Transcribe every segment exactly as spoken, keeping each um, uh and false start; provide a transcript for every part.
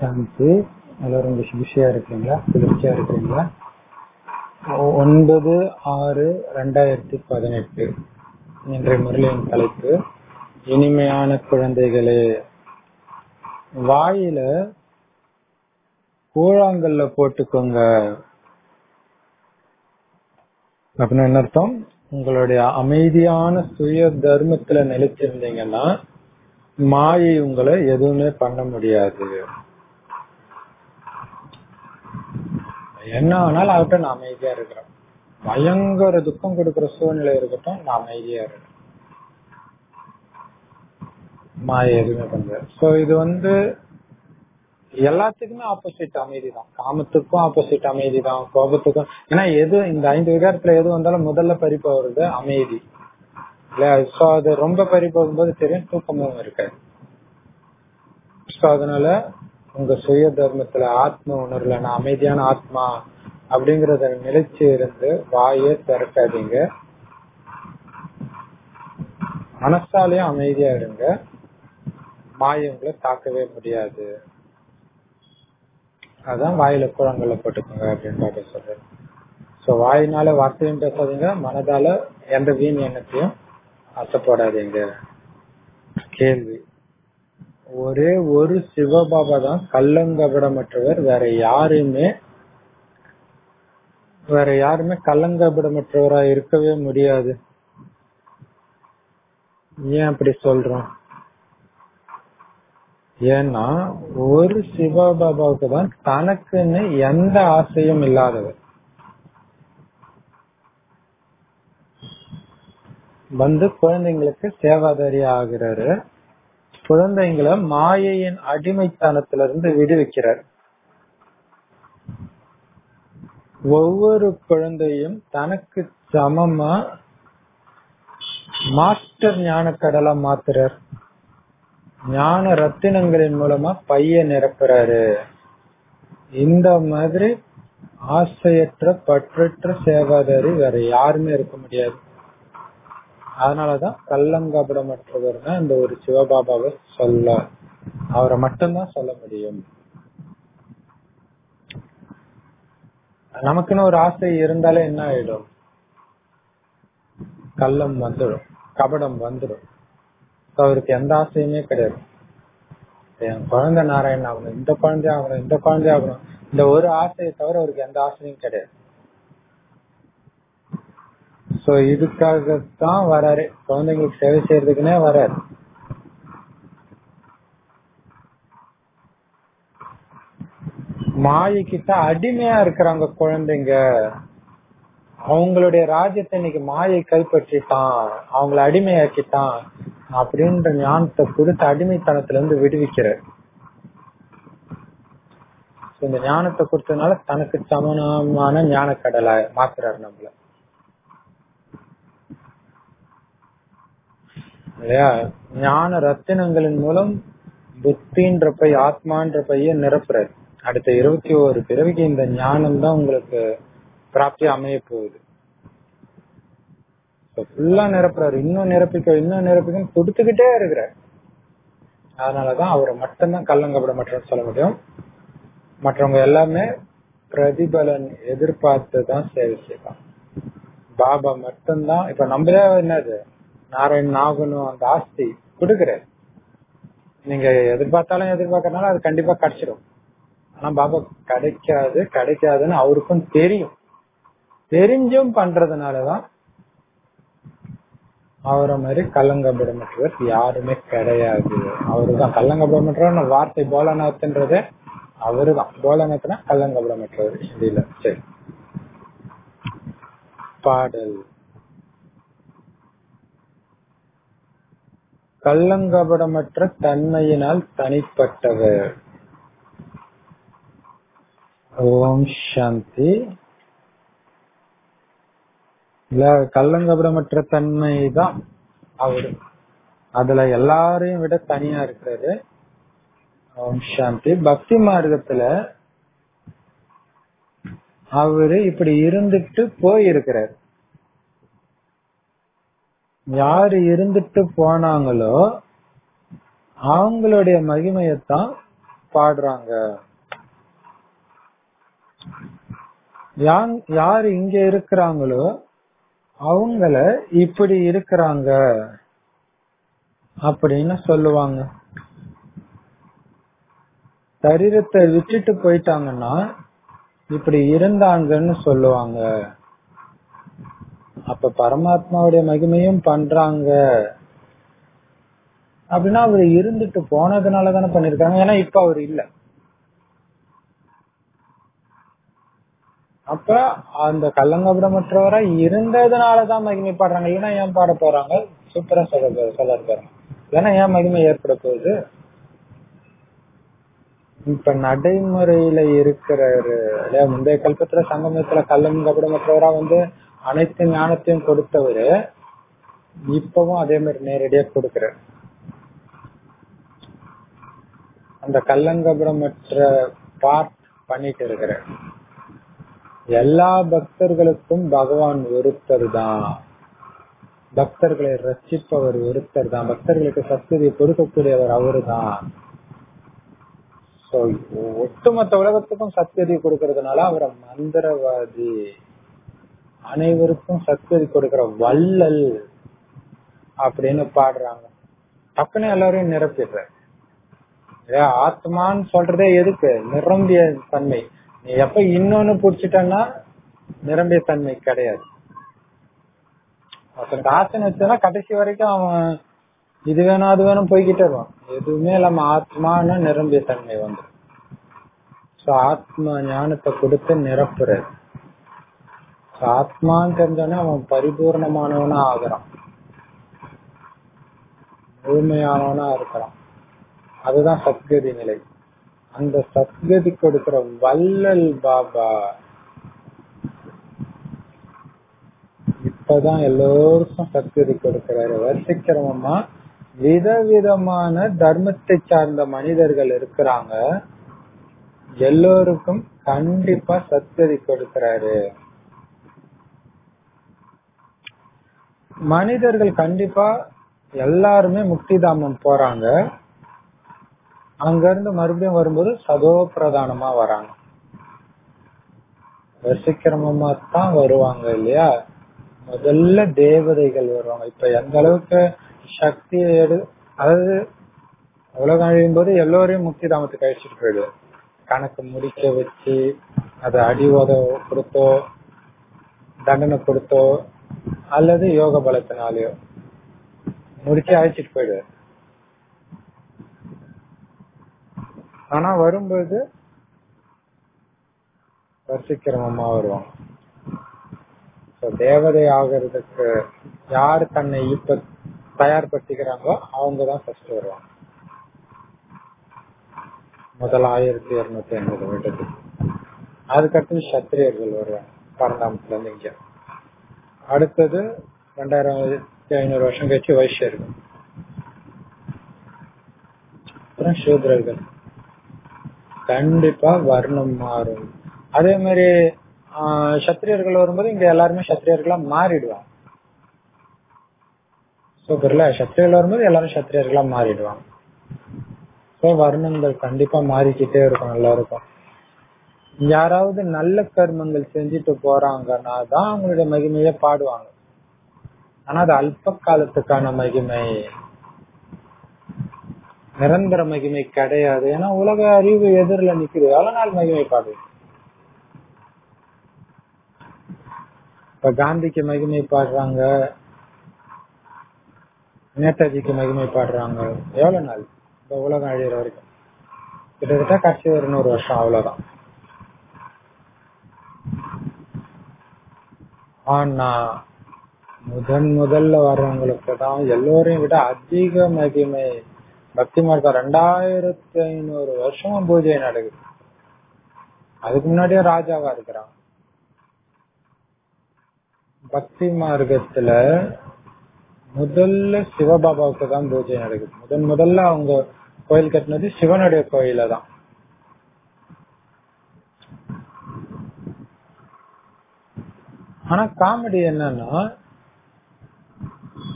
சாந்தி. எல்லாரும் பிஸியா இருக்கீங்களா? குளிர்ச்சியா இருக்கீங்களா? ஒன்பது ஆறு ரெண்டாயிரத்தி பதினெட்டு இன்றைய முரளியின் தலைப்பு இனிமையான குழந்தைகளே. வாயில கூழாங்கல்ல போட்டுக்கோங்க அப்படின்னு என்ன அர்த்தம்? உங்களுடைய அமைதியான சுய தர்மத்துல நிலைச்சிருந்தீங்கன்னா மாயை உங்களை எதுவுமே பண்ண முடியாது. என்ன ஆனாலும் அவர்கிட்ட நான் அமைதியா இருக்கிறேன். பயங்கர துக்கம் கொடுக்கிற சூழ்நிலை இருக்கட்டும், நான் அமைதியா இருக்கேன். மாயை எதுவுமே பண்றது. சோ இது வந்து எல்லாத்துக்குமே ஆப்போசிட் அமைதி தான். காமத்துக்கும் ஆப்போசிட் அமைதி தான், கோபத்துக்கும். ஏன்னா எது இந்த ஐந்து விகாரத்துல எது வந்தாலும் முதல்ல பறி போறது அமைதி இல்ல. சோ அது ரொம்ப பறி போகும்போது தெரியும், தூக்கமும் இருக்காது. சோ அதனால உங்க சுய தர்மத்துல ஆத்ம உணர்வுல நான் அமைதியான ஆத்மா அப்படிங்கறத நிலைச்சு இருந்து வாயை திறக்காதீங்க. மனசாலையும் அமைதியா இருங்க. மாயை உங்களை தாக்கவே முடியாது. அதான் வாயில கூழாங்கல்ல போட்டுக்கோங்க அப்படின்னு சொல்றேன். சோ வாயினால வார்த்தையும் பேசாதீங்க, மனதால எந்த வீண் எண்ணத்தையும் ஆசைப்படாதீங்க. கேள்வி: ஒரே ஒரு சிவபாபா தான் கள்ளங்கபடமற்றவர். வேற யாருமே வேற யாருமே கள்ளங்கபடமற்றவரா இருக்கவே முடியாது. ஏன் அப்படி சொல்றோம்? ஏன்னா ஒரு சிவபாபாவுக்கு தான் தனக்குன்னு எந்த ஆசையும் இல்லாதவர். வந்து குழந்தைங்களுக்கு சேவாதாரி ஆகிறாரு. குழந்தைங்களை மாயையின் அடிமைத்தனத்திலிருந்து விடுவிக்கிறார். ஒவ்வொரு குழந்தையும் தனக்கு சமமா மாஸ்டர் ஞான கடலா மாத்துறார். ஞான ரத்தினங்களின் மூலமா பைய நிரப்புறாரு. இந்த மாதிரி ஆசையற்ற பற்றற்ற சேவாதாரி வேற யாருமே இருக்க முடியாது. அதனாலதான் கள்ளங்கபடமற்றவர்னா இந்த ஒரு சிவபாபாவை சொல்ல அவரை மட்டும்தான் சொல்ல முடியும். நமக்குன்னு ஒரு ஆசை இருந்தாலே என்ன ஆயிடும்? கள்ளம் வந்துடும், கபடம் வந்துடும். அவருக்கு எந்த ஆசையுமே கிடையாது. என் குழந்தை நாராயணன் ஆகணும், இந்த குழந்தை ஆகணும், இந்த குழந்தை ஆகணும், இந்த ஒரு ஆசையை தவிர அவருக்கு எந்த ஆசையும் கிடையாது. சோ இதுக்காகத்தான் வராரு, குழந்தைங்களுக்கு சேவை செய்யறதுக்குன்னே வராரு. மாயைக்கிட்ட அடிமையா இருக்கிறாங்க குழந்தைங்க. அவங்களுடைய ராஜ்யத்தை இன்னைக்கு மாயை கைப்பற்றிட்டான், அவங்களை அடிமையாக்கிட்டான் அப்படின்ற ஞானத்தை கொடுத்து அடிமைத்தனத்துல இருந்து விடுவிக்கிறார். இந்த ஞானத்தை கொடுத்ததுனால தனக்கு சமமான ஞான கடலை மாத்துறாரு நம்மள இல்லையா? ஞான ரத்தினங்களின் மூலம் புத்தின்ற பை ஆத்மான்ற பைய நிரப்புறாரு. அடுத்த இருபத்தி ஒரு பிறவிக்கு இந்த ஞானம் தான் உங்களுக்கு பிராப்தியா அமைய போகுது. ஃபுல்லா நிரப்புறாரு. இன்னும் நிரப்பிக்க இன்னும் நிரப்பிக்க கொடுத்துக்கிட்டே இருக்கிறார். அதனாலதான் அவரை மட்டும்தான் கள்ளங்கபட மற்றவங்க சொல்ல முடியும். மற்றவங்க எல்லாமே பிரதிபலன் எதிர்பார்த்து தான் சேவை செய்வாங்க. பாபா மட்டும்தான். இப்ப நம்மளே என்னது நாராயணன் ஆகணும் அந்த ஆஸ்தி கொடுக்கிறார். நீங்க எதிர்பார்த்தாலும் எதிர்பார்க்கறதுனால அது கண்டிப்பா கிடைச்சிடும். ஆனா பாபா கிடைக்காது கிடைக்காதுன்னு அவருக்கும் தெரியும். தெரிஞ்சும் பண்றதுனாலதான் அவரை மாதிரி கள்ளங்கபடமற்றவர் யாருமே கிடையாது. அவருதான் கள்ளங்கபடமற்றவர். வார்த்தை போலநாத்ன்றது அவருதான். போலநாத்னா கள்ளங்கபடமற்றவர். இல்ல சரி. பாடல்: கள்ளங்கபடமற்ற தன்மையினால் தனிப்பட்டவர். ஓம் சாந்தி. இல்ல கள்ளங்கபடமற்ற தன்மை தான் அவரு. அதுல எல்லாரையும் விட தனியா இருக்கிறாரு. ஓம் சாந்தி. பக்தி மார்க்கத்துல அவரு இப்படி இருந்துட்டு போயிருக்கிறாரு. யாரு இருந்துட்டு போனாங்களோ அவங்களுடைய மகிமையத்தான் பாடுறாங்க. யாரு இங்க இருக்கிறாங்களோ அவங்கள இப்படி இருக்கிறாங்க அப்படின்னு சொல்லுவாங்க. சரீரத்தை விட்டுட்டு போயிட்டாங்கன்னா இப்படி இருந்தாங்கன்னு சொல்லுவாங்க. அப்ப பரமாத்மாவுடைய மகிமையும் பண்றாங்க அப்படின்னா அவர் இருந்துட்டு போனதுனால தானே பண்ணிருக்காங்க. ஏன்னா இப்ப அவர் இல்ல. அப்ப அந்த கள்ளங்கபடமற்றவரா இருந்ததுனாலதான் மகிமை பாடுறாங்க. இல்லைன்னா ஏன் பாட போறாங்க? சூப்பரா சொல்ல சொல்ல இருக்காங்க. ஏன்னா ஏன் மகிமை ஏற்பட போகுது? இப்ப நடைமுறையில இருக்கிறாரு இல்லையா? முந்தைய கல்பத்துல சங்கமத்துல கள்ளம் கபடமற்றவரா வந்து அனைத்து ஞானத்தையும் கொடுத்தவரு இப்பவும் அதே மாதிரி நேரடியா கொடுக்கிறார். அந்த கள்ளங்கபடமற்ற பார்ட் பண்ணிட்டு இருக்கிறார். எல்லா பக்தர்களுக்கும் பகவான் ஒருத்தர் தான். பக்தர்களை ரசிப்பவர் ஒருத்தர் தான். பக்தர்களுக்கு சக்தியை கொடுக்கக்கூடியவர் அவரு தான். ஒட்டுமொத்த உலகத்துக்கும் சத்கதி கொடுக்கறதுனால அவரை மந்திரவாதி, அனைவருக்கும் சத்கதி கொடுக்கிற வள்ளல் அப்படின்னு பாடுறாங்க. டக்குன்னு எல்லாரையும் நிரப்பிடுற. ஆத்மான்னு சொல்றதே எதுக்கு? நிரம்பிய தன்மை. நீ எப்ப இன்னொன்னு புடிச்சிட்டன்னா நிரம்பிய தன்மை கிடையாது. ஒருத்தனுக்கு ஆசைன்னு வச்சா கடைசி வரைக்கும் அவன் இது வேணும் அது வேணும் போய்கிட்டே இருவான். எதுவுமே இல்லாம ஆத்மான நிரம்பிய தன்மை வந்து ஆத்மா ஞானத்தை கொடுத்து நிரப்புறது. ஆத்மான்னு தெரிஞ்சோன்னா அவன் பரிபூர்ணமானவனா ஆகுறான், முழுமையானவனா இருக்கிறான். அதுதான் சத்கதி நிலை. அந்த சத்கதி கொடுக்கிற வள்ளல் பாபா இப்பதான் எல்லோருக்கும் சத்கதி கொடுக்கிறாரு. வரிசைக்கிரமமா விதவிதமான தர்மத்தை சார்ந்த மனிதர்கள் இருக்கிறாங்க. எல்லோருக்கும் கண்டிப்பா சத்கதி கொடுக்கிறாரு. மனிதர்கள் கண்டிப்பா எல்லாருமே முக்தி தாமம் போறாங்க. அங்க இருந்து மறுபடியும் வரும்போது சதோ பிரதானமா வராங்க. வரிசைக்கிரமமா தான் வருவாங்க இல்லையா? முதல்ல தேவதைகள் வருவாங்க. இப்ப எந்த அளவுக்கு சக்தியை எடு, அதாவது உலகம் அழியும் போது எல்லோரையும் முக்தி தாமத்துக்கு அழிச்சிட்டு போயிடுது. கணக்கு முடிக்க வச்சு அதை அடி உத கொடுத்தோ தண்டனை கொடுத்தோ அல்லது யோக பலத்தினாலேயோ முடிச்சு அழிச்சிட்டு போயிடுது. ஆனா வரும்போது வரிசைக்கிரமமா வருவாங்க. தேவதை ஆகிறதுக்கு யாரு தன்னை இப்ப தயார்படுத்திக்கிறாங்களோ அவங்கதான் ஃபர்ஸ்ட் வருவாங்க. முதல் ஆயிரத்தி இருநூத்தி ஐம்பது வருடத்துக்கு. அதுக்கடுத்து சத்திரியர்கள் வருவாங்க பரந்தாமத்துல இருந்து இங்க. அடுத்தது ரெண்டாயிரத்தி ஐநூறு வருஷம் கழிச்சு வைஷ்யர்கள், அப்புறம் சூத்ரர்கள். கண்டிப்பா வர்ணம் மாறும். அதே மாதிரி ஆஹ் சத்திரியர்கள் வரும்போது இங்க எல்லாருமே சத்திரியர்களா மாறிடுவாங்க. சூப்பர்ல, சத்திரியர்கள் வரும்போது எல்லாரும் சத்திரியர்களா மாறிடுவாங்க. வர்ணங்கள் கண்டிப்பா மாறிக்கிட்டே இருக்கும் எல்லாருக்கும். யாராவது நல்ல கர்மங்கள் செஞ்சுட்டு போறாங்கன்னா தான் அவங்களுடைய மகிமைய பாடுவாங்க. ஆனா அது அல்ப காலத்துக்கான மகிமை, நிரந்தர மகிமை கிடையாது. ஏன்னா உலக அறிவு எதிரில நிக்குது. எவ்வளவு நாள் மகிமை பாடுது? இப்ப காந்திக்கு மகிமை பாடுறாங்க, நேதாஜிக்கு மகிமை பாடுறாங்க. எவ்வளவு நாள்? இந்த உலகம் அழிகிற வரைக்கும் கிட்டத்தட்ட கடைசி ஒரு நூறு வருஷம், அவ்வளவுதான். ஆனா முதன் முதல்ல வர்றவங்களுக்கு தான் எல்லோரையும் விட அதிக மகிமை. பக்தி மார்க்கம் ரெண்டாயிரத்தி ஐநூறு வருஷமும் பூஜை நடக்குது. அதுக்கு முன்னாடியே ராஜாவா இருக்கிறாங்க. பக்தி மார்க்கத்துல முதல்ல சிவபாபாவுக்கு தான் பூஜை நடக்குது. முதன் முதல்ல அவங்க கோயில் கட்டினது சிவனுடைய கோயில தான். ஆனா காமெடி என்னன்னா,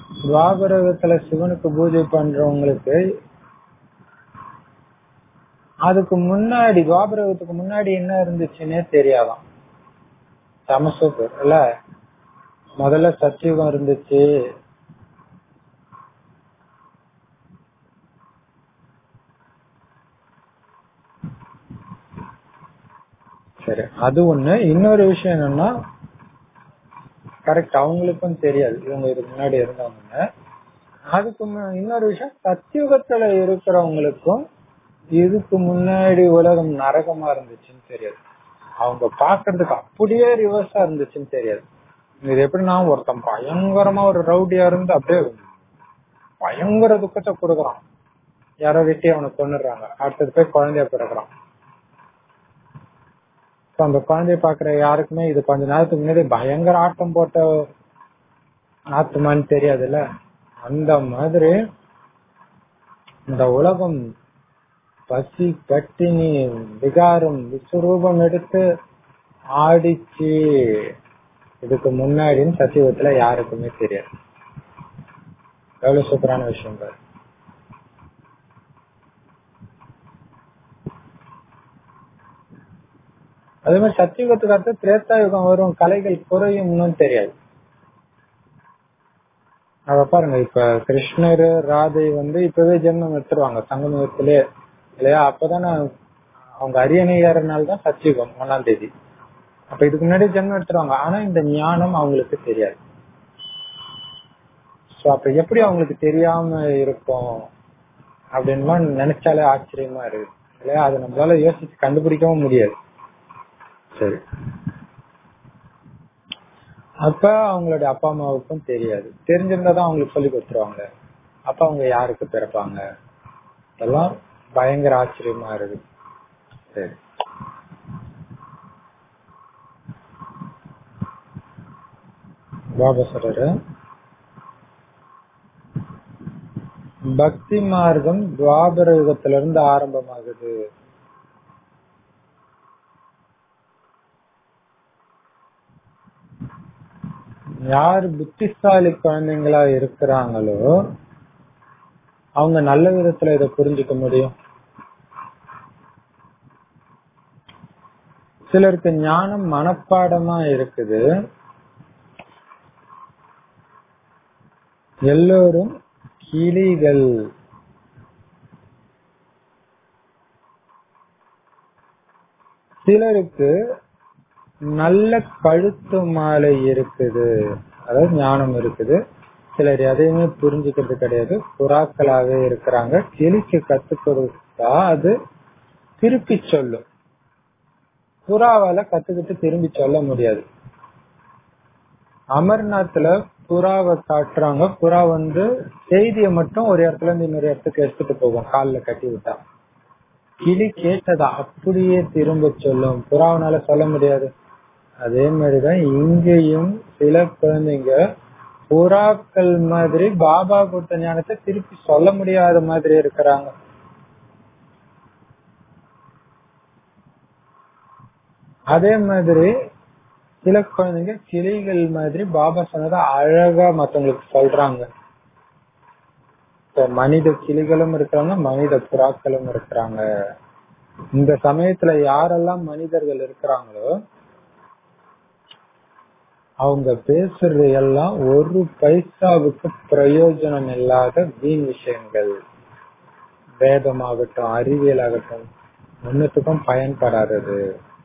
துவாபரகத்துல சிவனுக்கு பூஜை பண்றவங்களுக்கு அதுக்கு முன்னாடி துவாபரத்துக்கு முன்னாடி என்ன இருந்துச்சுன்னே தெரியாதாம். செம சூப்பர் இல்ல. முதல்ல சத்தியுகம் இருந்துச்சு, சரி அது ஒண்ணு. இன்னொரு விஷயம் என்னன்னா, கரெக்ட் அவங்களுக்கும் தெரியாது இவங்க இதுக்கு முன்னாடி இருந்தவங்க. அதுக்கு இன்னொரு விஷயம், சத்தியுகத்துல இருக்கிறவங்களுக்கும் இதுக்கு முன்னாடி உலகம் நரகமா இருந்துச்சுன்னு தெரியாது. அவங்க பாக்குறதுக்கு அப்படியே ரிவர்ஸா இருந்துச்சுன்னு தெரியாது. இது எப்படின்னா, ஒருத்தன் பயங்கரமா ஒரு ரவுடியா இருந்து அப்படியே பயங்கர துக்கத்தை கொடுக்குறான், யாரோ வெட்டி அவனுக்கு கொண்டுடுறாங்க, அடுத்தது போய் குழந்தைய பிறகுறான். அந்த குழந்தைய பாக்குற யாருக்குமே இது கொஞ்ச நேரத்துக்கு முன்னாடி பயங்கர ஆட்டம் போட்ட ஆத்மான்னு தெரியாதுல்ல. அந்த மாதிரி இந்த உலகம் பசி பட்டினி விகாரம் விஸ்வரூபம் எடுத்து ஆடிச்சு இதுக்கு முன்னாடின்னு சத்தியுகத்துல யாருக்குமே தெரியாது. எவ்வளவு சூப்பரான விஷயம் பாரு. அதே மாதிரி சத்தியுகத்துக்கு அடுத்து திரேதா யுகம் வரும், கலைகள் குறையும்னு தெரியாது. அத பாருங்க, இப்ப கிருஷ்ணர் ராதை வந்து இப்பவே ஜென்மம் எடுத்துருவாங்க சங்கமத்திலே இல்லையா? அப்பதானே அவங்க அரியணையாரனால்தான் சத்தியுகம் ஒன்னாம் தேதி. அப்ப இதுக்கு முன்னாடி ஜென்மம் எடுத்துருவாங்க. ஆனா இந்த ஞானம் அவங்களுக்கு தெரியாது. சோ அப்ப எப்படி அவங்களுக்கு தெரியாம இருக்கும் அப்படின்னு நினைச்சாலே ஆச்சரியமா இருக்கு இல்லையா? அதை நம்மளால யோசிச்சு கண்டுபிடிக்கவும் முடியாது. சரி, அப்ப அவங்களுடைய அப்பா அம்மாவுக்கும் தெரியாது. தெரிஞ்சிருந்தாதான் அவங்களுக்கு சொல்லி கொடுத்துருவாங்க. அப்ப அவங்க யாருக்கு பிறப்பாங்க? இதெல்லாம் பயங்கர ஆச்சரியமா இருக்கு. சரி, பாபா சொல்றாரு, பக்தி மார்க்கம் துவாபர யுகத்திலிருந்து ஆரம்பமாகுது. யார் புத்திசாலி குழந்தைங்களா இருக்கிறாங்களோ அவங்க நல்ல விதத்துல இதை புரிஞ்சுக்க முடியும். சிலருக்கு ஞானம் மனப்பாடமா இருக்குது. எல்லோரும் கிளிகள். சிலருக்கு நல்ல கழுத்து மாலை இருக்குது, அதாவது ஞானம் இருக்குது. சிலர் எதையுமே புரிஞ்சுக்கிறது கிடையாது, புறாக்களாவே இருக்கிறாங்க. கிளிக்கு கத்து கொடுத்தா அது திருப்பி சொல்லும், புறாவால கத்துக்கிட்டு திரும்பி சொல்ல முடியாது. அமர்நாத்ல புறாவை காட்டுறாங்க. புறா வந்து செய்தியை மட்டும் ஒரு இடத்துல இருந்து இன்னொரு இடத்துக்கு எடுத்துட்டு போகும் கால்ல கட்டி விட்டா. கிளி கேட்டதா அப்படியே திரும்ப சொல்லும், புறாவனால சொல்ல முடியாது. அதே மாதிரிதான் இங்கேயும் சில குழந்தைங்க புறாக்கள் மாதிரி பாபா கொடுத்த ஞானத்தை திருப்பி சொல்ல முடியாத மாதிரி இருக்கிறாங்க. அதே மாதிரி சில குழந்தைங்க கிளிகள் மாதிரி பாபா சொன்னதை அழகா மத்தவங்களுக்கு சொல்றாங்க. மனித கிளிகளும் இருக்கிறாங்க, மனித புறாக்களும் இருக்கிறாங்க. இந்த சமயத்துல யாரெல்லாம் மனிதர்கள் இருக்கிறாங்களோ அவங்க பேசுறது எல்லாம் ஒரு பைசாவுக்கு பிரயோஜனம் இல்லாத வீண் விஷயங்கள். வேதமாகட்டும் அறிவியல் ஆகட்டும் ஒன்னுத்துக்கும் பயன்படாதது.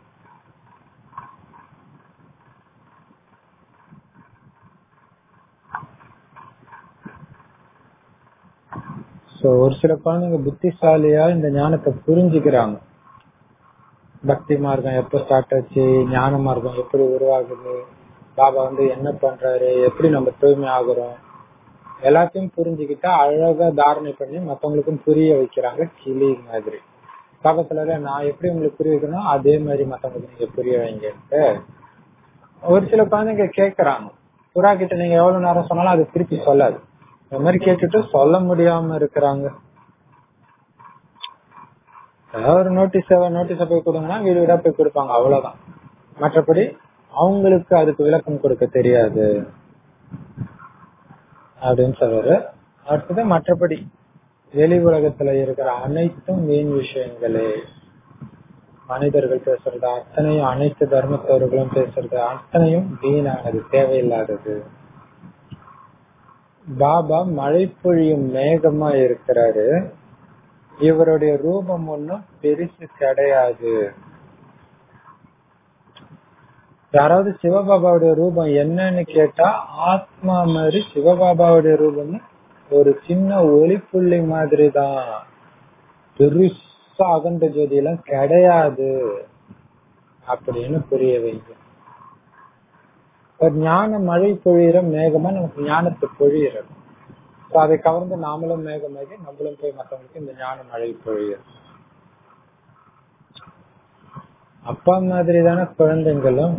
ஒரு சில குழந்தைங்க புத்திசாலியா இந்த ஞானத்தை புரிஞ்சுக்கிறாங்க. பக்தி மார்க்கம் எப்ப ஸ்டார்ட் ஆச்சு, ஞான மார்க்கம் எப்படி உருவாகுது, பாபா வந்து என்ன பண்றாரு, எப்படி நம்ம தூய்மை ஆகுறோம், எல்லாத்தையும் புரிஞ்சுக்கிட்டா அழகா தாரணை பண்ணி மத்தவங்களுக்கும் புரிய வைக்கிறாங்க. கிளி மாதிரி பாபா சொல்ல, நான் எப்படி உங்களுக்கு புரிய வைக்கணும் அதே மாதிரி மத்தவங்களுக்கு நீங்க புரிய வைங்கன்ட்டு. ஒரு சில குழந்தைங்க கேக்குறாங்க, புறா கிட்ட நீங்க எவ்வளவு நேரம் சொன்னாலும் அது திருப்பி சொல்லாது. இந்த மாதிரி கேட்டுட்டு சொல்ல முடியாம இருக்கிறாங்க. ஏதாவது ஒரு நோட்டீஸ் நோட்டீஸ போய் கொடுங்கன்னா வீடு வீடா போய் கொடுப்பாங்க, அவ்வளவுதான். மற்றபடி அவங்களுக்கு அதுக்கு விளக்கம் கொடுக்க தெரியாது அப்படின்னு சொல்றாரு. அடுத்தது மற்றபடி வெளி உலகத்துல இருக்கிற அனைத்தும் வீண் விஷயங்களே. மனிதர்கள் பேசுறது அத்தனையும், அனைத்து தர்மத்தவர்களும் பேசுறது அத்தனையும் வீணானது, தேவையில்லாதது. பாபா மழை பொழியும் மேகமா இருக்கிறாரு. இவருடைய ரூபம் ஒன்னும் பெருசு கிடையாது. யாராவது சிவபாபாவுடைய ரூபம் என்னன்னு கேட்டா, ஆத்மா மாதிரி சிவபாபாவுடைய ரூபம் ஒரு சின்ன ஒளிப்புள்ளி மாதிரி தான், பெருசா அகண்ட ஜோதி எல்லாம் கிடையாது அப்படின்னு புரிய வைக்கும். ஞான மழை பொழியிற மேகமா நமக்கு ஞானத்தை பொழியிறது. அதை கவர்ந்து நாமளும் மேகமாகி நம்மளும் போய் மற்றவங்களுக்கு இந்த ஞான மழை பொழியிறது. அப்பா மாதிரி தானே குழந்தைங்களும்.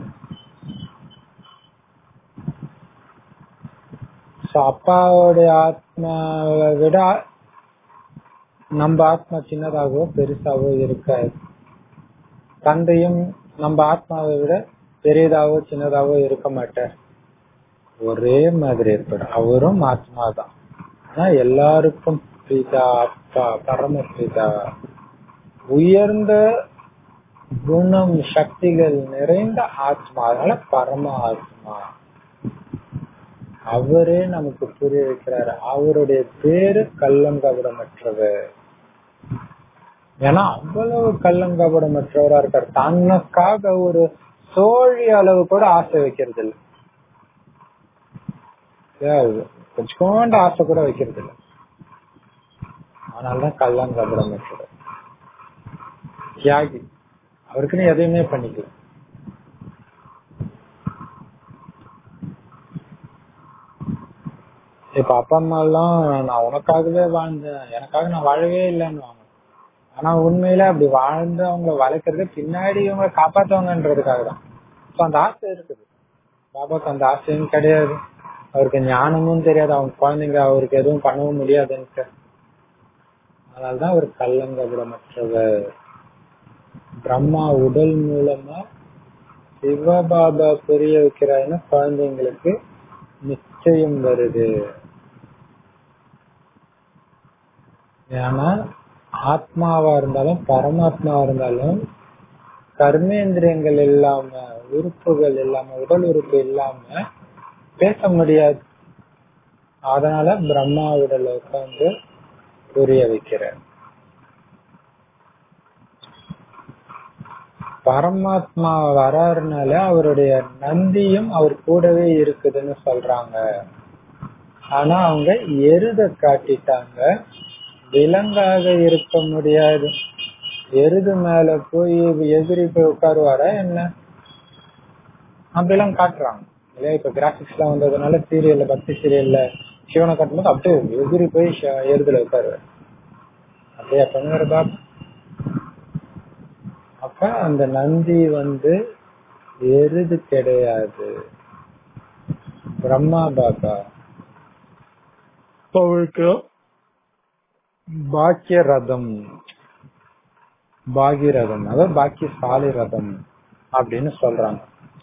அப்பாவுடைய ஆத்மாவை விட நம்ம ஆத்மா சின்னதாகவோ பெருசாவோ இருக்காது. தந்தையும் நம்ம ஆத்மாவை விட பெரியதாவோ சின்னதாவோ இருக்க மாட்டார், ஒரே மாதிரி இருப்பார். அவரும் ஆத்மா தான். ஆனா எல்லாருக்கும் பிதா அப்பா, பரம பிதா, உயர்ந்த குணம் சக்திகள் நிறைந்த ஆத்மா, அதனால பரம ஆத்மா. அவரே நமக்கு புரிய வைக்கிறாரு. அவருடைய பேரு கள்ளங்கபடமற்றவர். ஏன்னா அவ்வளவு கள்ளங்கபடமற்றவரா இருக்காரு. தனக்காக ஒரு சோழி அளவு கூட ஆசை வைக்கிறது இல்லை, கொஞ்சோண்டு ஆசை கூட வைக்கிறது இல்லை. அதனாலதான் கள்ளங்கபடமற்றவர், தியாகி. அவருக்குன்னு எதையுமே பண்ணிக்கல. இப்ப அப்பா அம்மா எல்லாம் நான் உனக்காகவே வாழ்ந்தேன், எனக்காக நான் வாழவே இல்லைன்னு. ஆனா உண்மையில அப்படி வாழ்ந்து அவங்களை வளர்க்கறது பின்னாடி இவங்களை காப்பாத்துவாங்கன்றதுக்காக தான். அந்த ஆசை இருக்குது. பாபாக்கு அந்த ஆசையும் கிடையாது, அவருக்கு ஞானமும் தெரியாது, அவங்க குழந்தைங்க அவருக்கு எதுவும் பண்ணவும் முடியாதுன்னு. அதனாலதான் அவர் கள்ளங்கபடமற்றவர். பிரம்மா உடல் மூலமா சிவபாபா புரிய வைக்கிறாருன்னு குழந்தைங்களுக்கு நிச்சயம் வருது. ஏன்னா ஆத்மாவா இருந்தாலும் பரமாத்மாவா இருந்தாலும் கர்மேந்திரியங்கள் இல்லாம, உறுப்புகள் இல்லாம, உடல் உறுப்பு இல்லாம பேச முடியாது. அதனால பிரம்மா உடல் உட்கார்ந்து புரிய வைக்கிறார். பரமாத்மா வராருனால அவருடைய நந்தியும் அவர் கூடவே இருக்குதுன்னு சொல்றாங்க. ஆனா அவங்க எருத காட்டிட்டாங்க, விலங்காக இருக்க முடியாது. எருது மேல போய் எதிரி போய் உட்காருவாரா என்ன? அப்படிலாம் காட்டுறாங்க இல்லையா? இப்ப கிராபிக்ஸ் எல்லாம் வந்ததுனால சீரியல்ல, பக்தி சீரியல்ல சிவனை காட்டும்போது அப்படியே எதிரி போய் எருதுல உட்காருவார். அப்படியே பண்ணுவாரு பாபா. அப்ப அந்த நந்தி வந்து எருது கிடையாது, பிரம்மா பாபா. அவருக்கு பாக்கிய ரதம், பாகிரதம், அதாவது பாக்கியசாலி ரதம் அப்படின்னு சொல்றாங்க.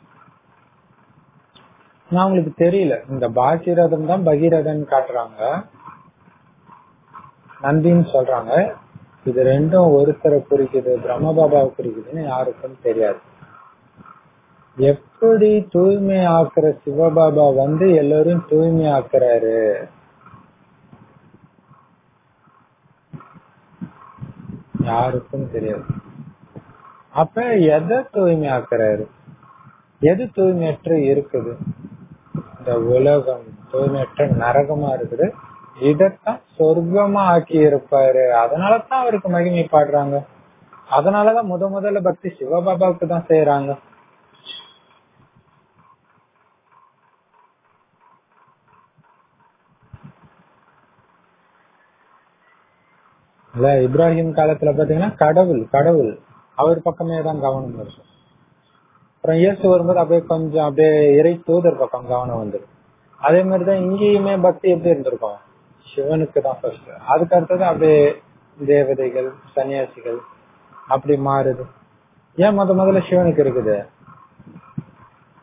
நான் உங்களுக்கு தெரியல, இந்த பாகிரதம் தான் பகீரதன் காட்டுறாங்க, நந்தின்னு சொல்றாங்க. இது ரெண்டும் ஒருத்தரை குறிக்குது, பிரம்ம பாபாவை குறிக்குதுன்னு யாருக்கும் தெரியாது. எப்படி தூய்மை ஆக்குற சிவபாபா வந்து எல்லாரும் தூய்மை ஆக்குறாரு, யாருக்கும் தெரியாது. அப்ப எதை தூய்மை ஆக்குறாரு? எது தூய்மையற்ற இருக்குது? இந்த உலகம் தூய்மையற்ற நரகமா இருக்குது, இதத்தான் சொர்க்கமா ஆக்கி இருப்பாரு. அதனாலதான் அவருக்கு மகிமை பாடுறாங்க. அதனாலதான் முத முதல்ல பக்தி சிவபாபாவுக்கு தான் செய்யறாங்க. இல்ல, இப்ராஹிம் காலத்துல பாத்தீங்கன்னா கடவுள் கடவுள் அவர் பக்கமே தான் கவனம் இருக்கும். அப்புறம் இயேசு வரும்போது அப்படியே கொஞ்சம் அப்படியே இறை தூதர் பக்கம் கவனம் வந்துடும். அதே மாதிரிதான் இங்கேயுமே பக்தி எப்படி இருந்திருக்கும், சிவனுக்கு தான் ஃபர்ஸ்ட், அதுக்கு அடுத்தது அப்படியே தேவதைகள், சன்னியாசிகள் அப்படி மாறுது. ஏன் முத முதல்ல சிவனுக்கு இருக்குது?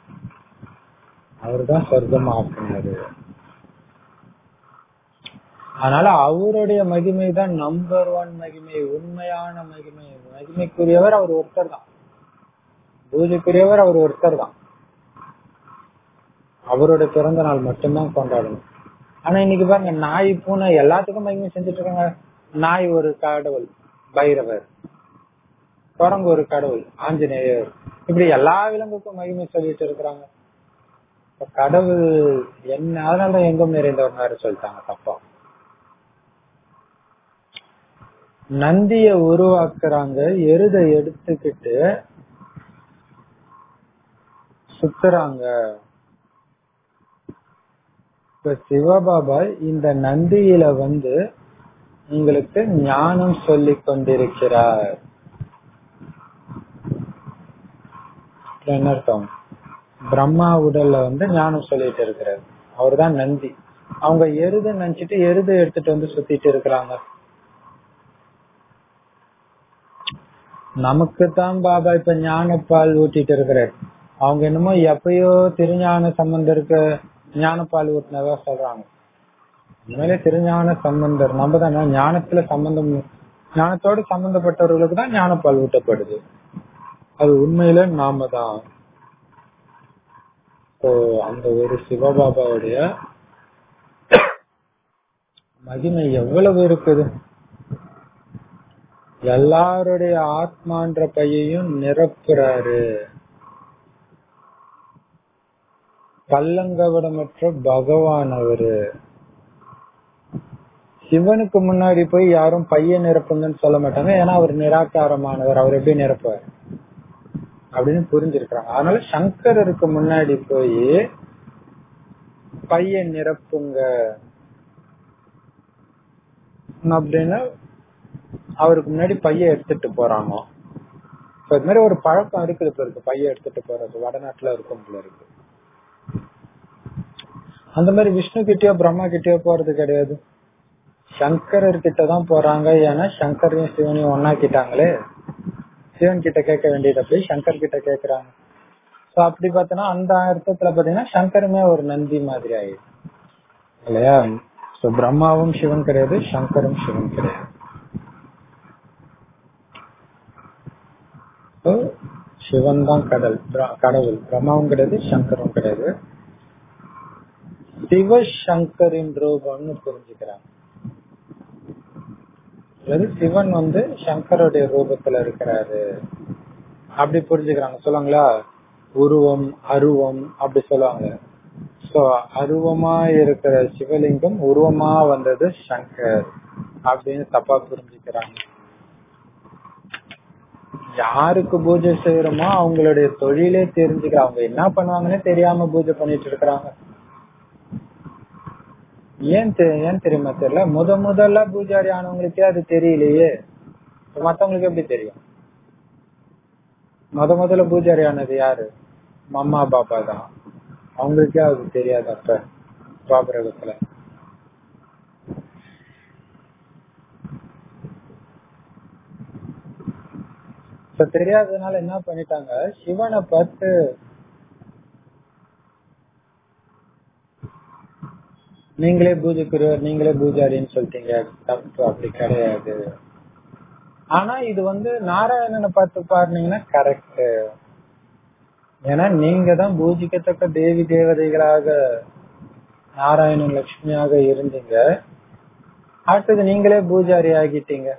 அவருதான் சொர்க்கம் ஆக்குனாரு. அதனால அவருடைய மகிமை தான் நம்பர் ஒன் மகிமை, உண்மையான மகிமை. மகிமைக்குரியவர் அவர் ஒருத்தர் தான், பூஜைக்குரியவர் அவர் ஒருத்தர் தான். அவருடைய பிறந்த நாள் மட்டும்தான் கொண்டாடணும். ஆனா இன்னைக்கு பாருங்க, நாய் பூனை எல்லாத்துக்கும் மகிமை செஞ்சுட்டு இருக்காங்க. நாய் ஒரு கடவுள் பைரவர், குரங்கு ஒரு கடவுள் ஆஞ்சநேயர், இப்படி எல்லா விலங்குக்கும் மகிமை சொல்லிட்டு இருக்கிறாங்க. கடவுள் என்ன, அதனாலதான் எங்கும் நிறைந்தவர் மாதிரி சொல்லிட்டாங்க தப்பா. நந்திய உருவாக்குறாங்க, எருதை எடுத்துக்கிட்டு சுத்துறாங்க. இப்ப சிவபாபா இந்த நந்தியில வந்து உங்களுக்கு ஞானம் சொல்லி கொண்டிருக்கிறார். என்ன அர்த்தம்? பிரம்மா உடல்ல வந்து ஞானம் சொல்லிட்டு இருக்கிறார், அவர்தான் நந்தி. அவங்க எருதை நினைச்சிட்டு எருதை எடுத்துட்டு வந்து சுத்திட்டு இருக்கிறாங்க. நமக்குத்தான் பாபா இப்ப ஞானப்பால் ஊட்டிட்டு இருக்கிறார். அவங்க என்னமோ எப்பயோ திருஞான சம்பந்தருக்கு ஞானப்பால் ஊட்டினதா சொல்றாங்க. உண்மையிலே திருஞான சம்பந்தர் நம்ம தானே, ஞானத்துல சம்பந்தம், ஞானத்தோடு சம்பந்தப்பட்டவர்களுக்கு தான் ஞானப்பால் ஊட்டப்படுது. அது உண்மையில நாம தான். அந்த ஒரு சிவபாபாவுடைய மகிமை எவ்வளவு இருக்குது. எல்லாருடைய ஆத்மான்ற பையையும் நிரப்புறாரு. கள்ளங்கவடமற்ற பகவான் அவரு. சிவனுக்கு முன்னாடி போய் யாரும் பையன் நிரப்புங்கன்னு சொல்ல மாட்டாங்க, ஏன்னா அவர் நிராகாரமானவர், அவர் எப்படி நிரப்புவார் அப்படின்னு புரிஞ்சிருக்கிறாங்க. அதனால சங்கரருக்கு முன்னாடி போய் பையன் நிரப்புங்க அப்படின்னா அவருக்கு முன்னாடி பைய எடுத்துட்டு போறாங்க. இது மாதிரி ஒரு பழக்கம் இருக்குது இப்ப இருக்கு, பைய எடுத்துட்டு போறது வடநாட்டுல இருக்கும் போல இருக்கு. அந்த மாதிரி விஷ்ணு கிட்டயோ பிரம்மா கிட்டயோ போறது கிடையாது, சங்கரர் கிட்டதான் போறாங்க. ஏன்னா சங்கரையும் சிவனையும் ஒன்னாக்கிட்டாங்களே, சிவன் கிட்ட கேட்க வேண்டியதை போய் சங்கர் கிட்ட கேக்குறாங்க. சோ அப்படி பார்த்தோன்னா அந்த அர்த்தத்துல பாத்தீங்கன்னா சங்கருமே ஒரு நந்தி மாதிரி ஆயிடுச்சு இல்லையா. சோ பிரம்மாவும் சிவன் கிடையாது, சங்கரும் சிவன் கிடையாது. சிவன் தான் கடல் கடவுள், பிரம்மாவும் கிடையாது, சங்கரும் கிடையாது. சிவசங்கரின் ரூபம்னு புரிஞ்சுக்கிறாங்க. சிவன் வந்து சங்கருடைய ரூபத்துல இருக்கிறாரு அப்படி புரிஞ்சுக்கிறாங்க. சொல்லுவாங்களா, உருவம் அருவம் அப்படி சொல்லுவாங்க. சோ அருவமா இருக்கிற சிவலிங்கம் உருவமா வந்தது சங்கர் அப்படின்னு தப்பா புரிஞ்சுக்கிறாங்க. யாருக்கு பூஜை செய்யறோமோ அவங்களுடைய தொழிலே தெரிஞ்சுக்கிறாங்க, அவங்க என்ன பண்ணுவாங்கன்னு தெரியாம பூஜை பண்ணிட்டு இருக்கிறாங்க. ஏன் ஏன் தெரியுமா தெரியல, முத முதல்ல பூஜாரி ஆனவங்களுக்கே அது தெரியலையே, மத்தவங்களுக்கு எப்படி தெரியும்? முத முதல்ல பூஜாரி ஆனது யாரு? மம்மா பாப்பா தான், அவங்களுக்கே அது தெரியாது அப்ப பாபரகத்துல. தெரியாததுனால என்ன பண்ணிட்டாங்க, சிவனை பார்த்து நீங்களே பூஜைக்குரியவர் நீங்களே பூஜாரின்னு சொல்லிட்டீங்க, தப்பு, அப்படி கிடையாது. ஆனா இது வந்து நாராயணனை பார்த்து பாருனீங்கன்னா கரெக்ட். ஏன்னா நீங்க தான் பூஜிக்கத்தக்க தேவி தேவதைகளாக நாராயணன் லட்சுமியாக இருந்தீங்க, அடுத்தது நீங்களே பூஜாரி ஆகிட்டீங்க.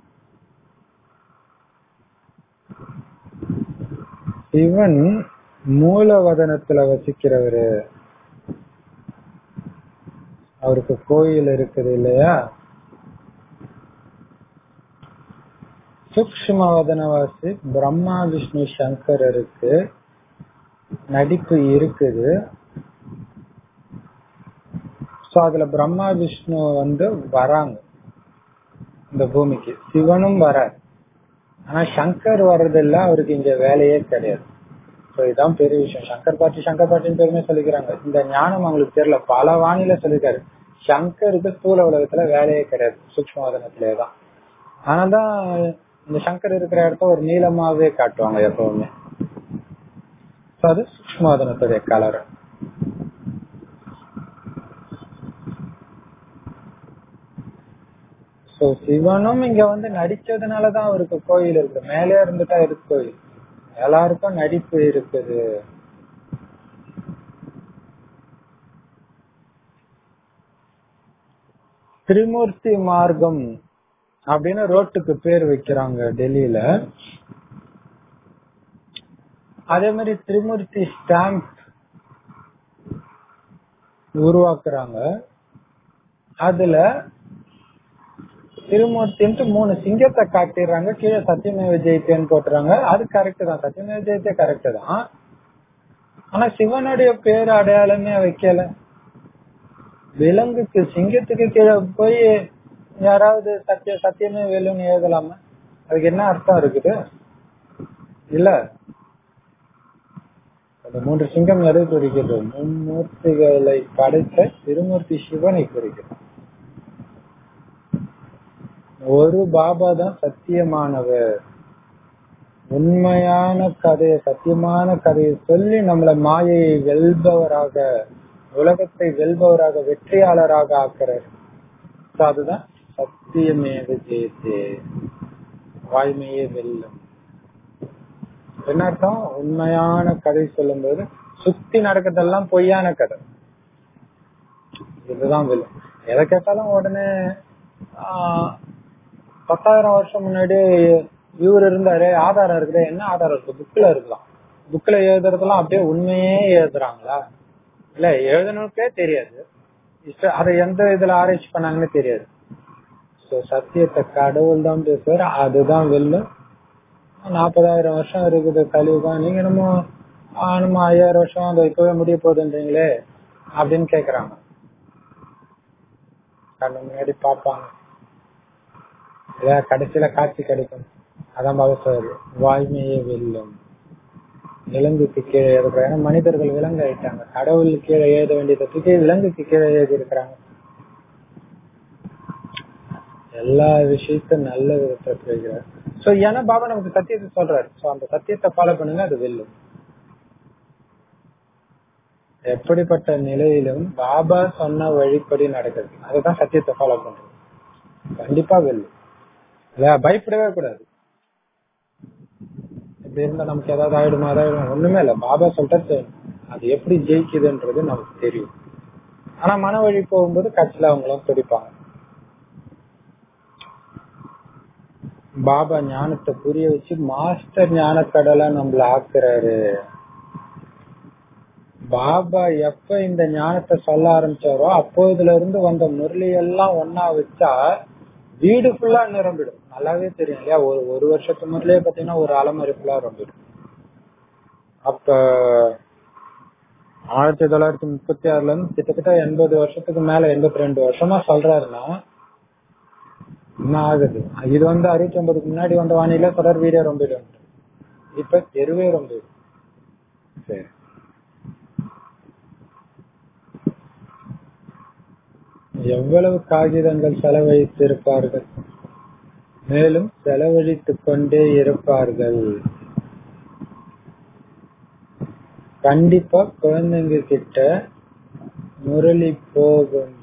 சிவன் மூலவதனத்துல வசிக்கிறவரு, அவருக்கு கோயில் இருக்குது இல்லையா. சூக்ஷ்ம வதனவாசி பிரம்மா விஷ்ணு சங்கரருக்கு நடிப்பு இருக்குது. சோ அதுல பிரம்மா விஷ்ணு வந்து வராங்க இந்த பூமிக்கு, சிவனும் வராரு. ஆனா சங்கர் வர்றதில்ல, அவருக்கு இங்க வேலையே கிடையாது. இதுதான் பெரிய விஷயம். சங்கர் பாட்டி சங்கர் பாட்டின்னு பேருமே சொல்லிக்கிறாங்க. இந்த ஞானம் அவங்களுக்கு தெரியல, பல வானிலை சொல்லிருக்காரு. சங்கருக்கு ஸ்தூல உலகத்துல வேலையே கிடையாது, சூக்ஷ்மவதனத்திலேதான். ஆனாதான் இந்த சங்கர் இருக்கிற இடத்த ஒரு நீளமாவே காட்டுவாங்க எப்பவுமே. அது சூக்ஷ்மவதனத்துடைய கலர். சிவனும் இங்க வந்து நடிச்சதுனாலதான் அவருக்கு கோயில் இருக்கு. மேலே இருந்துட்டா இருக்கு கோயில். எல்லாருக்கும் நடிப்பு இருக்குது. திரிமூர்த்தி மார்க்கம் அப்படின்னு ரோட்டுக்கு பேர் வைக்கிறாங்க டெல்லியில. அதே மாதிரி திரிமூர்த்தி ஸ்டாம்ப் உருவாக்குறாங்க. அதுல திருமூர்த்தின்ட்டு மூணு சிங்கத்தை காட்டிடுறாங்க, கீழே சத்தியமேவ ஜெயத்தேன்னு போட்டுறாங்க. அது கரெக்ட் தான், சத்தியமேவ ஜெயத்தே கரெக்ட் தான். ஆனா சிவனுடைய பேர் அடையாளமே வைக்கல. விலங்குக்கு சிங்கத்துக்கு கீழே போய் யாராவது சத்திய சத்தியமே வேலுன்னு எழுதலாமா? அதுக்கு என்ன அர்த்தம் இருக்குது? இல்ல, அந்த மூன்று சிங்கம் எதை குறிக்கிறது? மும்மூர்த்திகளை படைத்த திருமூர்த்தி சிவனை குறிக்கிறது. ஒரு பாபா தான் சத்தியமானவர். உண்மையான கதையை, சத்தியமான கதையை சொல்லி நம்மளை மாயையை வெல்பவராக, உலகத்தை வெல்பவராக, வெற்றியாளராக ஆக்குறார். அதுதான் சத்தியமேவ ஜெயத்தே, வாய்மையே வெல்லும். என்ன அர்த்தம்? உண்மையான கதை சொல்லும் போது சுத்தி நடக்கிறதெல்லாம் பொய்யான கதை, இதுதான் வெல்லும். எதை கேட்டாலும் உடனே ஆஹ் பத்தாயிரம் வருஷம் முன்னாடி இவர் இருந்தாரு, ஆதாரம் இருக்குது. என்ன ஆதாரம் இருக்கு? புக்ல இருக்கலாம். புக்ல எழுதுறதெல்லாம் அப்படியே உண்மையே எழுதுறாங்களா? இல்ல, எழுதணுக்கே தெரியாது. அதை எந்த இதுல ஆராய்ச்சி பண்ணாங்கன்னு தெரியாது. சத்தியத்தை கடவுள் தான் பேசுவார், அதுதான் வெல்லும். நாற்பதாயிரம் வருஷம் இருக்குது கலியுகம், நீங்க நம்ம நம்ம ஐயாயிரம் வருஷம் அதை இப்பவே முடிய போகுதுன்றீங்களே அப்படின்னு கேக்குறாங்க. கண்ணு முன்னாடி பாப்பாங்க, கடைசியில காட்சி கிடைக்கும். அதான் பகவான் வாய்மையே வெல்லும். விலங்குக்கு கீழே எழுதுறாங்க. ஏன்னா மனிதர்கள் விலங்கு ஆயிட்டாங்க. கடவுள் கீழே எழுத வேண்டியதை விலங்குக்கு கீழே எழுதி இருக்கிறாங்க. எல்லா விஷயத்தையும் நல்ல விதத்தை செய்கிறார். சோ ஏன்னா பாபா நமக்கு சத்தியத்தை சொல்றாரு. சோ அந்த சத்தியத்தை ஃபாலோ பண்ணுங்க, அது வெல்லும். எப்படிப்பட்ட நிலையிலும் பாபா சொன்ன வழிப்படி நடக்குது, அதுதான் சத்தியத்தை ஃபாலோ பண்றது. கண்டிப்பா வெல்லும். பயப்படவே கூடாது. இப்படி இருந்தா நமக்கு ஏதாவது ஆயிடுமா, அதாயிடும், ஒண்ணுமே இல்ல. பாபா சொல்றது அது எப்படி ஜெயிக்குதுன்றது நமக்கு தெரியும். ஆனா மன வழி போகும்போது கட்சியில அவங்களும் துடிப்பாங்க. பாபா ஞானத்தை புரிய வச்சு மாஸ்டர் ஞானக்கடலை நம்மள ஆக்குறாரு. பாபா எப்ப இந்த ஞானத்தை சொல்ல ஆரம்பிச்சாரோ அப்போதுல இருந்து வந்த முரளி எல்லாம் ஒன்னா வச்சா வீடு ஃபுல்லா நிரம்பிடும். நல்லாவே தெரியும் இல்லையா? ஒரு ஒரு வருஷத்து முரளியே பாத்தீங்கன்னா ஒரு அலமறை ஃபுல்லா நிரம்பிடும். அப்ப ஆயிரத்தி தொள்ளாயிரத்தி முப்பத்தி ஆறுல இருந்து கிட்டத்தட்ட எண்பது வருஷத்துக்கு மேல, எண்பத்தி ரெண்டு வருஷமா சொல்றாருன்னா என்ன ஆகுது? இது வந்து அறுபத்தி ஒன்பதுக்கு முன்னாடி வந்த வானிலை தொடர் வீடே ரொம்பிடும், இப்ப தெருவே ரொம்பிடும். சரி, எவ்வளவு காகிதங்கள் செலவழித்து இருப்பார்கள், மேலும் செலவழித்துக் கொண்டே இருப்பார்கள். கண்டிப்பா குழந்தைங்க கிட்ட முரளி போகும்,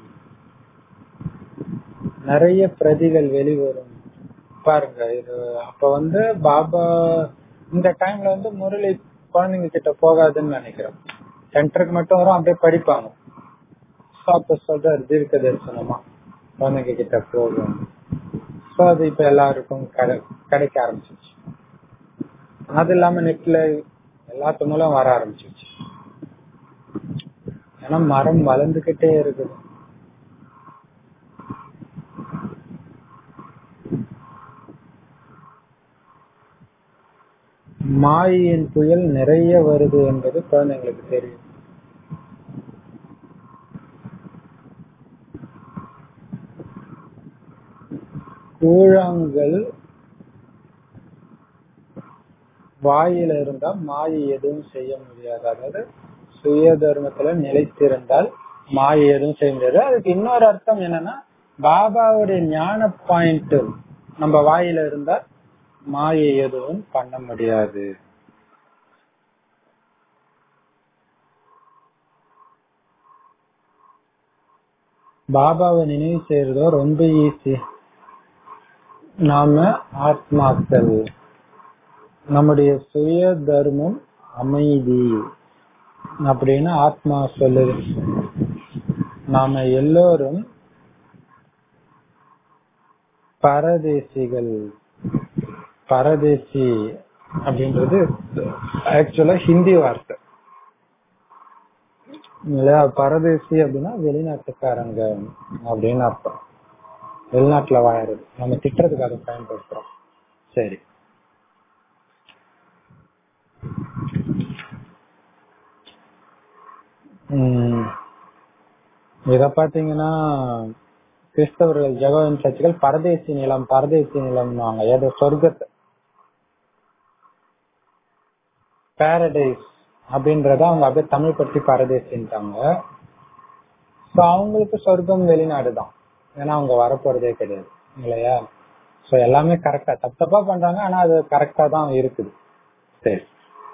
நிறைய பிரதிகள் வெளிவரும். பாருங்க, இது அப்ப வந்து பாபா இந்த டைம்ல வந்து முரளி குழந்தைங்க கிட்ட போகாதுன்னு நினைக்கிறேன். சென்டருக்கு மட்டும் வரும், அப்படியே படிப்பாங்க. சொல்றாரு தீர்க்க தரிசனமா குழந்தைங்க கிட்ட போகும். சோ அது இப்ப எல்லாருக்கும் கிடைக்க ஆரம்பிச்சிருச்சு. அது இல்லாம நெட்ல எல்லாத்து மூலம் வர ஆரம்பிச்சிருச்சு. ஏன்னா மரம் வளர்ந்துகிட்டே இருக்குது. மாயின் புயல் நிறைய வருது என்பது குழந்தைங்களுக்கு தெரியும். கூழாங்கல் வாயில இருந்தா மாயை எதுவும் செய்ய முடியாது. அதாவது சுய தர்மத்துல நிலைத்திருந்தால் மாயை எதுவும் செய்ய முடியாது. அதுக்கு இன்னொரு அர்த்தம் என்னன்னா, பாபாவுடைய ஞான பாயிண்ட் நம்ம வாயில இருந்தா மாயை எதுவும் பண்ண முடியாது. பாபாவை நினைவு செய்யறதோ ரொம்ப ஈஸி. நாம ஆத்மாக்கள், நம்முடைய சுய தர்மம் அமைதி அப்படின்னு ஆத்மா சொல்லுது. நாம எல்லோரும் பரதேசிகள். பரதேசி அப்படின்றது ஆக்சுவலா ஹிந்தி வார்த்தை இல்லையா? பரதேசி அப்படின்னா வெளிநாட்டுக்காரங்க அப்படின்னு அர்த்தம். வெளிநாட்டுல வாழறது, நம்ம திட்டுறதுக்கு அதை பயன்படுத்துறோம். சரி, உம் இத பாத்தீங்கன்னா கிறிஸ்தவர்கள் ஜெகோவின் சர்ச்சுகள் பரதேசி நிலம் பரதேசி நிலம்னுவாங்க. ஏதோ சொர்க்கத்தை, பாரடைஸ் அப்படின்றத அவங்க அப்படியே தமிழ் பற்றி பரதேசின்ட்டாங்க. அவங்களுக்கு சொர்க்கம் வெளிநாடு தான், ஏன்னா அவங்க வரப்போறதே கிடையாது இல்லையா? சோ எல்லாமே கரெக்டா தப்பு தப்பா பண்றாங்க, ஆனா அது கரெக்டா தான் இருக்குது. சரி,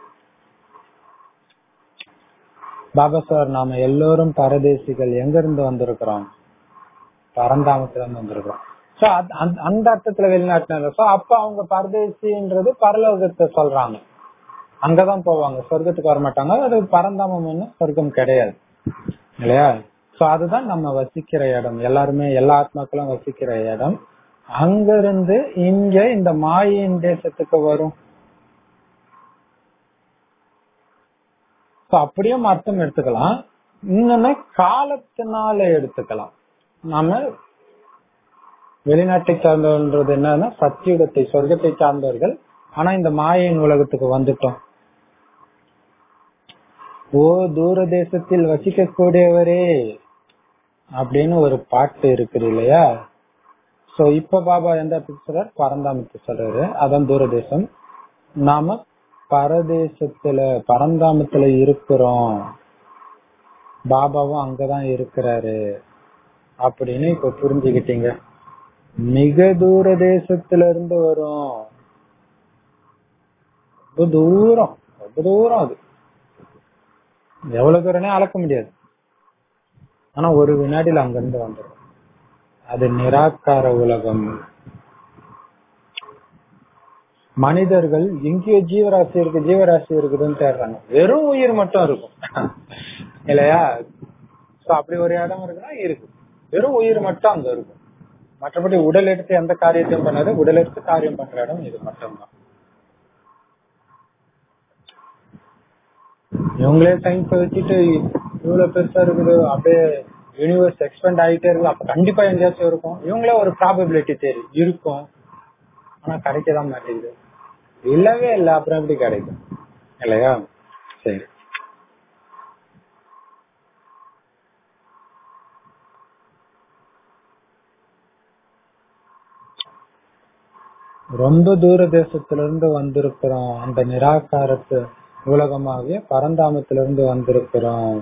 பாபா சார் நாம எல்லோரும் பரதேசிகள். எங்க இருந்து வந்திருக்கிறோம்? பரந்தாமத்துல இருந்து வந்திருக்கிறோம். சோ அந்த அர்த்தத்துல வெளிநாட்டுல. சோ அப்ப அவங்க பரதேசின்றது பரலோகத்தை சொல்றாங்க, அங்கதான் போவாங்க, சொர்க்கத்துக்கு வர மாட்டாங்க. அது பரந்தாமம் சொர்க்கம் கிடையாது இல்லையா? சோ அதுதான் நம்ம வசிக்கிற இடம், எல்லாருமே எல்லா ஆத்மாக்களும் வசிக்கிற இடம். அங்க இருந்து இங்க இந்த மாயின் தேசத்துக்கு வரும். அப்படியும் அர்த்தம் எடுத்துக்கலாம், இன்னொன்னு காலத்தினால எடுத்துக்கலாம். நாம வெளிநாட்டை சார்ந்தவன்றது என்னன்னா சத்தியுகத்தை சொர்க்கத்தை சார்ந்தவர்கள், ஆனா இந்த மாயின் உலகத்துக்கு வந்துட்டோம். ஓ தூர தேசத்தில் வசிக்க கூடியவரே அப்படின்னு ஒரு பாட்டு இருக்குது இல்லையா? சோ இப்ப பாபா எந்த இடத்துக்கு சொல்றாரு? பரந்தாமத்து சொல்றாரு, அதான் தூரதேசம். நாம பரதேசத்துல பரந்தாமத்துல இருக்கிறோம், பாபாவும் அங்கதான் இருக்கிறாரு அப்படின்னு இப்ப புரிஞ்சுக்கிட்டீங்க. மிக தூர தேசத்துல இருந்து வரும், ரொம்ப தூரம், ரொம்ப தூரம். அது எவ்வளவு தூரம்னே அளக்க முடியாது, ஆனா ஒரு வினாடியில் அங்கிருந்து வந்துடும். அது நிராகார உலகம். மனிதர்கள் எங்கேயோ ஜீவராசி இருக்கு ஜீவராசி இருக்குதுன்னு தேடுறாங்க, வெறும் உயிர் மட்டும் இருக்கும் இல்லையா? அப்படி ஒரு இடம் இருக்குன்னா இருக்கு, வெறும் உயிர் மட்டும் அங்க இருக்கும். மற்றபடி உடல் எடுத்து எந்த காரியத்தையும் பண்ணாது, உடல் எடுத்து காரியம் பண்ற இடம் இது மட்டும்தான். இவங்களே சயின்ஸ் வச்சுட்டு இவ்வளவு பெருசா இருக்குது, அப்படியே யூனிவர்ஸ் எக்ஸ்பெண்ட் ஆகிட்டே இருக்கு, அப்ப கண்டிப்பா எங்கேயாச்சும் இருக்கும். இவங்களே ஒரு ப்ராபபிலிட்டி தேரி இருக்கும், ஆனா கிடைக்கதான் மாட்டேங்குது. இல்லவே இல்லை, அப்புறம் எப்படி கிடைக்கும் இல்லையா? சரி, ரொம்ப தூர தேசத்துல இருந்து வந்திருக்கிறோம், அந்த நிராகாரத்து உலகமாகிய பரந்தாமத்திலிருந்து வந்திருக்கிறோம்.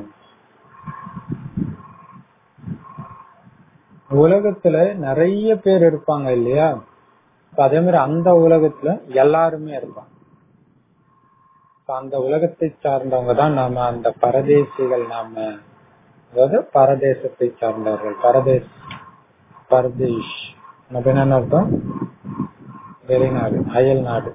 உலகத்துல நிறைய பேர் இருப்பாங்க இல்லையா? அதே மாதிரி அந்த உலகத்துல எல்லாருமே இருப்பாங்க. அந்த உலகத்தை சார்ந்தவங்க தான் நாம, அந்த பரதேசிகள் நாம, அதாவது பரதேசத்தை சார்ந்தவர்கள். பரதேஷ் பரதேஷ் அப்படின்னு அர்த்தம், வெளிநாடு, அயல் நாடு.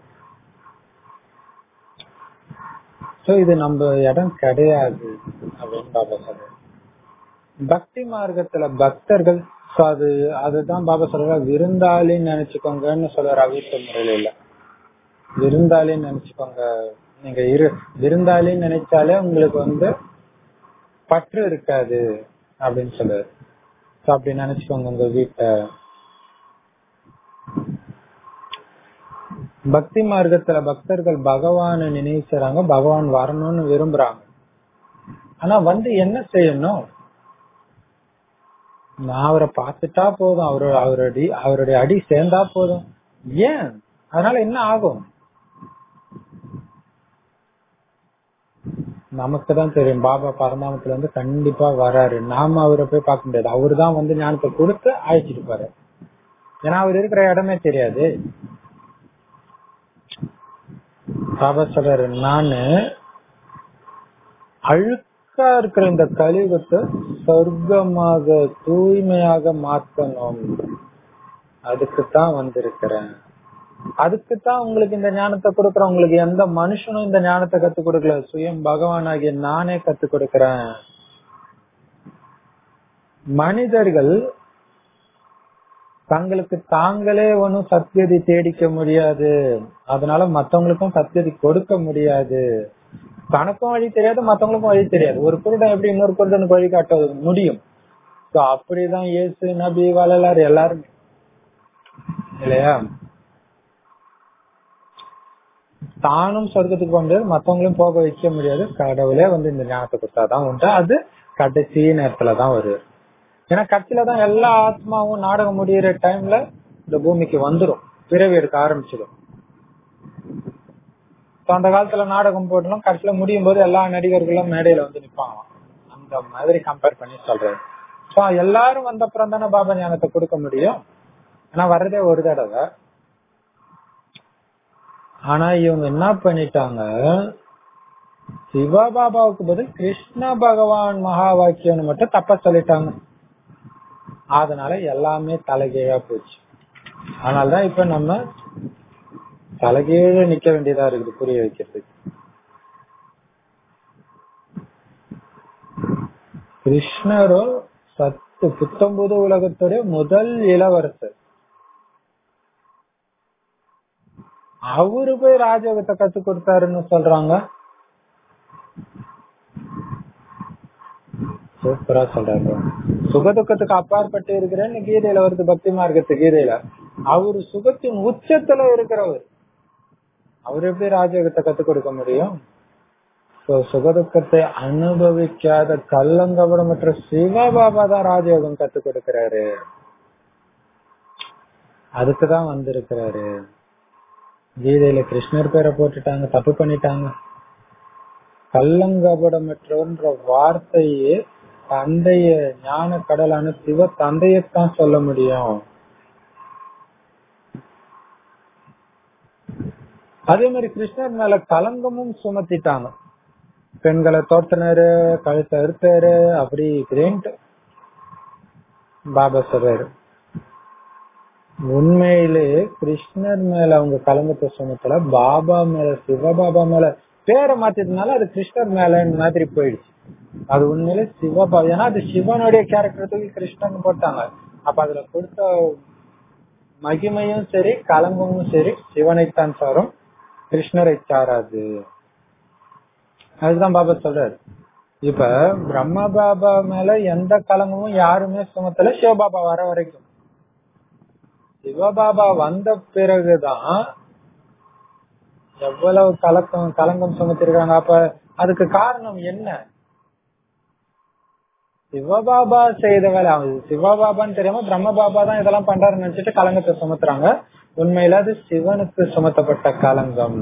சோ இது நம்ம இடம் கிடையாது அப்படின்னு பாபா சொல்ற. பக்தி மார்க்கத்துல பக்தர்கள், அது அதுதான் பாபா சொல்ற, விருந்தாளின்னு நினைச்சுக்கோங்கன்னு சொல்ற. அவித்த முறையில இல்ல, விருந்தாளின்னு நினைச்சுக்கோங்க. நீங்க இரு விருந்தாளின்னு நினைச்சாலே உங்களுக்கு வந்து பற்று இருக்காது அப்படின்னு சொல்லுவாரு. அப்படி நினைச்சுக்கோங்க உங்க வீட்டை. பக்தி மார்க்கத்துல பக்தர்கள் பகவான நினைச்சாங்க, பகவான் வரணும்னு விரும்புறாங்க. ஆனா வந்து என்ன செய்யணும்? நான் அவரை பார்த்துட்டா போதும், அவரு அவருடைய அவருடைய அடி சேர்ந்தா போதும். ஏன்? அதனால என்ன ஆகும்? நமக்கு தான் தெரியும், பாபா பரந்தாமத்துல வந்து கண்டிப்பா வராரு. நாம அவரை போய் பார்க்க முடியாது, அவரு தான் வந்து ஞானத்தை கொடுத்து அழைச்சிட்டு போறாரு. ஏன்னா அவர் இருக்கிற இடமே தெரியாது. பாபா சொல்றாரு, நானு அழுக்கா இருக்கிற இந்த கலியுகத்தை சொர்க்கமாக தூய்மையாக மாற்றணும். அதுக்குத்தான் வந்திருக்கிறேன், அதுக்குத்தான் உங்களுக்கு இந்த ஞானத்தை கொடுக்கறேன். உங்களுக்கு எந்த மனுஷனும் இந்த ஞானத்தை கத்து கொடுக்கல, சுயம் பகவான் ஆகிய நானே கத்து கொடுக்கறேன். மனிதர்கள் தங்களுக்கு தாங்களே ஒன்னும் சத்கதி தேடிக்க முடியாது, அதனால மத்தவங்களுக்கும் சத்கதி கொடுக்க முடியாது. தனக்கும் வழி தெரியாது, மத்தவங்களுக்கும் வழி தெரியாது. ஒரு குருடன் எப்படி இன்னொரு குருடனுக்கு வழி காட்ட முடியும்? அப்படிதான் இயேசு, நபி, வள்ளலார் எல்லாருமே இல்லையா? தானும் சொர்க்கத்துக்கு போக முடியாது, மத்தவங்களும் போக வைக்க முடியாது. கடவுளே வந்து இந்த ஞானத்தை கொடுத்தாதான் உண்டு. அது கடைசி நேரத்துலதான் வருது. ஏன்னா கட்சியில தான் எல்லா ஆத்மாவும் நாடகம் முடிகிற டைம்ல இந்த பூமிக்கு வந்துடும், பிறவி எடுக்க ஆரம்பிச்சிடும். அந்த காலத்துல நாடகம் போட்டோம், கடைசியில முடியும் போது எல்லா நடிகர்களும் மேடையில வந்து நிப்பாங்க. அந்த மாதிரி கம்பேர் பண்ணி சொல்றேன். சோ எல்லாரும் வந்த அப்புறம் தானே பாபா ஞானத்தை கொடுக்க முடியும். ஆனா வர்றதே ஒரு தடவை. ஆனா இவங்க என்ன பண்ணிட்டாங்க, சிவபாபாவுக்கு பதில் கிருஷ்ண பகவான் மகா வாக்கியம் மட்டும் தப்பா சொல்லிட்டாங்க. அதனால எல்லாமே தலைகீழா போச்சு. அதனாலதான் இப்ப நம்ம தலைகீழ நிக்க வேண்டியதா இருக்குது புரிய வைக்கிறதுக்கு. கிருஷ்ணரோ சத்து புத்தம்புது உலகத்துடைய முதல் இளவரசர். அவரு போய் ராஜயோகத்தை கத்து கொடுத்தாருன்னு சொல்றாங்க. சூப்பரா சொல்றாரு. சுகதுக்கத்துக்கு அப்பாற்பட்டு இருக்கிறேன்னு கீதையில வருது, பக்தி மார்க்கத்து கீதையில. அவரு சுகத்தின் உச்சத்துல இருக்கிறவர், அவரு எப்படி ராஜயோகத்தை கத்து கொடுக்க முடியும்? சுகதுக்கத்தை அனுபவிக்காத கள்ளங்கபடமற்ற சிவபாபா தான் ராஜயோகம் கத்து கொடுக்கிறாரு. அதுக்குதான் வந்திருக்கிறாரு. கீதையில கிருஷ்ணர் பேரை போட்டுட்டாங்க, தப்பு பண்ணிட்டாங்க. கள்ளங்கபடமற்றவன்ற வார்த்தையே தந்தைய ஞான கடலான சிவ தந்தையத்தான் சொல்ல முடியும். அதே மாதிரி கிருஷ்ணர் மேல கலங்கமும் சுமத்திட்டாங்க. பெண்களை தோற்றினாரு, கழுத்தை அறுத்தாரு, அப்படி இப்படின்ட்டு பாபா சொல்றாரு. உண்மையிலே கிருஷ்ணர் மேல அவங்க கலங்கத்தை சுமத்தல, பாபா மேல, சிவபாபா மேல பேரை மாத்திட்டனால அது கிருஷ்ணர் மேல மாதிரி போயிடுச்சு. அது உண்மையிலே சிவபாபா, ஏன்னா அது சிவனுடைய கேரக்டருக்கு கிருஷ்ணன் போட்டாங்க. அப்ப அதுல கொடுத்த மகிமையும் சரி கலங்கமும் சரி சிவனைத்தான் சாரும், கிருஷ்ணரை சாராது. அதுதான் பாபா சொல்றாரு. இப்ப பிரம்ம பாபா மேல எந்த கலங்கமும் யாருமே சுமத்தல சிவபாபா வர வரைக்கும். சிவபாபா வந்த பிறகுதான் எவ்வளவு கலக்கம் கலங்கம் சுமத்திருக்காங்க. அப்ப அதுக்கு காரணம் என்ன? சிவபாபா செய்த வேலை. சிவபாபான்னு தெரியாம பிரம்ம பாபா தான் இதெல்லாம் பண்றாருன்னு நினைச்சிட்டு கலங்கத்தை சுமத்துறாங்க. உண்மையில அது சிவனுக்கு சுமத்தப்பட்ட கலங்கம்.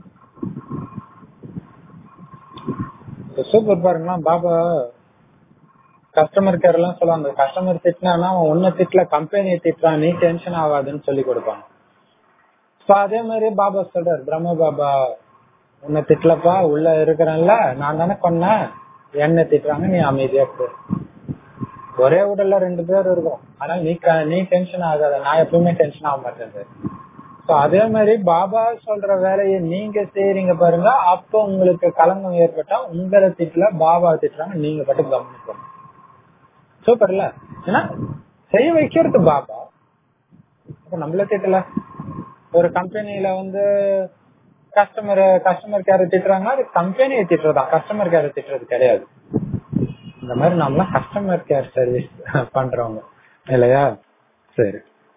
சூப்பர் பாருங்களா, பாபா கஸ்டமர் கேர் எல்லாம் சொல்லுவாங்க, கஸ்டமர் திட்டினா அவன் உன்ன திட்டல கம்பெனியை திட்டுறான், நீ டென்ஷன் ஆகாதுன்னு சொல்லி கொடுப்பாங்க. அதே மாதிரி பாபா சொல்றாரு, பிரம்ம பாபா உன்னை திட்டலப்பா, உள்ள இருக்கிறேன்ல நான் தானே கொன்னேன், என்ன திட்டுறாங்க நீ அமைதியா போ. ஒரே உடல்ல ரெண்டு பேர் இருக்கும், ஆனா நீ நீ டென்ஷன் ஆகாத, நான் எப்பவுமே டென்ஷன் ஆக மாட்டேன். அதே மாதிரி பாபா சொல்ற வேலையை நீங்க செய்யறீங்க பாருங்க, அப்ப உங்களுக்கு கலங்கம் ஏற்பட்டா உங்களை திட்டல பாபா திட்டுறாங்க, நீங்க பட்டு கவனிக்கணும். சூப்பர்ல, ஏன்னா செய்ய வைக்கிறது பாபா, அப்ப நம்மள திட்டல. ஒரு கம்பெனில வந்து கஸ்டமர் கஸ்டமர் கேர் திட்டுறாங்க, அது கம்பெனியை திட்டுறதா, கஸ்டமர் கேர் திட்டுறது கிடையாது. இந்த மாதிரி நாம கஸ்டமர் கேர் சர்வீஸ் பண்றவங்க இல்லையா? சரி,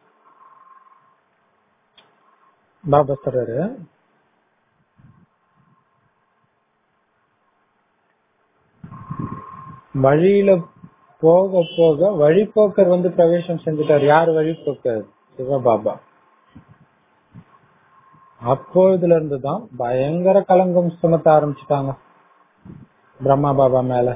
பாபா சொல்றாரு, வழியில போக போக வழிபோக்கர் வந்து பிரவேசம் செஞ்சுட்டாரு. யாரு வழிபோக்கர்? சிவபாபா. அப்போதுல இருந்துதான் பயங்கர கலங்கம் சுமத்த ஆரம்பிச்சுட்டாங்க பிரம்மா பாபா மேல.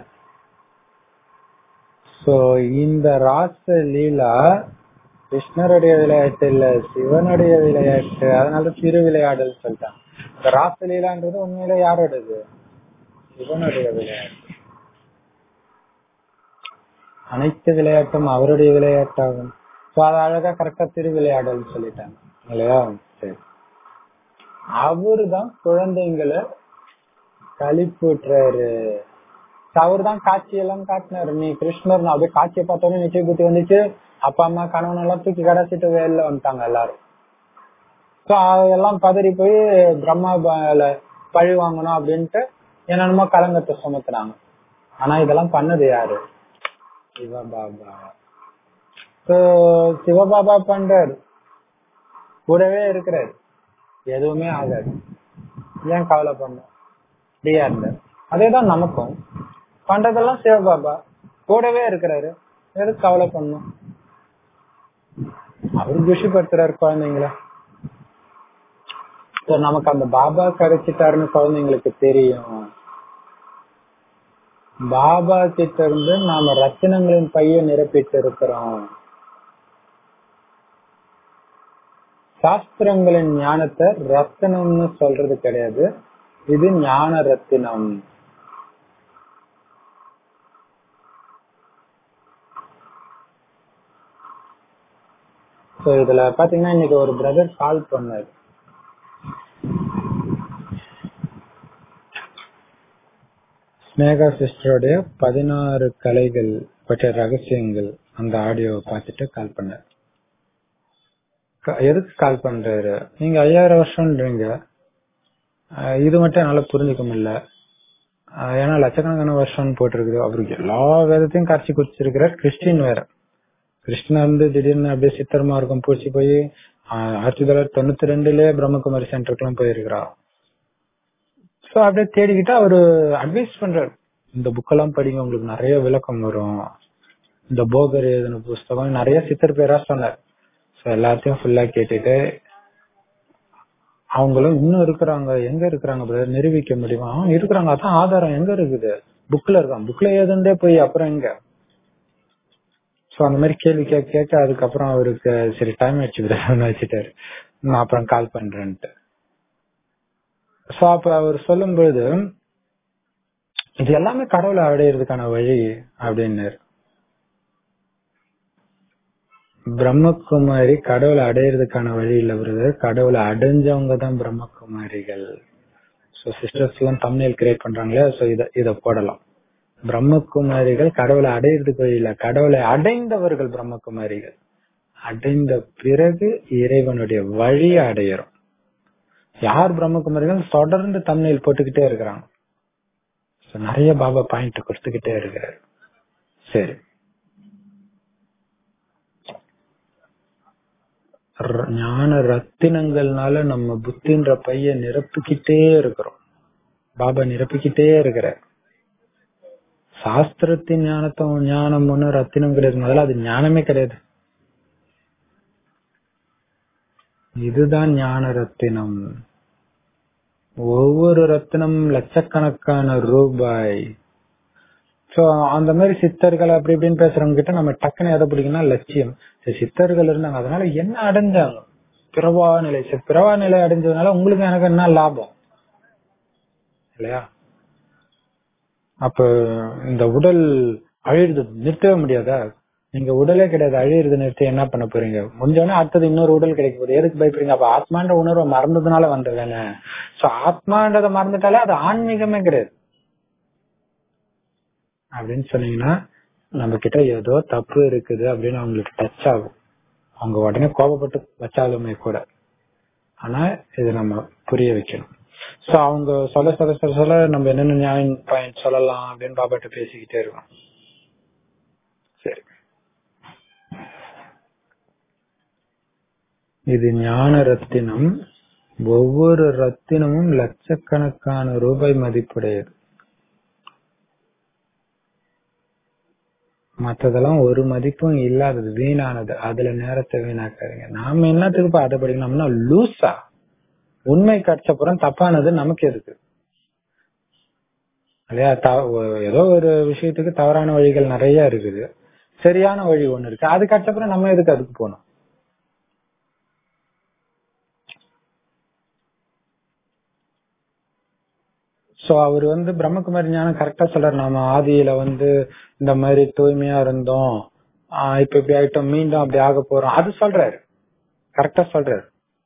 சோ இந்த ராச லீலா கிருஷ்ணருடைய விளையாட்டு இல்ல, சிவனுடைய விளையாட்டு. அதனால சிறு விளையாடல் சொல்லிட்டாங்க. இந்த ராச லீலான்றது உண்மையில யாரோடது? சிவனுடைய விளையாட்டு. அனைத்து விளையாட்டும் அவருடைய விளையாட்டாகும். அது அழகா கரெக்டா திருவிளையாடல் சொல்லிட்டாங்க இல்லையா. சரி, அவரு தான் குழந்தைங்களை கழிப்புறாரு. அவரு தான் காட்சியெல்லாம் காட்டினாரு. நீ கிருஷ்ணர், நான் அப்படியே காட்சியை பார்த்தோன்னே நிச்சய புத்தி வந்துச்சு. அப்பா அம்மா கணவன் எல்லாம் தூக்கி கடைசிட்டு வெளில வந்துட்டாங்க எல்லாரும். சோ அதெல்லாம் பதறி போய் பிரம்மா பழி வாங்கணும் அப்படின்ட்டு என்னென்னமோ கலங்கத்தை சுமத்துறாங்க. ஆனா இதெல்லாம் பண்ணது யாரு? சிவபாபா. சோ சிவபாபா பண்றாரு, கூடவே இருக்கிறாரு, எதுவுமே ஆகாது. ஏன் கவலை பண்ணும்? ஃப்ரீயா இருந்தார். அதேதான் நமக்கும் பண்றதெல்லாம் சிவபாபா கூடவே இருக்கிறாரு, எதுக்கு கவலை பண்ணும்? அவரு குஷிப்படுத்துறாரு குழந்தைங்கள. நமக்கு அந்த பாபா கிடைச்சிட்டாருன்னு குழந்தைங்களுக்கு தெரியும். பாபா கிட்ட இருந்து நாம ரத்தினங்களின் பைய நிரப்பிட்டு இருக்கிறோம். சாஸ்திரங்களின் ஞானத்தை ரத்தினம்னு சொல்றது கிடையாது, இது ஞான ரத்தினம். இதுல பாத்தீங்கன்னா இன்னைக்கு ஒரு பிரதர் கால் பண்ணாரு. ஸ்னேகா சிஸ்டருடைய பதினாறு கலைகள் பற்றிய ரகசியங்கள் அந்த ஆடியோ பார்த்துட்டு கால் பண்ணாரு. எதுக்கு கால் பண்றாரு? நீங்க ஐயாயிரம் வருஷம்ன்றீங்க, இது மட்டும் என்னால புரிஞ்சுக்க முடியல. ஏன்னா லட்சக்கணக்கான வருஷம் போட்டிருக்குது. அவருக்கு எல்லா வேதத்தையும் காட்சி குடிச்சிருக்கிறார். கிறிஸ்டின் வேற. கிருஷ்ணா வந்து திடீர்னு அப்படியே சித்தர் மார்க்கம் பூச்சி போய் ஆயிரத்தி தொள்ளாயிரத்தி தொண்ணூத்தி ரெண்டுலயே பிரம்மகுமாரி சென்டருக்கு எல்லாம் போயிருக்கிறா. சோ அப்படியே தேடிக்கிட்டு அவரு அட்வைஸ் பண்றாரு, இந்த புக்கெல்லாம் படிங்க, உங்களுக்கு நிறைய விளக்கம் வரும். இந்த போகர் எழுதின புஸ்தகம் நிறைய சித்தர் பேரா சொன்னார். சோ எல்லாத்தையும் ஃபுல்லா கேட்டுட்டு அவங்களும் இன்னும் இருக்கிறாங்க. எங்க இருக்கிறாங்க பிரதர், நிரூபிக்க முடியுமா? இருக்கிறாங்க, அதான் ஆதாரம் எங்க இருக்குது? புக்ல இருக்கான். புக்ல ஏதுண்டே போய் அப்புறம் எங்க? சோ அந்த மாதிரி கேள்வி கேட்க கேட்க அதுக்கப்புறம் அவருக்கு சரி டைம் ஆயிடுச்சு பிரதர் வச்சுட்டாரு, நான் அப்புறம் கால் பண்றேன்ட்டு. சோ அப்ப அவர் சொல்லும் பொழுது இது எல்லாமே கடவுளை அடையிறதுக்கான வழி அப்படின்னாரு. பிரம்மகுமாரி கடவுளை அடையிறதுக்கான வழி இல்ல பிரதர், கடவுளை அடைஞ்சவங்க தான் பிரம்மகுமாரிகள். சோ சிஸ்டர்ஸ் எல்லாம் தம்ப்நெயில் கிரியேட் பண்றாங்களே, சோ இத இத போடலாம். பிரம்மகுமாரிகள் கடவுளை அடையிறதுக்கு வழி இல்ல, கடவுளை அடைந்தவர்கள் பிரம்மகுமாரிகள். அடைந்த பிறகு இறைவனுடைய வழியை அடையிறோம். யார் பிரம்மகுமாரிகள்? தொடர்ந்து தம்ப்நெயில் போட்டுக்கிட்டே இருக்கிறாங்க. நிறைய பாபா பாயிண்ட் கொடுத்துக்கிட்டே இருக்கிறாரு. சரி, ஞான ரத்தினங்கள்னால நம்ம புத்தின்ற பைய நிரப்பிக்கிட்டே இருக்கிறோம். பாபா நிரப்பிக்கிட்டே இருக்கிறார். சாஸ்திரத்தின் ஞானத்தை ஞானம் ஒண்ணு ரத்தினம் கிடையாது, முதல்ல அது ஞானமே கிடையாது. இதுதான் ஞான ரத்தினம். ஒவ்வொரு ரத்தினம் லட்சக்கணக்கான ரூபாய். சோ அந்த மாதிரி சித்தர்கள் அப்படி இப்படின்னு பேசுறவங்க கிட்ட நம்ம டக்குன்னு எதை பிடிக்கணும்னா லட்சியம். சித்தர்கள் இருந்தாங்க, அதனால என்ன அடைஞ்சாங்க? பிறவா நிலை. பிறவா நிலை அடைஞ்சதுனால உங்களுக்கு எனக்கு என்ன லாபம் இல்லையா? அப்ப இந்த உடல் அழியிறது நிறுத்தவே முடியாதா? நீங்க உடலே கிடையாது, அழியிறது நிறுத்தி என்ன பண்ண போறீங்க? முடிஞ்சோடனே அடுத்தது இன்னொரு உடல் கிடைக்க போகுது, எதுக்கு பயப்படுறீங்க? அப்ப ஆத்மான்ற உணர்வை மறந்ததுனால வந்ததுதானே. சோ ஆத்மான்றதை மறந்துட்டாலே அது ஆன்மீகமே கிடையாது அப்படின்னு சொன்னீங்கன்னா நம்ம கிட்ட ஏதோ தப்பு இருக்குது அப்படின்னு அவங்களுக்கு டச் ஆகும். அவங்க உடனே கோபப்பட்டு வச்சாலுமே கூட. ஆனா இது நம்ம புரிய வைக்கணும். சோ அவங்க சொல்ல சொல்ல சொல்ல சொல்ல நம்ம என்னென்ன நியாயம் பாயிண்ட் சொல்லலாம் அப்படின்னு பாபாட்ட பேசிக்கிட்டே இருக்கோம். சரி, இது ஞான ரத்தினம். ஒவ்வொரு ரத்தினமும் லட்சக்கணக்கான ரூபாய் மதிப்புடையது. மற்றதெல்லாம் ஒரு மதிப்பும் இல்லாதது, வீணானது. அதுல நேரத்தை வீணாக்காதீங்க. நாம என்னத்துக்கு அதை படிக்கணும்னா லூசா உண்மை கட்சப்புறம் தப்பானது நமக்கு எதுக்கு இல்லையா? ஏதோ ஒரு விஷயத்துக்கு தவறான வழிகள் நிறைய இருக்குது, சரியான வழி ஒண்ணு இருக்கு, அது கட்சப்புறம் நம்ம எதுக்கு அதுக்கு போகணும்? சோ அவர் வந்து பிரம்மகுமாரி ஞானம் கரெக்டா சொல்றாரு. நாம ஆதியில வந்து இந்த மாதிரி தூய்மையா இருந்தோம், ஆஹ் இப்ப இப்படி ஆயிட்டோம், மீண்டும் அப்படி ஆக போறோம், அது சொல்றாரு, கரெக்டா சொல்றாரு.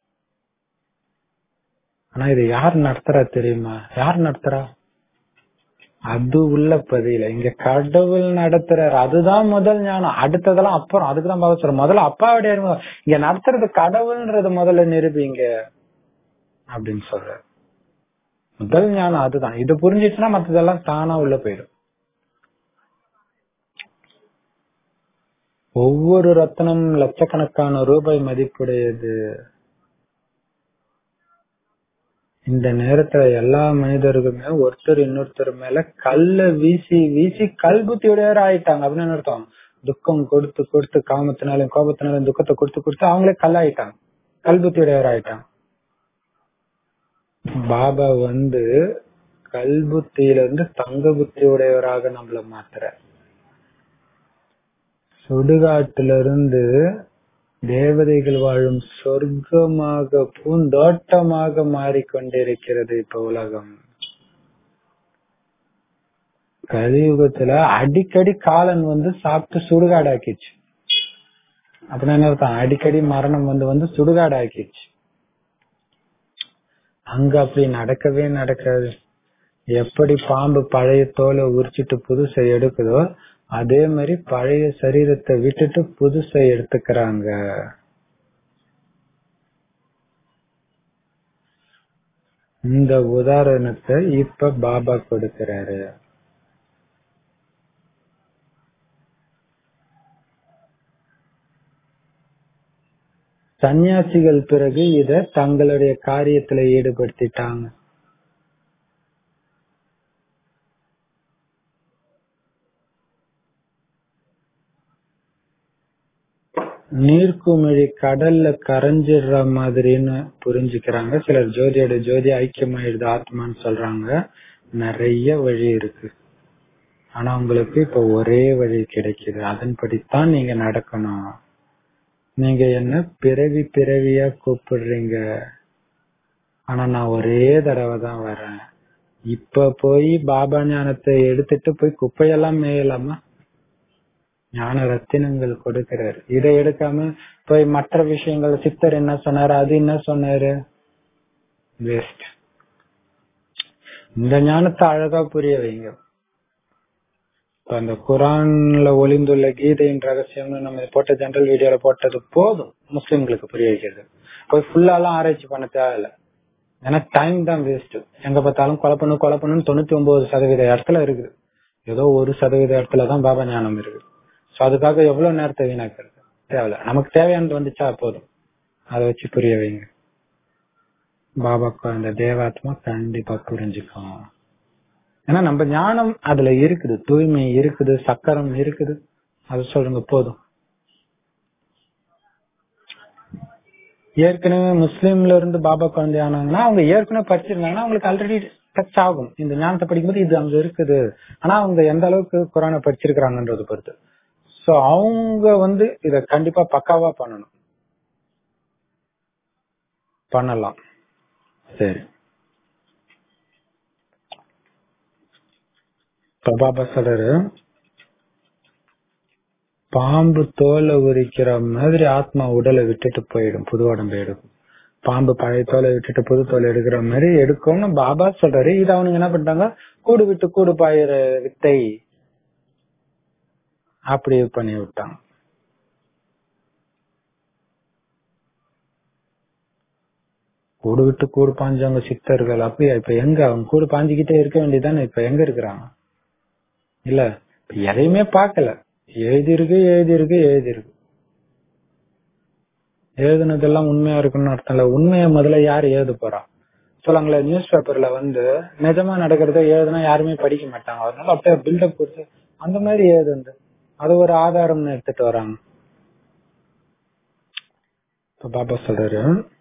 ஆனா இது யார் நடத்துறா தெரியுமா? யார் நடத்துறா? அது உள்ள பதில இங்க கடவுள் நடத்துறாரு. அதுதான் முதல் ஞானம். அடுத்ததெல்லாம் அப்புறம். அதுக்குதான் பாக்க சொல்ற, முதல்ல அப்பாவுடைய இங்க நடத்துறது கடவுள்ன்றது முதல்ல நிரூபிங்க அப்படின்னு சொல்ற. முதல் ஞானம் அதுதான். இது புரிஞ்சிச்சுன்னா மத்ததெல்லாம் தானா உள்ள போயிடும். ஒவ்வொரு ரத்தனம் லட்சக்கணக்கான ரூபாய் மதிப்புடையது. இந்த நேரத்துல எல்லா மனிதர்களுமே ஒருத்தர் இன்னொருத்தர் மேல கல்ல வீசி வீசி கல்புத்தியுடையவர் ஆயிட்டாங்க அப்படின்னு அர்த்தம். துக்கம் கொடுத்து கொடுத்து, காமத்தினாலும் கோபத்தினாலும் துக்கத்தை கொடுத்து கொடுத்து அவங்களே கல்லாயிட்டாங்க, கல்புத்தியுடையவர் ஆயிட்டாங்க. பாபா வந்து கல்புத்தியில இருந்து தங்க புத்தியுடையவராக நம்மள மாத்துற. சுடுகாட்டுல இருந்து தேவதைகள் வாழும் சொர்க்கமாக பூந்தோட்டமாக மாறிக்கொண்டிருக்கிறது இப்ப உலகம். கலியுகத்துல அடிக்கடி காலன் வந்து சாப்பிட்டு சுடுகாடாக்கிச்சு. அப்படின்னா என்ன அர்த்தம்? அடிக்கடி மரணம் வந்து வந்து சுடுகாடாக்கிச்சு. அங்க அப்படி நடக்கவே நடக்காது. எப்படி பாம்பு பழைய தோலை உரிச்சிட்டு புதுசை எடுக்குதோ அதே மாதிரி பழைய சரீரத்தை விட்டுட்டு புதுசை எடுத்துக்கிறாங்க. இந்த உதாரணத்தை இப்ப பாபா கொடுக்கிறாரு. சன்னியாசிகள் பிறகு இத தங்களுடைய காரியத்துல ஈடுபடுத்திட்டாங்க. நீர்க்குமிழி கடல்ல கரைஞ்சிடுற மாதிரின்னு புரிஞ்சுக்கிறாங்க சிலர். ஜோதியோட ஜோதி ஐக்கியமாயிடுது ஆத்மான்னு சொல்றாங்க. நிறைய வழி இருக்கு. ஆனா உங்களுக்கு இப்ப ஒரே வழி கிடைக்குது. அதன்படித்தான் நீங்க நடக்கணும். நீங்க என்ன பிறவி பிறவியா கூப்பிடுறீங்க, ஆனா நான் ஒரே தடவை தான் வரேன். இப்ப போய் பாபா ஞானத்தை எடுத்துட்டு போய் குப்பையெல்லாம் மேயலாமா? ஞான ரத்தினங்கள் கொடுக்கிறாரு. இதை எடுக்காம போய் மற்ற விஷயங்கள், சித்தர் என்ன சொன்னாரு, அது என்ன சொன்னாரு, வேஸ்ட். இந்த ஞானத்தை அழகா புரிய வைங்க. அந்த குரான்ல ஒளிந்துள்ள கீதையின் ரகசியம்னு நம்ம போட்ட ஜெனரல் வீடியோல போட்டது போதும் முஸ்லிம்களுக்கு புரிய வைக்கிறது. போய் ஃபுல்லாலாம் ஆராய்ச்சி பண்ண தேவையில்லை. ஏன்னா டைம் தான் வேஸ்ட். எங்க பார்த்தாலும் குழப்பணும் குழப்பணும்னு தொண்ணூத்தி ஒன்பது சதவீத இடத்துல இருக்குது. ஏதோ ஒரு சதவீத இடத்துலதான் பாபா ஞானம் இருக்குது. சோ அதுக்காக எவ்வளவு நேரத்தை வீணாக்கிறது தேவையில்ல. நமக்கு தேவையானது வந்துச்சா போதும், அதை வச்சு புரிய வைங்க. பாபாக்கு அந்த தேவாத்மா கண்டிப்பா புரிஞ்சுக்கும். ஏன்னா நம்ம ஞானம் அதுல இருக்குது, தூய்மை இருக்குது, சக்கரம் இருக்குது. அது சொல்லுங்க போதும். ஏற்கனவே முஸ்லீம்ல இருந்து பாபா குழந்தை ஆனாங்கன்னா அவங்க ஏற்கனவே படிச்சிருந்தாங்கன்னா அவங்களுக்கு ஆல்ரெடி டச் ஆகும். இந்த ஞானத்தை படிக்கும்போது இது அங்க இருக்குது. ஆனா அவங்க எந்த அளவுக்கு குரானை படிச்சிருக்கிறாங்கன்றது பொறுத்து. சோ அவங்க வந்து இத கண்டிப்பா பக்காவா பண்ணணும். பண்ணலாம். சரி, பாபா சொல்றாரு, பாம்பு தோலை உரிக்கிற மாதிரி ஆத்மா உடலை விட்டுட்டு போயிடும், புது உடம்பு எடுக்கும். பாம்பு பழைய தோலை விட்டுட்டு புது தோலை எடுக்கிற மாதிரி எடுக்கும்னு பாபா சொல்றாரு. இது அவனுக்கு என்ன பண்ணிட்டாங்க, கூடு விட்டு கூடு பாயிற வித்தை அப்படி பண்ணி விட்டாங்க. கூடு விட்டு கூடு பாஞ்சவங்க சித்தர்கள். அப்படியா? இப்ப எங்க அவங்க கூடு பாஞ்சுக்கிட்டே இருக்க வேண்டியதானே? இப்ப எங்க இருக்கிறாங்க? இல்ல, எதையுமே பாக்கல. எழுதி இருக்கு எழுதி இருக்கு எழுதி இருக்கு. எழுதுனதெல்லாம் உண்மையா இருக்குன்னு அர்த்தம் இல்ல. உண்மையை முதல்ல யாரு எழுத போறா சொல்லுங்களே? நியூஸ் பேப்பர்ல வந்து நிஜமா நடக்கிறத எழுதுனா யாருமே படிக்க மாட்டாங்க. அதனால அப்படியே பில்டப் கொடுத்து அந்த மாதிரி எழுதுந்து அது ஒரு ஆதாரம்னு எடுத்துட்டு வராங்க. பாபா சொல்றாரு,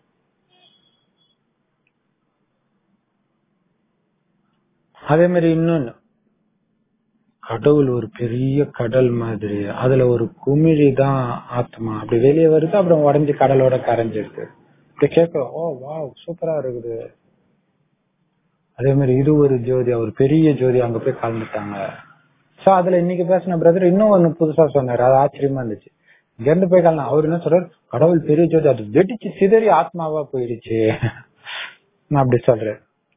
அதே மாதிரி இன்னொன்னு, கடவுள் ஒரு பெரிய கடல் மாதிரி, அதுல ஒரு குமிழி தான் ஆத்மா. அப்படி வெளியே வருது, அப்புறம் உடஞ்சி கடலோட கரைஞ்சிருக்கு. இப்படி கேட்க, ஓ வா சூப்பரா இருக்குது. அதே மாதிரி இது ஒரு ஜோதி, ஒரு பெரிய ஜோதி அங்க போய் கலந்துட்டாங்க. சோ அதுல இன்னைக்கு பேசின பிரதர் இன்னும் ஒண்ணு புதுசா சொன்னாரு, அது ஆச்சரியமா இருந்துச்சு. இங்க இருந்து போய் காலம் அவர் என்ன சொல்றாரு, கடவுள் பெரிய ஜோதி, அது வெடிச்சு சிதறி ஆத்மாவா போயிடுச்சு அப்படி சொல்றாரு.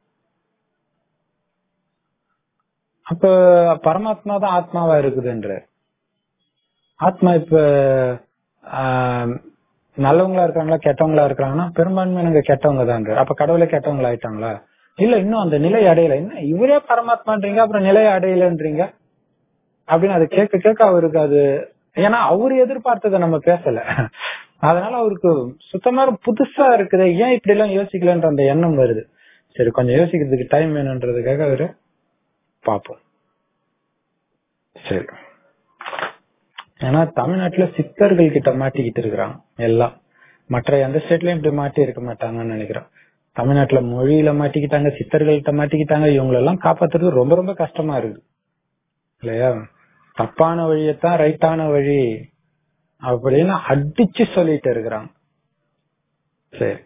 அப்ப பரமாத்மா தான் ஆத்மாவா இருக்குதுன்ற. ஆத்மா இப்ப ஆஹ் நல்லவங்களா இருக்காங்களா கெட்டவங்களா இருக்காங்கன்னா பெரும்பான்மையான கெட்டவங்க தான். அப்ப கடவுளை கெட்டவங்களா ஆயிட்டாங்களா? இல்ல, இன்னும் அந்த நிலை அடையல. என்ன இவரே பரமாத்மான்றீங்க, அப்புறம் நிலை அடையலன்றீங்க அப்படின்னு அது கேட்க கேட்க அவருக்கு அது, ஏன்னா அவரு எதிர்பார்த்ததை நம்ம பேசல, அதனால அவருக்கு சுத்தமா புதுசா இருக்குது. ஏன் இப்படி எல்லாம் யோசிக்கலன்ற அந்த எண்ணம் வருது. சரி, கொஞ்சம் யோசிக்கிறதுக்கு டைம் வேணும்ன்றதுக்காக அவரு பாப்போம். சரி, ஏன்னா தமிழ்நாட்டுல சித்தர்கள் கிட்ட மாட்டிக்கிட்டு இருக்கிறாங்க எல்லாம். மற்ற எந்த ஸ்டேட்லயும் இப்படி மாட்டி இருக்க மாட்டாங்கன்னு நினைக்கிறேன். தமிழ்நாட்டுல மொழியில மாட்டிக்கிட்டாங்க, சித்தர்கள்ட்ட மாட்டிக்கிட்டாங்க. இவங்களெல்லாம் காப்பாத்துறது ரொம்ப ரொம்ப கஷ்டமா இருக்கு இல்லையா? தப்பான வழியத்தான் ரைட்டான வழி அப்படின்னு அடிச்சு சொல்லிட்டு இருக்கிறாங்க. சரி,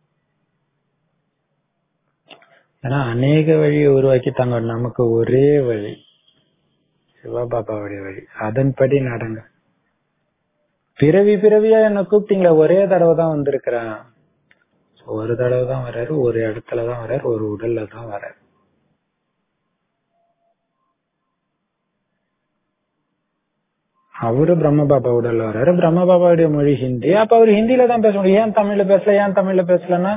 ஏன்னா அநேக வழியை உருவாக்கிட்டாங்க, நமக்கு ஒரே வழி சிவபாபாவுடைய வழி. அதன்படி நடங்க. பிறவி பிறவியா என்ன கூப்பிட்டீங்களா? ஒரே தடவை தான் வந்திருக்கிறேன். ஒரு தடவை தான் வர்றாரு, ஒரு இடத்துலதான் வர்றாரு, ஒரு உடல்ல தான் வர்றாரு. அவரு பிரம்ம பாபா உடல்ல வர்றாரு. பிரம்ம பாபாவுடைய மொழி ஹிந்தி. அப்ப அவரு ஹிந்தில தான் பேச முடியும். ஏன் தமிழ்ல பேசல? ஏன் தமிழ்ல பேசலன்னா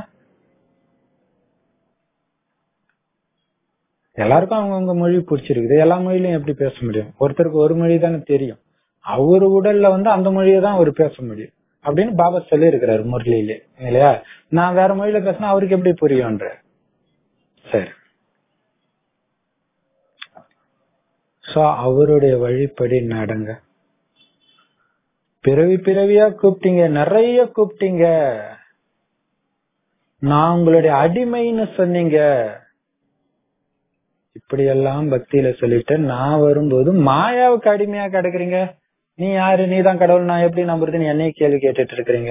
எல்லாருக்கும் அவங்கவுங்க மொழி பிடிச்சிருக்குது. எல்லா மொழியிலும் எப்படி பேச முடியும்? ஒருத்தருக்கு ஒரு மொழி தானே தெரியும். அவரு உடல்ல வந்து அந்த மொழியை தான் அவரு பேச முடியும் அப்படின்னு பாபா சொல்லி இருக்கிறாரு முரளியிலே இல்லையா? நான் வேற மொழியில பேசினா அவருக்கு எப்படி புரியும்ன்ற. சரி, சோ அவருடைய வழிப்படி நடங்க. பிறவி பிறவியா கூப்பிட்டீங்க, நிறைய கூப்பிட்டீங்க. நான் உங்களுடைய அடிமைன்னு சொன்னீங்க. இப்படி எல்லாம் பக்தியில சொல்லிட்டு நான் வரும்போது மாயாவுக்கு அடிமையா கிடக்குறீங்க. நீ யாரு? நீ தான் கடவுள், நான் எப்படி நம்புறதுன்னு என்னைய கேள்வி கேட்டுட்டு இருக்கிறீங்க.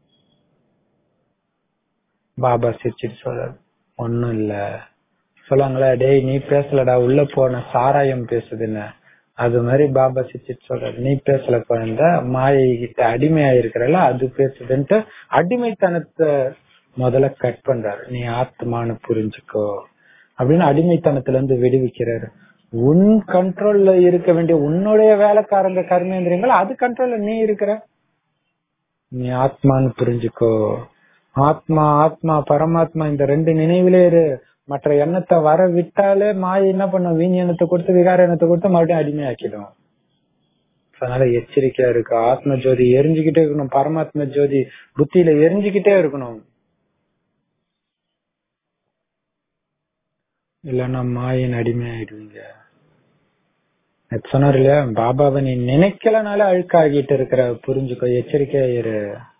பாபா சிரிச்சிட்டு சொல்றாரு, ஒண்ணும் இல்ல. சொல்லாங்களா, டேய் நீ பேசலடா, உள்ள போன சாராயம் பேசுதுன்னு. அது மாதிரி பாபா சிரிச்சிட்டு சொல்றாரு, நீ பேசல குழந்தை, மாயை கிட்ட அடிமையா இருக்கிறல்ல அது பேசுதுன்ட்டு அடிமைத்தனத்தை முதல்ல கட் பண்றாரு. நீ ஆத்மானு புரிஞ்சுக்கோ அப்படின்னு அடிமைத்தனத்துல இருந்து விடுவிக்கிறாரு. உன் கண்ட்ரோல்ல இருக்க வேண்டிய உன்னுடைய வேலைக்காரங்க கர்மேந்திரியங்கள், அது கண்ட்ரோல்ல நீ இருக்கிற. நீ ஆத்மான்னு புரிஞ்சுக்கோ. ஆத்மா ஆத்மா பரமாத்மா இந்த ரெண்டு நினைவிலே இரு. மற்ற எண்ணத்தை வர விட்டாலே மாயை என்ன பண்ணும்? வீண் எண்ணத்தை கொடுத்து விகார எண்ணத்தை கொடுத்து மறுபடியும் அடிமையாக்கிடும். அதனால எச்சரிக்கையா இருக்கு. ஆத்ம ஜோதி எரிஞ்சுக்கிட்டே இருக்கணும். பரமாத்ம ஜோதி புத்தியில எரிஞ்சுக்கிட்டே இருக்கணும். இல்லன்னா மாயின் அடிமையாயிடுவீங்க. சொன்னார் இல்லையா, பாபாவை நீ நினைக்கலனால அழுக்காகிட்டு இருக்கிற, புரிஞ்சுக்கோ, எச்சரிக்கையா இரு.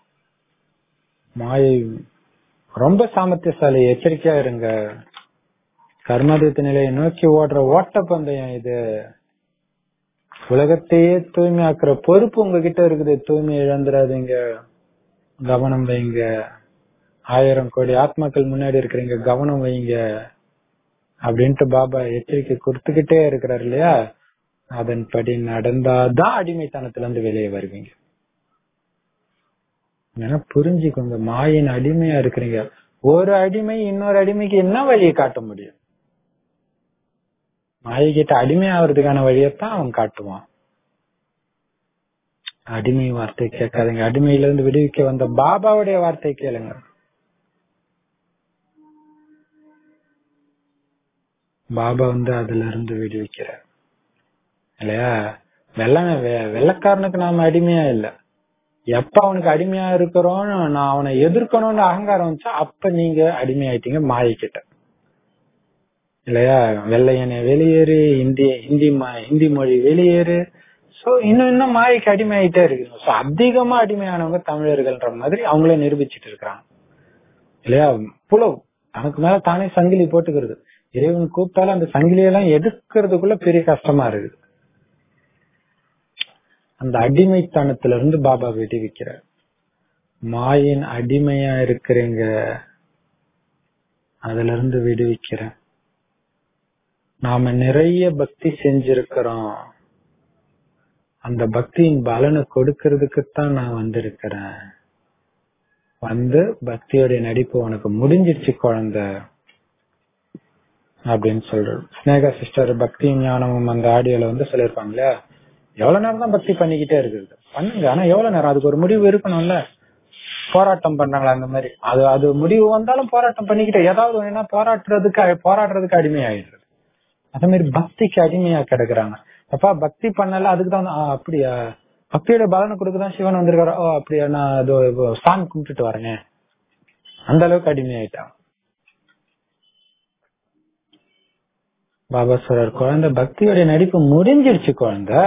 மாயை ரொம்ப சாமர்த்தியசாலி, எச்சரிக்கையா இருங்க. கர்மாதித்த நிலையை நோக்கி ஓடுற ஓட்ட பந்தயம் இது. உலகத்தையே தூய்மையாக்குற பொறுப்பு உங்ககிட்ட இருக்குது. தூய்மை இழந்துடாதீங்க, கவனம் வைங்க. ஆயிரம் கோடி ஆத்மாக்கள் முன்னாடி இருக்கிறீங்க, கவனம் வைங்க அப்படின்ட்டு பாபா எச்சரிக்கை கொடுத்துக்கிட்டே இருக்கிறார் இல்லையா? அதன்படி நடந்தாதான் அடிமைத்தனத்துல இருந்து வெளியே வருவீங்க. ஏன்னா புரிஞ்சுக்கோங்க, மாயின் அடிமையா இருக்கிறீங்க. ஒரு அடிமை இன்னொரு அடிமைக்கு என்ன வழியை காட்ட முடியும்? மாயை கிட்ட அடிமை ஆகுறதுக்கான வழியத்தான் அவன் காட்டுவான். அடிமை வார்த்தை கேட்காதீங்க. அடிமையில இருந்து விடுவிக்க வந்த பாபாவுடைய வார்த்தை கேளுங்க. பாபா வந்து அதுல இருந்து விடுவிக்கிறார் இல்லையா? வெள்ள வெள்ளக்காரனுக்கு நாம அடிமையா இல்ல. எப்ப அவனுக்கு அடிமையா இருக்கிறோம்னு நான் அவனை எதிர்க்கணும்னு அகங்காரம் வந்துச்சா அப்ப நீங்க அடிமையாயிட்டீங்க மாயை கிட்ட இல்லையா? வெள்ளையனை வெளியேறு, இந்தி ஹிந்தி ஹிந்தி மொழி வெளியேறு. சோ இன்னும் இன்னும் மாய்க்கு அடிமையாயிட்டே இருக்கு. சோ அதிகமா அடிமையானவங்க தமிழர்கள்ன்ற மாதிரி அவங்களே நிரூபிச்சுட்டு இருக்கிறாங்க இல்லையா? புலவு தனக்கு மேல தானே சங்கிலி போட்டுக்கிறது. இறைவன் கூப்பிட்டாலும் அந்த சங்கிலியெல்லாம் எடுக்கிறதுக்குள்ள பெரிய கஷ்டமா இருக்குது. அந்த அடிமைத்தனத்துல இருந்து பாபா விடுவிக்கிறார். மாயின் அடிமையா இருக்கிறீங்க, அதுல இருந்து விடுவிக்கிறேன். நாம நிறைய பக்தி செஞ்சிருக்கிறோம், அந்த பக்தியின் பலனை கொடுக்கறதுக்குத்தான் நான் வந்திருக்கிறேன். வந்து பக்தியோடைய நடிப்பு உனக்கு முடிஞ்சிருச்சு குழந்தை அப்படின்னு சொல்றேன். ஸ்னேகா சிஸ்டர் பக்தி ஞானமும் அந்த ஆடியோல வந்து சொல்லிருப்பாங்க இல்லையா, எவ்வளவு நேரம் தான் பக்தி பண்ணிக்கிட்டே இருக்குது பண்ணுங்க, ஆனா எவ்வளவு நேரம், அதுக்கு ஒரு முடிவு இருக்கணும்ல. போராட்டம் பண்றாங்களா அந்த மாதிரி, அது அது முடிவு வந்தாலும் போராட்டம் பண்ணிக்கிட்டே ஏதாவது ஒண்ணுன்னா போராடுறதுக்கு போராடுறதுக்கு அடிமையாயிடுறது. அதே மாதிரி பக்திக்கு அடிமையா கிடக்குறாங்க. அப்பா பக்தி பண்ணல அதுக்குதான் அப்படியா, பக்தியோட பலனை கொடுக்கதான் சிவன் வந்திருக்காரு, ஓ அப்படியா நான் அது சாமி கும்பிட்டுட்டு வரேன், அந்த அளவுக்கு அடிமையாயிட்டான். பாபா சொல்றார், குழந்தை பக்தியோட நடிப்பு முடிஞ்சிருச்சு குழந்தை,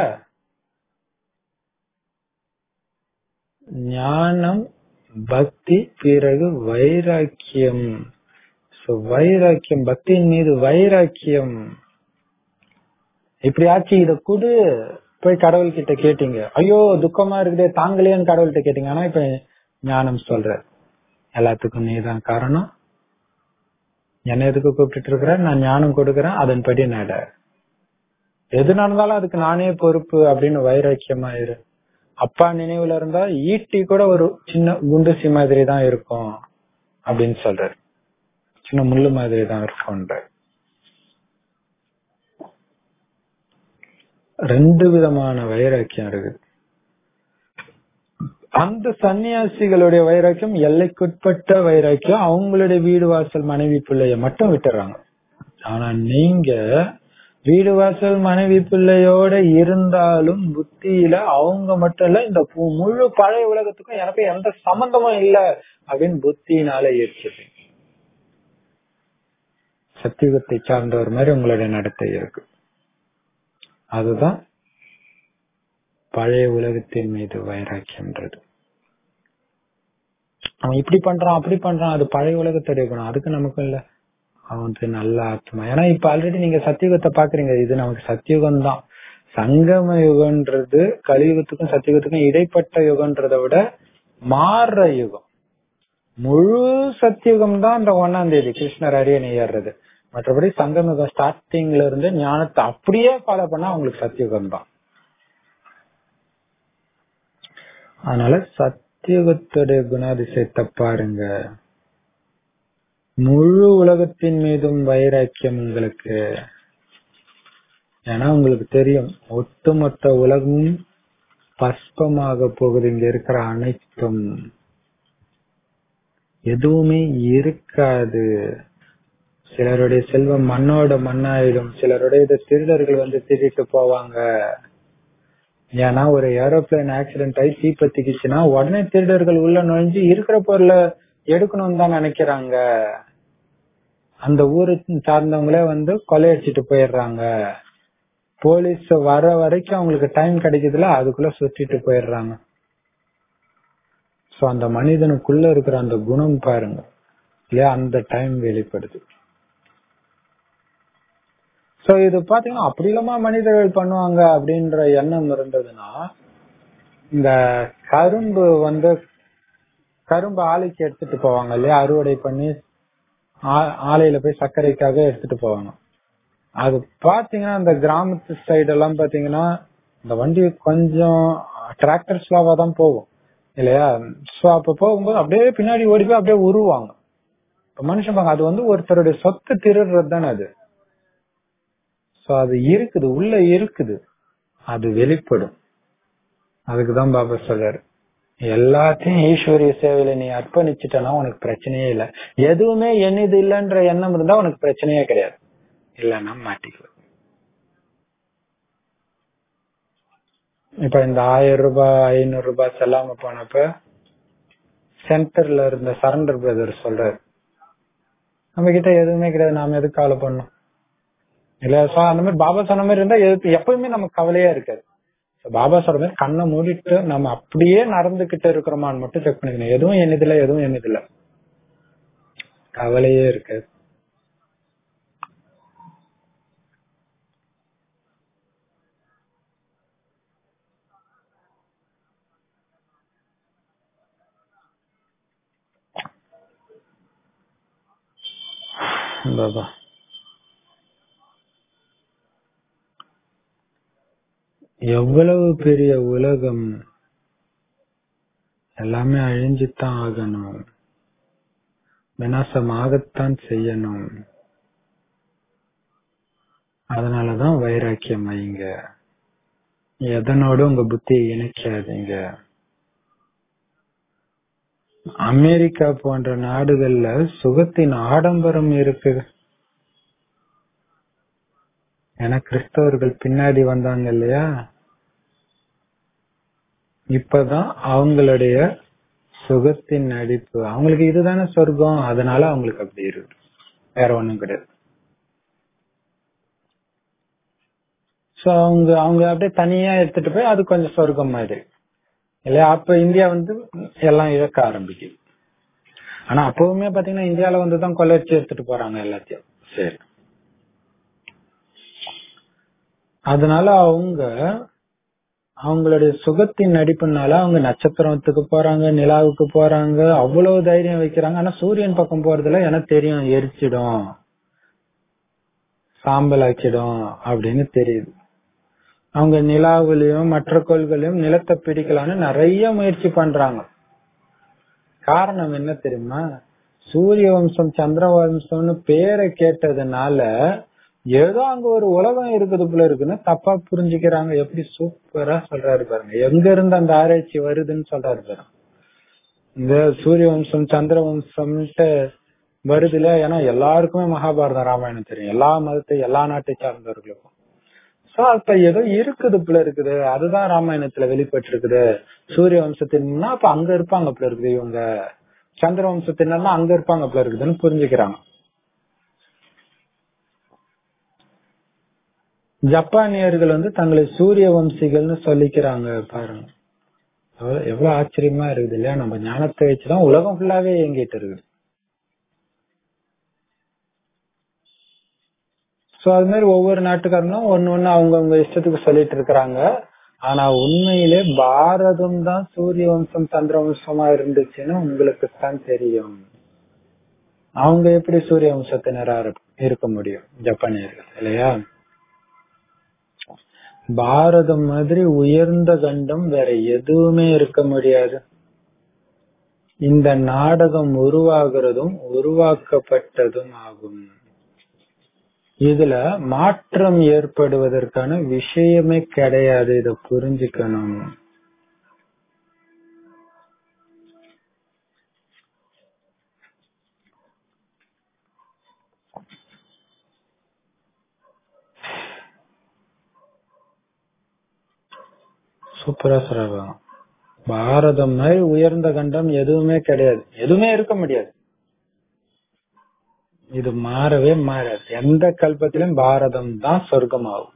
ஞானம் பக்தி பிறகு வைராக்கியம். வைராக்கியம் பக்தியின் மீது வைராக்கியம். இப்படி ஆச்சு, இத குடு போய் கடவுள் கிட்ட கேட்டீங்க, ஐயோ துக்கமா இருக்குதே தாங்கலையான்னு கடவுள்கிட்ட கேட்டீங்க. ஆனா இப்ப ஞானம் சொல்ற, எல்லாத்துக்கும் நீதான் காரணம், என்ன எதுக்கு கூப்பிட்டு இருக்கிற, நான் ஞானம் கொடுக்கறேன் அதன்படி நட, எது நடந்தாலும் அதுக்கு நானே பொறுப்பு அப்படின்னு வைராக்கியமா இரு. அப்பா நினைவுல இருந்தா ஈட்டி கூட ஒரு சின்ன குண்டுசி மாதிரி தான் இருக்கும் அப்படின்னு சொல்றாரு, சின்ன முள்ளு மாதிரி தான் இருக்கும். ரெண்டு விதமான வைராக்கியம் இருக்கு. அந்த சன்னியாசிகளுடைய வைராக்கியம் எல்லைக்குட்பட்ட வைராக்கியம், அவங்களுடைய வீடு வாசல் மனைவி பிள்ளைய மட்டும் விட்டுறாங்க. ஆனா நீங்க வீடு வாசல் மனைவி பிள்ளையோட இருந்தாலும் புத்தியில அவங்க மட்டும் இல்ல, இந்த முழு பழைய உலகத்துக்கும் எனக்கு எந்த சம்பந்தமும் இல்ல அப்படின்னு புத்தியினால ஏற்கிறது. சத்தியுகத்தை சார்ந்தவர் மாதிரி உங்களுடைய நடத்தை இருக்கு. அதுதான் பழைய உலகத்தின் மீது வைராக்கியம்ன்றது. அவன் இப்படி பண்றான் அப்படி பண்றான், அது பழைய உலகத்துடைய குணம், அதுக்கு நமக்கு இல்ல, அவனுக்கு நல்ல ஆத்மா. ஏன்னா இப்ப ஆல்ரெடி நீங்க சத்தியுகத்தை பாக்குறீங்க, இது நமக்கு சத்தியுகம் தான். சங்கம யுகன்றது கலியுகத்துக்கும் சத்தியுகத்துக்கும் இடைப்பட்ட யுகன்றதை விட மாறுற யுகம். முழு சத்தியுகம் தான் இந்த ஒன்னாம் தேதி கிருஷ்ணர் அரியணை ஏறுறது. மற்றபடி சங்கம யுகம் ஸ்டார்டிங்ல இருந்து ஞானத்தை அப்படியே ஃபாலோ பண்ணா அவங்களுக்கு சத்தியுகம் தான். அதனால சத்தியுகத்துடைய குணாதிசயத்தை பாருங்க. முழு உலகத்தின் மீதும் வைராக்கியம் உங்களுக்கு. ஏன்னா உங்களுக்கு தெரியும் ஒட்டுமொத்த உலகமும் பஸ்பமாக போகுது, இங்க இருக்கிற அனைத்தும் எதுவுமே இருக்காது. சிலருடைய செல்வம் மண்ணோட மண்ணாயிடும், சிலருடைய திருடர்கள் வந்து திருடிட்டு போவாங்க. ஏன்னா ஒரு ஏரோப்ளேன் ஆக்சிடென்ட் ஆகி தீப்பத்திக்குச்சுன்னா உடனே திருடர்கள் உள்ள நுழைஞ்சு இருக்கிற பொருளை எடுக்கணும்னு தான் நினைக்கிறாங்க. அந்த ஊரை சார்ந்தவங்களே வந்து கொள்ளையடிச்சிட்டு போயிடுறாங்க. போலீஸ் வர வரைக்கும் அவங்களுக்கு டைம் கிடைக்குதுல, அதுக்குள்ள சுத்திட்டு போயிடுறாங்க. சோ அந்த மனிதனுக்குள்ள இருக்கிற அந்த குணம் பாருங்க இல்லையா, அந்த டைம் வெளிப்படுது. சோ இது பாத்தீங்கன்னா அப்படி இல்லாம மனிதர்கள் பண்ணுவாங்க அப்படின்ற எண்ணம் இருந்ததுன்னா, இந்த கரும்பு வந்து கரும்பு ஆலைக்கு எடுத்துட்டு போவாங்க இல்லையா, அறுவடை பண்ணி ஆலையில போய் சர்க்கரைக்காக எடுத்துட்டு போவாங்க. அது பாத்தீங்கன்னா இந்த கிராமத்து சைடு எல்லாம் பாத்தீங்கன்னா இந்த வண்டி கொஞ்சம் டிராக்டர் ஸ்லாவா தான் போகும் இல்லையா. சோ அப்ப போகும்போது அப்படியே பின்னாடி ஓடி போய் அப்படியே உருவாங்க. இப்ப மனுஷன் பாங்க, அது வந்து ஒருத்தருடைய சொத்து திருடுறது தானே அது. சோ அது இருக்குது, உள்ள இருக்குது, அது வெளிப்படும். அதுக்குதான் பாபா சொல்றாரு, எல்லாத்தையும் ஈஸ்வரிய சேவையில நீ அர்ப்பணிச்சுட்டனா உனக்கு பிரச்சனையே இல்லை. எதுவுமே என்னது இல்லைன்ற எண்ணம் இருந்தா உனக்கு பிரச்சனையே கிடையாது, இல்லன்னா மாட்டிக்குவ. இப்ப இந்த ஆயிரம் ரூபாய் ஐநூறு ரூபாய் செல்லாம போனப்ப சென்டர்ல இருந்த சரண்டர் பிரதர் சொல்றாரு, நம்ம கிட்ட எதுவுமே கிடையாது, நாம எதுக்கு கவலை பண்ணோம் இல்ல. அந்த மாதிரி பாபா சொன்ன மாதிரி இருந்தா எப்பவுமே நமக்கு கவலையா இருக்காது. பாபா சொல்ற மாதிரி கண்ணை மூடிட்டு நம்ம அப்படியே நடந்துகிட்டு இருக்கிறோமான்னு மட்டும் செக் பண்ணிக்கணும். எதுவும் என்னதில்ல எதுவும் என்னதில்ல, கவலையே இருக்காது. பாபா எவ்வளவு பெரிய உலகம், எல்லாமே அழிஞ்சுத்தான் ஆகணும், விநாசமாகத்தான் செய்யணும். அதனாலதான் வைராக்கியம் வைங்க, எதனோட உங்க புத்தியை இணைக்காதீங்க. அமெரிக்கா போன்ற நாடுகள்ல சுகத்தின் ஆடம்பரம் இருக்குது. ஏன்னா கிறிஸ்தவர்கள் பின்னாடி வந்தாங்க இல்லையா, இப்பதான் அவங்களுடைய சுகத்தின் நடிப்பு, அவங்களுக்கு இதுதானே சொர்க்கம், அதனால அவங்களுக்கு அப்படி இருக்கு, வேற ஒண்ணும் கிடையாது. சோ அவங்க அவங்க அப்படியே தனியா எடுத்துட்டு போய் அது கொஞ்சம் சொர்க்கம் மாதிரி இல்லையா. அப்ப இந்தியா வந்து எல்லாம் இழக்க ஆரம்பிக்குது. ஆனா அப்பவுமே பாத்தீங்கன்னா இந்தியால வந்துதான் கொள்ளடிச்சு எடுத்துட்டு போறாங்க எல்லாத்தையும். சரி, அதனால அவங்க அவங்களுடைய சுகத்தின் நடிப்புனால அவங்க நட்சத்திரத்துக்கு போறாங்க, நிலாவுக்கு போறாங்க, அவ்வளவு தைரியம் வைக்கிறாங்க. ஆனா சூரியன் பக்கம் போறதுல எனக்கு தெரியும், எரிச்சிடும், சாம்பல் ஆக்கிடும் அப்படின்னு தெரியுது. அவங்க நிலாவிலையும் மற்ற கோள்களையும் நிலத்தை பிடிக்கலான்னு நிறைய முயற்சி பண்றாங்க. காரணம் என்ன தெரியுமா, சூரிய வம்சம் சந்திர வம்சம்னு பேரை கேட்டதுனால ஏதோ அங்க ஒரு உலகம் இருக்குது போல இருக்குன்னு தப்பா புரிஞ்சுக்கிறாங்க. எப்படி சூப்பரா சொல்றாரு பாருங்க, எங்க இருந்து அந்த ஆராய்ச்சி வருதுன்னு சொல்றாரு பாருங்க. இந்த சூரிய வம்சம் சந்திர வம்சம்ட்டு வருதுல, ஏன்னா எல்லாருக்குமே மகாபாரதம் ராமாயணம் தெரியும், எல்லா மதத்தை எல்லா நாட்டை சார்ந்தவர்களுக்கும். சோ அப்ப ஏதோ இருக்குது போல இருக்குது, அதுதான் ராமாயணத்துல வெளிப்பட்டு இருக்குது. சூரிய வம்சத்தின்னா அப்ப அங்க இருப்பாங்க போல இருக்குது இவங்க, சந்திர வம்சத்தினா அங்க இருப்பாங்க போல இருக்குதுன்னு புரிஞ்சுக்கிறாங்க. ஜப்பானியர்கள் வந்து தங்களை சூரிய வம்சிகள்னு சொல்லிக்கிறாங்க பாருங்க. எவ்வளவு ஆச்சரியமா இருக்குது இல்லையா. நம்ம ஞானத்தை வச்சுதான் உலகம் ஃபுல்லாவே இயங்கிட்டு இருக்குது. சோ அது மாதிரி ஒவ்வொரு நாட்டுக்காரங்களும் ஒன்னு ஒண்ணு அவங்கவுங்க இஷ்டத்துக்கு சொல்லிட்டு இருக்கிறாங்க. ஆனா உண்மையிலே பாரதம் தான் சூரிய வம்சம் சந்திர வம்சமா இருந்துச்சுன்னு உங்களுக்கு தான் தெரியும். அவங்க எப்படி சூரிய வம்சத்தினரா இருக்க முடியும் ஜப்பானியர்கள் இல்லையா. பாரதம் மாதிரி உயர்ந்த கண்டம் வேற எதுவுமே இருக்க முடியாது. இந்த நாடகம் உருவாகிறதும் உருவாக்கப்பட்டதும் ஆகும். இதுல மாற்றம் ஏற்படுவதற்கான விஷயமே கிடையாது, இத புரிஞ்சுக்கணும். சூப்பரா சொல்றாங்க. பாரதம் மாதிரி உயர்ந்த கண்டம் எதுவுமே கிடையாது, எதுவுமே இருக்க முடியாது. இது மாறவே மாறாது. எந்த கல்பத்திலும் பாரதம் தான் சொர்க்கமாகும்.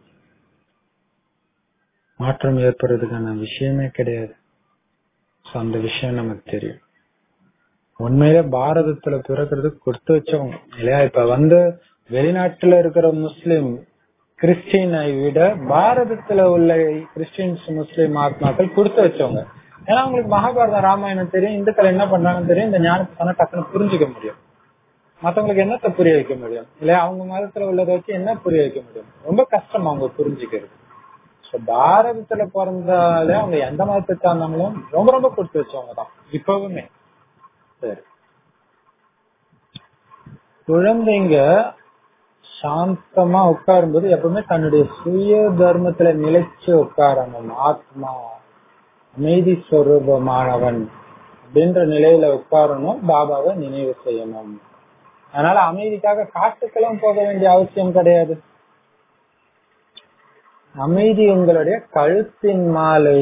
மாற்றம் ஏற்படுறதுக்கான விஷயமே கிடையாது. அந்த விஷயம் நமக்கு தெரியும். உண்மையிலே பாரதத்துல பிறக்கிறது கொடுத்து வச்சவங்க இல்லையா. இப்ப வந்து வெளிநாட்டுல இருக்கிற முஸ்லிம் கிறிஸ்டினை விட பாரதத்துல உள்ள கிறிஸ்டின்ஸ் முஸ்லிம் ஆத்மாக்கள் கொடுத்து வச்சவங்க. ஏன்னா அவங்களுக்கு மகாபாரதம் ராமாயணம் தெரியும், இந்துக்கள் என்ன பண்றாங்கன்னு தெரியும், இந்த ஞானத்தை சொன்னா டக்குன்னு புரிஞ்சுக்க முடியும். மத்தவங்களுக்கு என்னத்தை புரிய வைக்க முடியும் இல்லையா. அவங்க மதத்துல உள்ளதை வச்சு என்ன புரிய வைக்க முடியும், ரொம்ப கஷ்டம் அவங்க புரிஞ்சுக்கிறது. பாரதத்துல பிறந்தாலே அவங்க எந்த மதத்தை சார்ந்தாங்களும் ரொம்ப ரொம்ப கொடுத்து வச்சவங்க தான் இப்பவுமே. சரி, குழந்தைங்க சாந்தமா உட்காரும்போது எப்பவுமே தன்னுடைய சுய தர்மத்துல நிலைச்சு உட்காரணும். ஆத்மா அமைதி ஸ்வரூபமானவன் அப்படின்ற நிலையில உட்காரணும், பாபாவை நினைவு செய்யணும். அதனால அமைதிக்காக காட்டுக்கெல்லாம் போக வேண்டிய அவசியம் கிடையாது. அமைதி உங்களுடைய கழுத்தின் மாலை.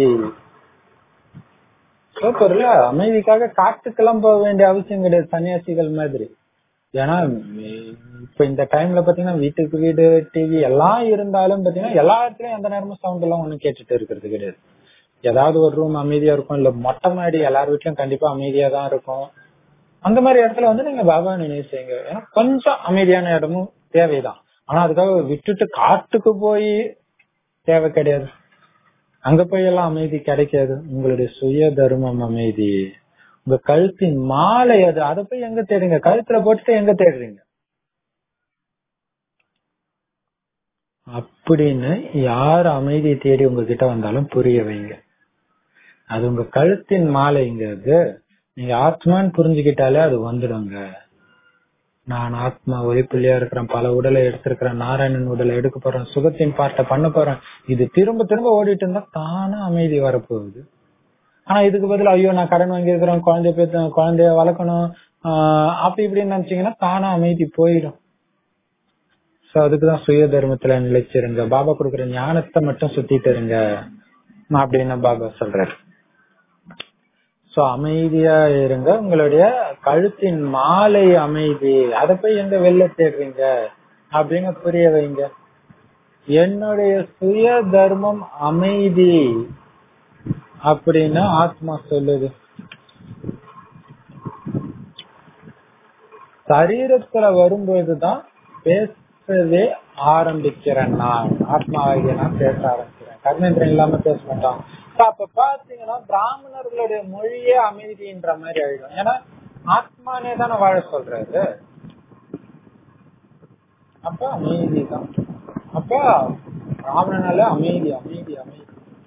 சூப்பர்ல, அமைதிக்காக காட்டுக்கெல்லாம் போக வேண்டிய அவசியம் கிடையாது சன்னியாசிகள் மாதிரி. ஏன்னா இப்ப இந்த டைம்ல பாத்தீங்கன்னா வீட்டுக்கு வீடு டிவி எல்லாம் இருந்தாலும் பாத்தீங்கன்னா எல்லா இடத்துலயும் எந்த நேரமும் சவுண்ட் எல்லாம் ஒண்ணும் கேட்டுட்டு இருக்கிறது கிடையாது. ஏதாவது ஒரு ரூம் அமைதியா இருக்கும், இல்ல மொட்டை மாடி எல்லார் வீட்லயும் கண்டிப்பா அமைதியா தான் இருக்கும். அந்த மாதிரி இடத்துல வந்து நீங்க பாபா நினைவு செய்யுங்க. ஏன்னா கொஞ்சம் அமைதியான இடமும் தேவைதான். ஆனா அதுக்காக விட்டுட்டு காட்டுக்கு போய் தேவை கிடையாது. அங்க போய் எல்லாம் அமைதி கிடைக்காது. உங்களுடைய சுய தர்மம் அமைதி, உங்க கழுத்தின் மாலை அது, அதை போய் எங்க தேடுங்க, கழுத்துல போட்டுட்டு எங்க தேடுறீங்க. அப்படின்னு யார் அமைதியை தேடி உங்ககிட்ட வந்தாலும் புரிய வைங்க. அது உங்க கழுத்தின் மாலைங்கிறது. நீங்க ஆத்மான்னு புரிஞ்சுக்கிட்டாலே அது வந்துடுங்க. நான் ஆத்மா ஒளிப்புள்ளியா இருக்கிறேன், பல உடலை எடுத்திருக்கிறேன், நாராயணன் உடலை எடுக்க போறேன், சுகத்தின் பாட்டை பண்ண போறேன், இது திரும்ப திரும்ப ஓடிட்டு இருந்தா தானா அமைதி வரப்போகுது. ஆனா இதுக்கு பதில் ஐயோ நான் கடன் வாங்கி இருக்கிறேன், குழந்தைய பேச குழந்தைய வளர்க்கணும் ஆஹ் அப்படி இப்படின்னு நினைச்சீங்கன்னா தானா அமைதி போயிடும். சோ அதுக்குதான் சுய தர்மத்துல நிலைச்சிருங்க, பாபா கொடுக்குற ஞானத்தை மட்டும் சுத்திட்டு இருங்க அப்படின்னு பாபா சொல்றாரு. சோ அமைதியா இருங்க, உங்களுடைய கழுத்தின் மாலை அமைதி, அதை போய் எங்க வெளில தேடுறீங்க அப்படின்னு புரிய வைங்க. என்னுடைய சுய தர்மம் அமைதி அப்படின்னு ஆத்மா சொல்லுது. சரீரத்துல வரும்போதுதான் பேசவே ஆரம்பிக்கிறேன். நான் ஆத்மாவாகிய நான் பேச ஆரம்பிக்கிறேன், கர்மேந்திரம் இல்லாம பேச மாட்டான். அப்ப பாத்தீங்கன்னா பிராமணர்களுடைய மொழியே அமைதின்ற மாதிரி ஆயிடும். ஏன்னா ஆத்மானே தானே வாழ சொல்றாரு. அப்ப அமைதி தான். அப்ப பிராமணனால அமைதி அமைதி அமைதி.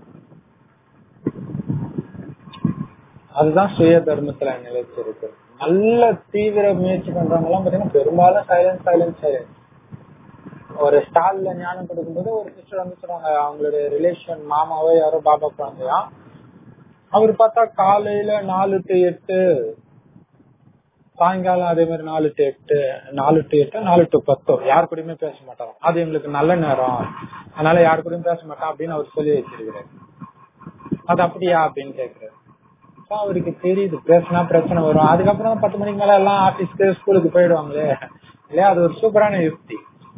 அதுதான் சுய தர்மத்துல நிலைச்சிருக்கு. நல்ல தீவிர முயற்சி பண்றவங்க எல்லாம் பாத்தீங்கன்னா பெரும்பாலும் சைலன்ஸ் சைலன்ஸ் சைலன்ஸ். ஒரு ஸ்டால்ல ஞானம் கொடுக்கும்போது ஒரு சிஸ்டர் வந்து சொல்றாங்க, அவங்களுடைய ரிலேஷன் மாமாவோ யாரோ பாபா குழந்தையா, அவரு பார்த்தா காலையில நாலு டு எட்டு, சாயங்காலம் அதே மாதிரி நாலு டு எட்டு, நாலு டு எட்டு நாலு டு பத்தோ யாரு கூடயுமே பேச மாட்டாங்க. அது எங்களுக்கு நல்ல நேரம், அதனால யாரு கூடயும் பேச மாட்டான் அப்படின்னு அவர் சொல்லி வச்சிருக்கிறாரு. அது அப்படியா அப்படின்னு கேக்குறாரு. அவருக்கு தெரியுது பேசினா பிரச்சனை வரும். அதுக்கப்புறம் பத்து மணிக்கு மேல எல்லாம் ஆபீஸ்க்கு ஸ்கூலுக்கு போயிடுவாங்களே இல்லையா. அது ஒரு சூப்பரான யுக்தி.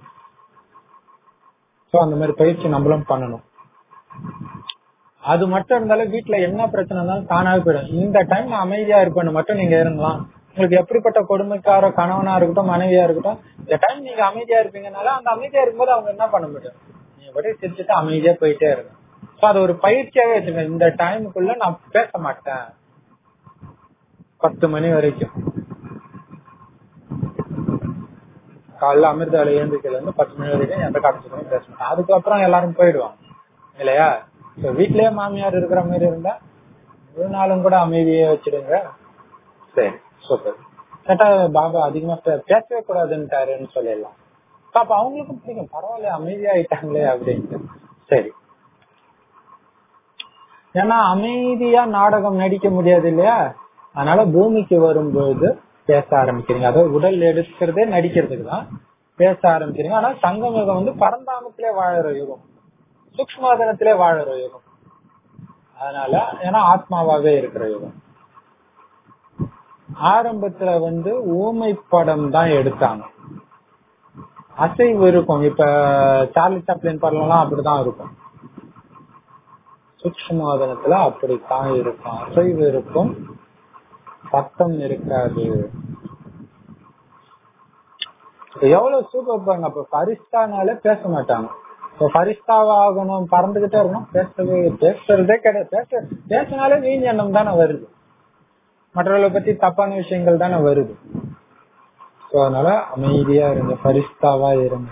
சோ அந்த மாதிரி பயிற்சி நம்மளும் பண்ணணும். அது மட்டும் இருந்தாலும் வீட்டுல என்ன பிரச்சனை இருந்தாலும் தானாவே போயிடும். இந்த டைம் நான் அமைதியா இருப்பேன்னு மட்டும் நீங்க இருங்கலாம். உங்களுக்கு எப்படிப்பட்ட கொடுமைக்கார கணவனா இருக்கட்டும் மனைவியா இருக்கட்டும், இந்த டைம் நீங்க அமைதியா இருப்பீங்கனால அந்த அமைதியா இருக்கும்போது அவங்க என்ன பண்ண முடியும், நீங்க படி சிரிச்சுட்டு அமைதியா போயிட்டே இருக்கும். சோ அது ஒரு பயிற்சியாவே வச்சுங்க. இந்த டைமுக்குள்ள நான் பேச மாட்டேன் பத்து மணி வரைக்கும். காலைல அமிர்தால ஏந்துக்கல இருந்து பத்து மணி வரைக்கும் எந்த காரணத்துக்கும் பேச மாட்டேன். அதுக்கப்புறம் எல்லாரும் போயிடுவாங்க இல்லையா. வீட்லயே மாமியார் இருக்கிற மாதிரி இருந்தா ஒரு நாளும் கூட அமைதியே வச்சிடுங்க. சரி சூப்பர். கேட்டா பாபா அதிகமா பேசவே கூடாதுன்னு சொல்லிடலாம். அப்ப அவங்களுக்கும் பிடிக்கும், பரவாயில்ல அமைதியா ஆயிட்டாங்களே அப்படின்ட்டு. சரி, ஏன்னா அமைதியா நாடகம் நடிக்க முடியாது இல்லையா. அதனால பூமிக்கு வரும்போது பேச ஆரம்பிக்கிறீங்க. அதாவது உடல் எடுக்கிறதே நடிக்கிறதுக்கு தான் பேச ஆரம்பிக்கிறீங்க. ஆனா சங்கம் யுகம் வந்து பரந்தாமத்திலே வாழற யுகம், சூக்ஷ்மதனத்திலே வாழற யுகம். அதனால ஏன்னா ஆத்மாவாக இருக்கிற யுகம். ஆரம்பத்துல வந்து ஊமை படம் தான் எடுத்தாங்க, அசைவு இருக்கும். இப்ப சார்லி சாப்ளின் படம் எல்லாம் அப்படிதான் இருக்கும். சூக்ஷ்மதனத்துல அப்படித்தான் இருக்கும், அசைவு இருக்கும், சத்தம் இருக்காது. எவ்வளவு சூப்பர் பாருங்க. அப்ப பரிஸ்தானாலே பேச மாட்டாங்க. பரிஸ்தாவாகணும், பறந்துகிட்டே இருக்கணும், பேசவே பேசுறதே கிடையாது. பேச பேசினாலே வீண் எண்ணம் தானே வருது, மற்றவர்களை பத்தி தப்பான விஷயங்கள் தானே வருது. அதனால அமைதியா இருங்க, பரிஸ்தாவா இருங்க.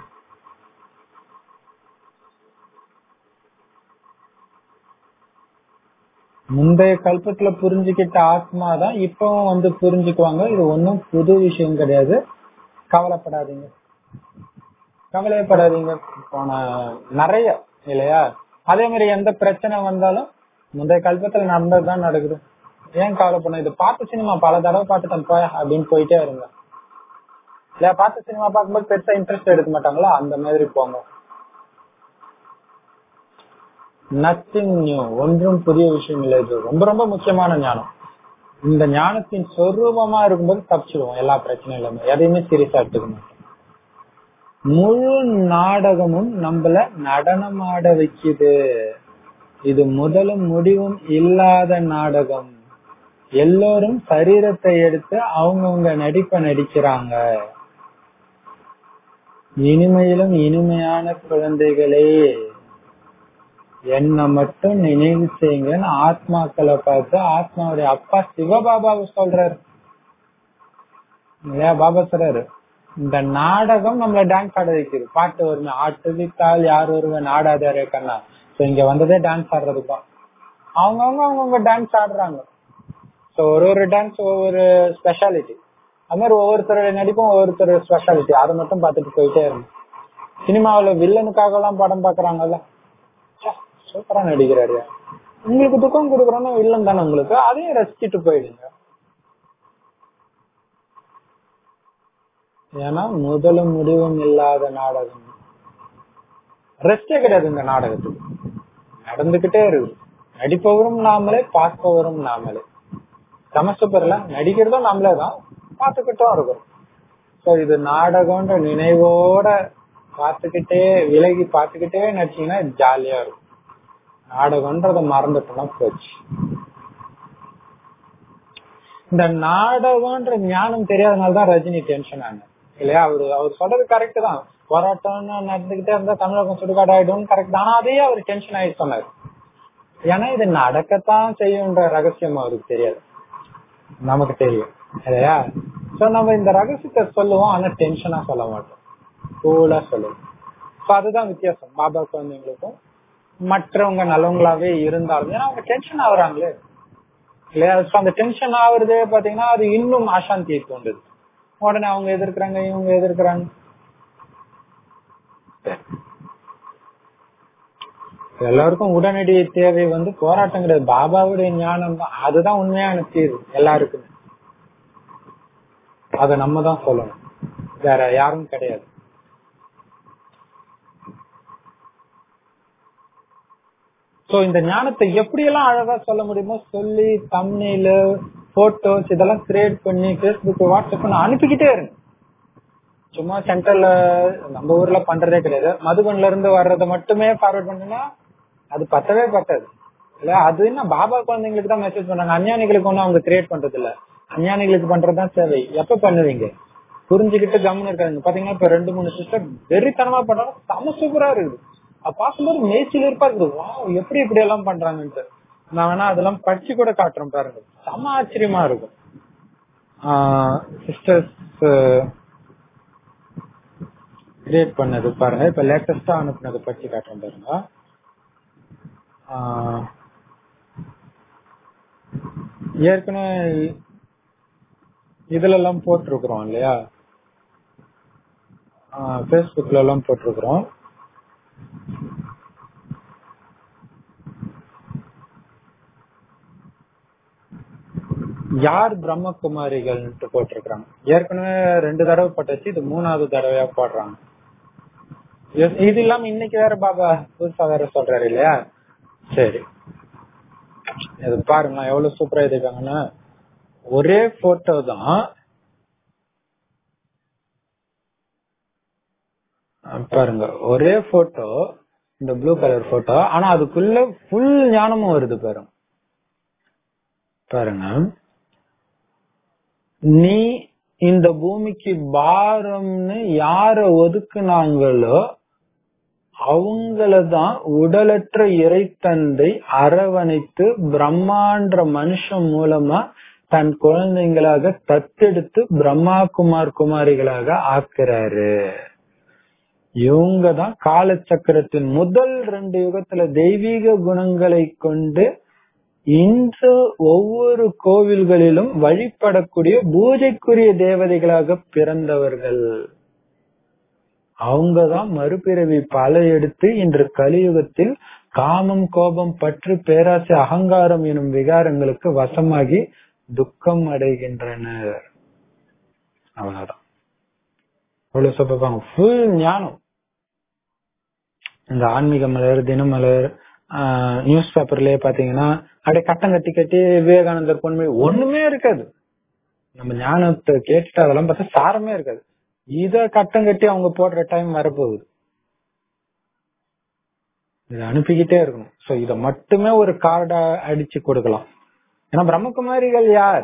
முந்தைய கல்பத்துல புரிஞ்சுக்கிட்ட ஆத்மா தான் இப்பவும் வந்து புரிஞ்சுக்குவாங்க. இது ஒன்னும் புது விஷயம் கிடையாது. கவலைப்படாதீங்க, கவலைப்படாதீங்க. போன நிறைய இல்லையா. அதே மாதிரி எந்த பிரச்சனை வந்தாலும் முந்தைய கல்பத்துல நடந்ததுதான் நடக்குது. ஏன் கவலை பண்ண, இது பார்த்த சினிமா பல தடவை பார்த்துட்டேன் போய அப்படின்னு போயிட்டே இருங்க. இல்ல பார்த்த சினிமா பார்க்கும்போது பெருசா இன்ட்ரெஸ்ட் எடுக்க மாட்டாங்களா, அந்த மாதிரி போங்க. நத்திங் நியூ, ஒன்றும் புதிய விஷயம் இல்லை. இது ரொம்ப ரொம்ப முக்கியமான ஞானம். இந்த ஞானத்தின் சொரூபமா இருக்கும்போது தப்பிச்சிடுவோம் எல்லா பிரச்சனைகளுமே, எதையுமே சீரியஸா எடுத்துக்க மாட்டோம். முழு நாடகமும் நம்மள நடனமாட வைக்குது. இது முதலும் முடிவும் இல்லாத நாடகம். எல்லோரும் சரீரத்தை எடுத்து அவங்கவுங்க நடிப்பை நடிக்கிறாங்க. இனிமையிலும் இனிமையான குழந்தைகளே, என்ன மட்டும் நினைவு செய்யுங்கன்னு ஆத்மாக்களை பார்த்து ஆத்மாவுடைய அப்பா சிவபாபாவை சொல்றாரு இல்லையா. பாபா சொல்றாரு, இந்த நாடகம் நம்மள டான்ஸ் ஆட வைக்குது. பாட்டு வருமே, ஆட்டுவித்தால் யார் ஒருவன் ஆடாதாரே கண்ணா. சோ இங்க வந்ததே டான்ஸ் ஆடுறதுதான். அவங்கவுங்க அவங்கவுங்க டான்ஸ் ஆடுறாங்க. சோ ஒரு ஒரு டான்ஸ் ஒவ்வொரு ஸ்பெஷாலிட்டி. அது மாதிரி ஒவ்வொருத்தருடைய நடிப்பும் ஒவ்வொருத்தர் ஸ்பெஷாலிட்டி. அதை மட்டும் பார்த்துட்டு போயிட்டே இருக்கும். சினிமாவில வில்லனுக்காக எல்லாம் படம் பாக்குறாங்கல்ல, சூப்பரா நடிக்கிறாரு, உங்களுக்கு துக்கம் கொடுக்கறோம்னா வில்லன் தானே உங்களுக்கு, அதையும் ரசிச்சுட்டு போயிடுங்க. ஏன்னா முதலும் முடிவும் இல்லாத நாடகம், ரெஸ்டே கிடையாது இந்த நாடகத்துக்கு, நடந்துகிட்டே இருக்கு. நடிப்பவரும் நாமளே, பார்ப்பவரும் நாமளே. சமஸ்தபர்ல நடிக்கிறதும் நாமளே தான், பார்த்துக்கிட்டும் இருக்கிறோம். சோ இது நாடகம்ன்ற நினைவோட பார்த்துக்கிட்டே விலகி பார்த்துக்கிட்டே நடிச்சீங்கன்னா ஜாலியா இருக்கும். நாடகம்ன்றத மறந்துட்டோம்னா போச்சு. இந்த நாடகம்ன்ற ஞானம் தெரியாதனாலதான் ரஜினி டென்ஷன் ஆன இல்லையா. அவரு அவர் சொல்றது கரெக்ட் தான், போராட்டம் நடந்துகிட்டே இருந்தா தமிழகம் சுடுகாடு ஆயிடும் கரெக்ட் தான். ஆனா அதையே அவர் டென்ஷன் ஆயிட்டு சொன்னாரு. ஏன்னா இது நடக்கத்தான் செய்யுன்ற ரகசியம் அவருக்கு தெரியாது, நமக்கு தெரியும் இல்லையா. சோ நம்ம இந்த ரகசியத்தை சொல்லுவோம், ஆனா டென்ஷனா சொல்ல மாட்டோம், கூலா சொல்லுவோம். சோ அதுதான் வித்தியாசம் பாபா குழந்தைங்களுக்கும் மற்றவங்க நல்லவங்களாவே இருந்தாலும். ஏன்னா அவங்க டென்ஷன் ஆகுறாங்களே இல்லையா. அந்த டென்ஷன் ஆகுறதே பாத்தீங்கன்னா அது இன்னும் அசாந்தியை தோன்றுது. உடனே அவங்க எதிர்க்கிறாங்க, இவங்க எதிர்க்கிறாங்க. எல்லாருக்கும் உடனடி தேவை வந்து போராட்டம் கிடையாது, பாபாவுடைய ஞானம் தான். அதுதான் உண்மையான தீர்வு எல்லாருக்குமே. அத நம்ம தான் சொல்லணும், வேற யாரும் கிடையாது. சோ இந்த ஞானத்தை எப்படி எல்லாம் அழகா சொல்ல முடியுமோ சொல்லி தம்ப்நெயில், போட்டோஸ் இதெல்லாம் கிரியேட் பண்ணி பேஸ்புக், வாட்ஸ்அப் அனுப்பிக்கிட்டே இருங்க. சும்மா சென்டர்ல நம்ம ஊர்ல பண்றதே கிடையாது, மதுபன்ல இருந்து வர்றதை மட்டுமே ஃபார்வர்ட் பண்ணீங்கன்னா அது பத்தவே பத்தாது இல்ல. அது என்ன பாபா குழந்தைங்களுக்கு தான் மெசேஜ் பண்றாங்க, அஞ்ஞானிகளுக்கு ஒன்னும் அவங்க கிரியேட் பண்றது இல்ல. அஞ்ஞானிகளுக்கு பண்றதுதான் சேவை. எப்ப பண்ணுவீங்க புரிஞ்சுக்கிட்டு கம்முன்னு இருக்காங்க. பாத்தீங்கன்னா இப்ப ரெண்டு மூணு சிஸ்டர் வெறித்தனமா பண்றாங்க, செம சூப்பரா இருக்குது. அது பார்க்கும்போது மேய்ச்சில் இருப்பா இருக்குது, வா எப்படி இப்படி எல்லாம் பண்றாங்கன்ட்டு. நான் வேணா அதெல்லாம் படிச்சு கூட காட்டுறேன் பாருங்க, செம ஆச்சரியமா இருக்கும். சிஸ்டர்ஸ் கிரியேட் பண்ணது பாருங்க, இப்ப லேட்டஸ்டா அனுப்புனது படிச்சு காட்டுறேன் பாருங்க. ஏற்கனவே இதுல எல்லாம் போட்டிருக்கிறோம் இல்லையா, பேஸ்புக்ல எல்லாம் போட்டிருக்கிறோம். யார் பிரம்மகுமாரிகள் போட்டிருக்காங்க. ஏற்கனவே ரெண்டு தடவை போட்டாச்சு, இது மூணாவது தடவையா போடுறாங்க. இது இல்லாம இன்னைக்கு வேற பாபா புதுசா வேற சொல்றாரு இல்லையா. சரி இது பாருங்க எவ்வளவு சூப்பரா இருக்காங்கன்னா, ஒரே போட்டோ தான் பாருங்க, ஒரே போட்டோ, இந்த ப்ளூ கலர் போட்டோ, ஆனா அதுக்குள்ள ஃபுல் ஞானமும் வருது பாருங்க. பாருங்க, நீ இந்த பூமிக்கு பாரம்னு யார ஒதுக்குனாங்களோ அவங்களதான் உடலற்ற இறை தந்தை அரவணைத்து பிரம்மாண்ட மனுஷன் மூலமா தன் குழந்தைங்களாக தத்தெடுத்து பிரம்மா குமார் குமாரிகளாக ஆக்குறாரு. இவங்கதான் காலச்சக்கரத்தின் முதல் ரெண்டு யுகத்துல தெய்வீக குணங்களை கொண்டு இன்று ஒவ்வொரு கோவில்களிலும் வழிபடக்கூடிய பூஜைக்குரிய தேவதைகளாக பிறந்தவர்கள். அவங்கதான் மறுபிறவி பல எடுத்து இன்று கலியுகத்தில் காமம், கோபம், பற்று, பேராசை, அகங்காரம் எனும் விகாரங்களுக்கு வசமாகி துக்கம் அடைகின்றனர். அவ்வளவுதான். அவ்வளவு சொல்லுவாங்க. ஃபுல் ஞானம். இந்த ஆன்மீக மலர், தினமலர், நியூஸ் பேப்பர்லயே பாத்தீங்கன்னா அப்படியே கட்டம் கட்டி கட்டி விவேகானந்தர் பொன்மை ஒண்ணுமே இருக்காது. நம்ம ஞானத்தை கேட்டுட்டு அதெல்லாம் பார்த்தா சாரமே இருக்காது. இத கட்டம் கட்டி அவங்க போடுற டைம் வரப்போகுது. இதை அனுப்பிக்கிட்டே இருக்கணும். சோ இத மட்டுமே ஒரு கார்டா அடிச்சு கொடுக்கலாம். ஏன்னா பிரம்மகுமாரிகள் யார்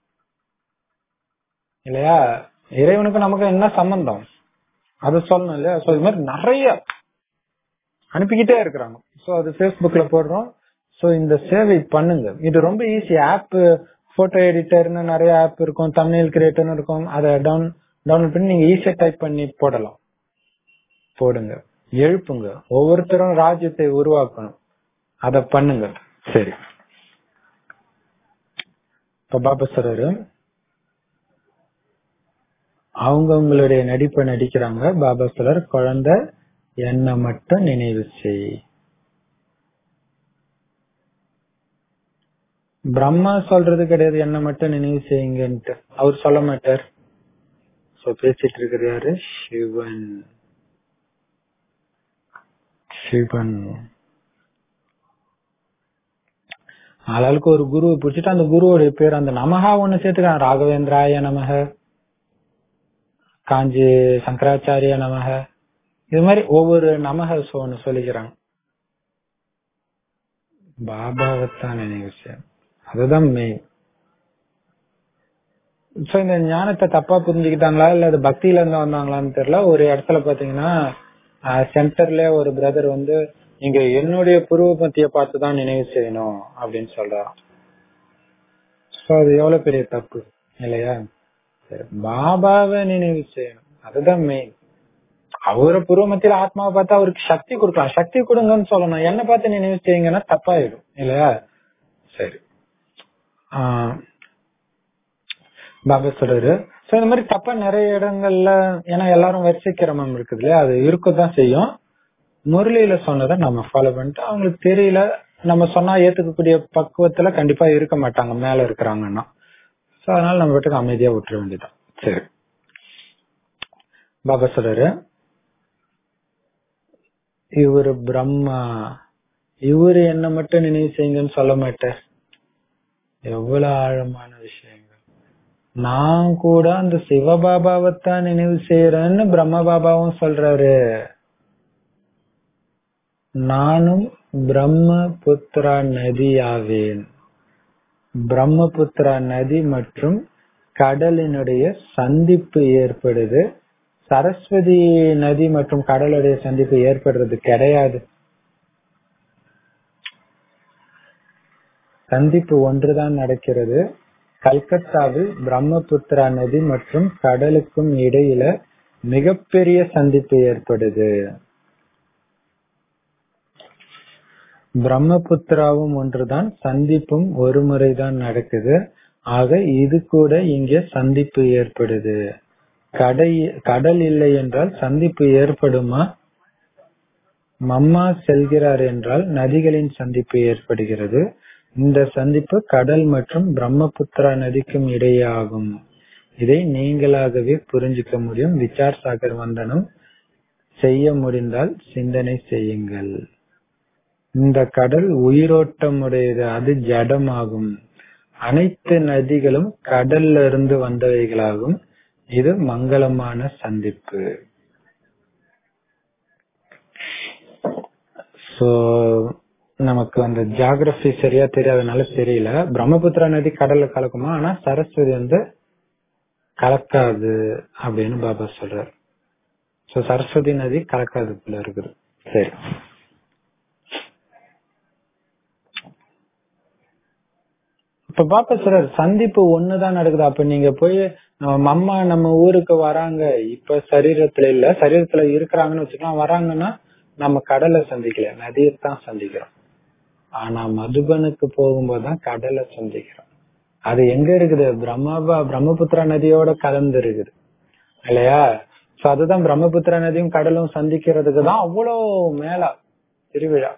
இல்லையா, இறைவனுக்கு நமக்கு என்ன சம்பந்தம் அது சொல்லணும் இல்லையா. சோ இது மாதிரி நிறைய அனுப்பிக்கிட்டே இருக்கிறாங்க. சோ அது பேஸ்புக்ல போடுறோம். சோ இந்த சேவை பண்ணுங்க, இது ரொம்ப ஈஸி. ஆப், போட்டோ எடிட்டர்னு நிறைய ஆப் இருக்கும், தம்ப்நெயில் கிரியேட்டர்னு இருக்கும். அதை டவுன் டவுன்லோட் பண்ணி நீங்க ஈஸியா டைப் பண்ணி போடலாம். போடுங்க, எழுப்புங்க. ஒவ்வொருத்தரும் ராஜ்யத்தை உருவாக்கணும், அத பண்ணுங்க. சரி, இப்ப பாபா சொல்றாரு, அவங்க உங்களுடைய நடிப்பை நடிக்கிறாங்க. பாபா சொல்றாரு, குழந்தை என்ன மட்டும் நினைவு செய். பிரம்மா சொல்றது கிடையாது என்ன மட்டும் நினைவு செய்யுங்கன்ட்டு, அவர் சொல்ல மாட்டார். சோ பேசிட்டு இருக்கிறது யாரு? சிவன். சிவன் ஆளாளுக்கு ஒரு குருவை பிடிச்சிட்டு அந்த குருவோடைய பேர் அந்த நமகா ஒண்ணு சேர்த்துக்கிறான். ராகவேந்திராய நமக, காஞ்சி சங்கராச்சாரிய நமக, இது மாதிரி ஒவ்வொரு நமக ஒண்ணு சொல்லிக்கிறாங்க. பாபாவத்தான் நினைவு செய்யும், அதுதான் மெயின். சோ இந்த ஞானத்தை தப்பா புரிஞ்சுக்கிட்டாங்களா இல்ல அது பக்தியில இருந்து வந்தாங்களான்னு தெரியல. ஒரு இடத்துல பாத்தீங்கன்னா சென்டர்ல ஒரு பிரதர் வந்து, நீங்க என்னுடைய புருவ மத்திய பார்த்துதான் நினைவு செய்யணும் அப்படின்னு சொல்றாராம். சோ அது எவ்வளவு பெரிய தப்பு இல்லையா? சரி, பாபாவை நினைவு செய்யணும், அதுதான் மெயின். அவரை புருவ மத்தியில ஆத்மாவை பார்த்து அவருக்கு சக்தி கொடுக்கலாம், சக்தி கொடுங்கன்னு சொல்லணும். என்ன பார்த்து நினைவு செய்யுங்கன்னா தப்பாயிடும் இல்லையா? சரி, ஆஹ் பாபா சொல்றாரு. சோ இந்த மாதிரி தப்பா நிறைய இடங்கள்ல, ஏன்னா எல்லாரும் வரிசை கிரமம் இருக்குது இல்லையா, அது இருக்கதான் செய்யும். முரளியில சொன்னதை நம்ம ஃபாலோ பண்ணிட்டு, அவங்களுக்கு தெரியல நம்ம சொன்னா ஏத்துக்கக்கூடிய பக்குவத்துல கண்டிப்பா இருக்க மாட்டாங்க மேல இருக்கிறாங்கன்னா. சோ அதனால நம்ம வீட்டுக்கு அமைதியா விட்டுற வேண்டியதான். சரி, பாபா சொல்றாரு, இவரு பிரம்மா, இவரு என்ன மட்டும் நினைவு செய்யுங்கன்னு சொல்ல மாட்டார். எவ்வளவு ஆழமான விஷயங்கள். நான் கூட அந்த சிவபாபாவைத்தான் நினைவு செய்யறேன்னு பிரம்ம பாபாவும் சொல்றாரு. நானும் பிரம்ம புத்திரா நதி ஆவேன். பிரம்மபுத்திரா நதி மற்றும் கடலினுடைய சந்திப்பு ஏற்படுது. சரஸ்வதி நதி மற்றும் கடலுடைய சந்திப்பு ஏற்படுறது கிடையாது. சந்திப்பு ஒன்றுதான் நடக்கிறது. கல்கத்தாவில் பிரம்மபுத்திரா நதி மற்றும் கடலுக்கும் இடையில மிகப்பெரிய சந்திப்பு ஏற்படுது. பிரம்மபுத்திராவும் ஒன்றுதான், சந்திப்பும் ஒரு முறைதான் நடக்குது. ஆக இது கூட இங்கே சந்திப்பு ஏற்படுது. கடை கடல் இல்லை என்றால் சந்திப்பு ஏற்படுமா? மம்மா செல்கிறார் என்றால் நதிகளின் சந்திப்பு ஏற்படுகிறது. இந்த சந்திப்பு கடல் மற்றும் பிரம்மபுத்திரா நதிக்கும் இடையே ஆகும். இதை நீங்களாகவே புரிஞ்சுக்க முடியும். விசார் சாகர் வந்தனம் செய்ய முடிந்தால் சிந்தனை செய்யுங்கள். இந்த கடல் உயிரோட்டமுடையது, அது ஜடமாகும். அனைத்து நதிகளும் கடல்ல இருந்து வந்தவைகளாகும். இது மங்களமான சந்திப்பு. சோ நமக்கு அந்த ஜியாகிரபி சரியா தெரியாதனால தெரியல. பிரம்மபுத்திரா நதி கடல்ல கலக்குமா, ஆனா சரஸ்வதி வந்து கலக்காது அப்படின்னு பாபா சொல்றாரு. சோ சரஸ்வதி நதி கலக்காது போல இருக்குது. சரி, இப்ப பாப்பா சொல்றாரு சந்திப்பு ஒண்ணுதான் நடக்குது. அப்ப நீங்க போய் அம்மா நம்ம ஊருக்கு வராங்க, இப்ப சரீரத்துல இல்ல, சரீரத்துல இருக்கிறாங்கன்னு வச்சுக்கலாம், வராங்கன்னா நம்ம கடலை சந்திக்கல, நதியைத்தான் சந்திக்கிறோம். ஆனா மதுபனுக்கு போகும்போதுதான் கடலை சந்திக்கிறோம். அது எங்க இருக்குது? பிரம்மபா பிரம்மபுத்திரா நதியோட கலந்து இருக்குது இல்லையா? சோ அதுதான் பிரம்மபுத்திரா நதியும் கடலும் சந்திக்கிறதுக்கு தான் அவ்வளவு மேலா திருவிழா.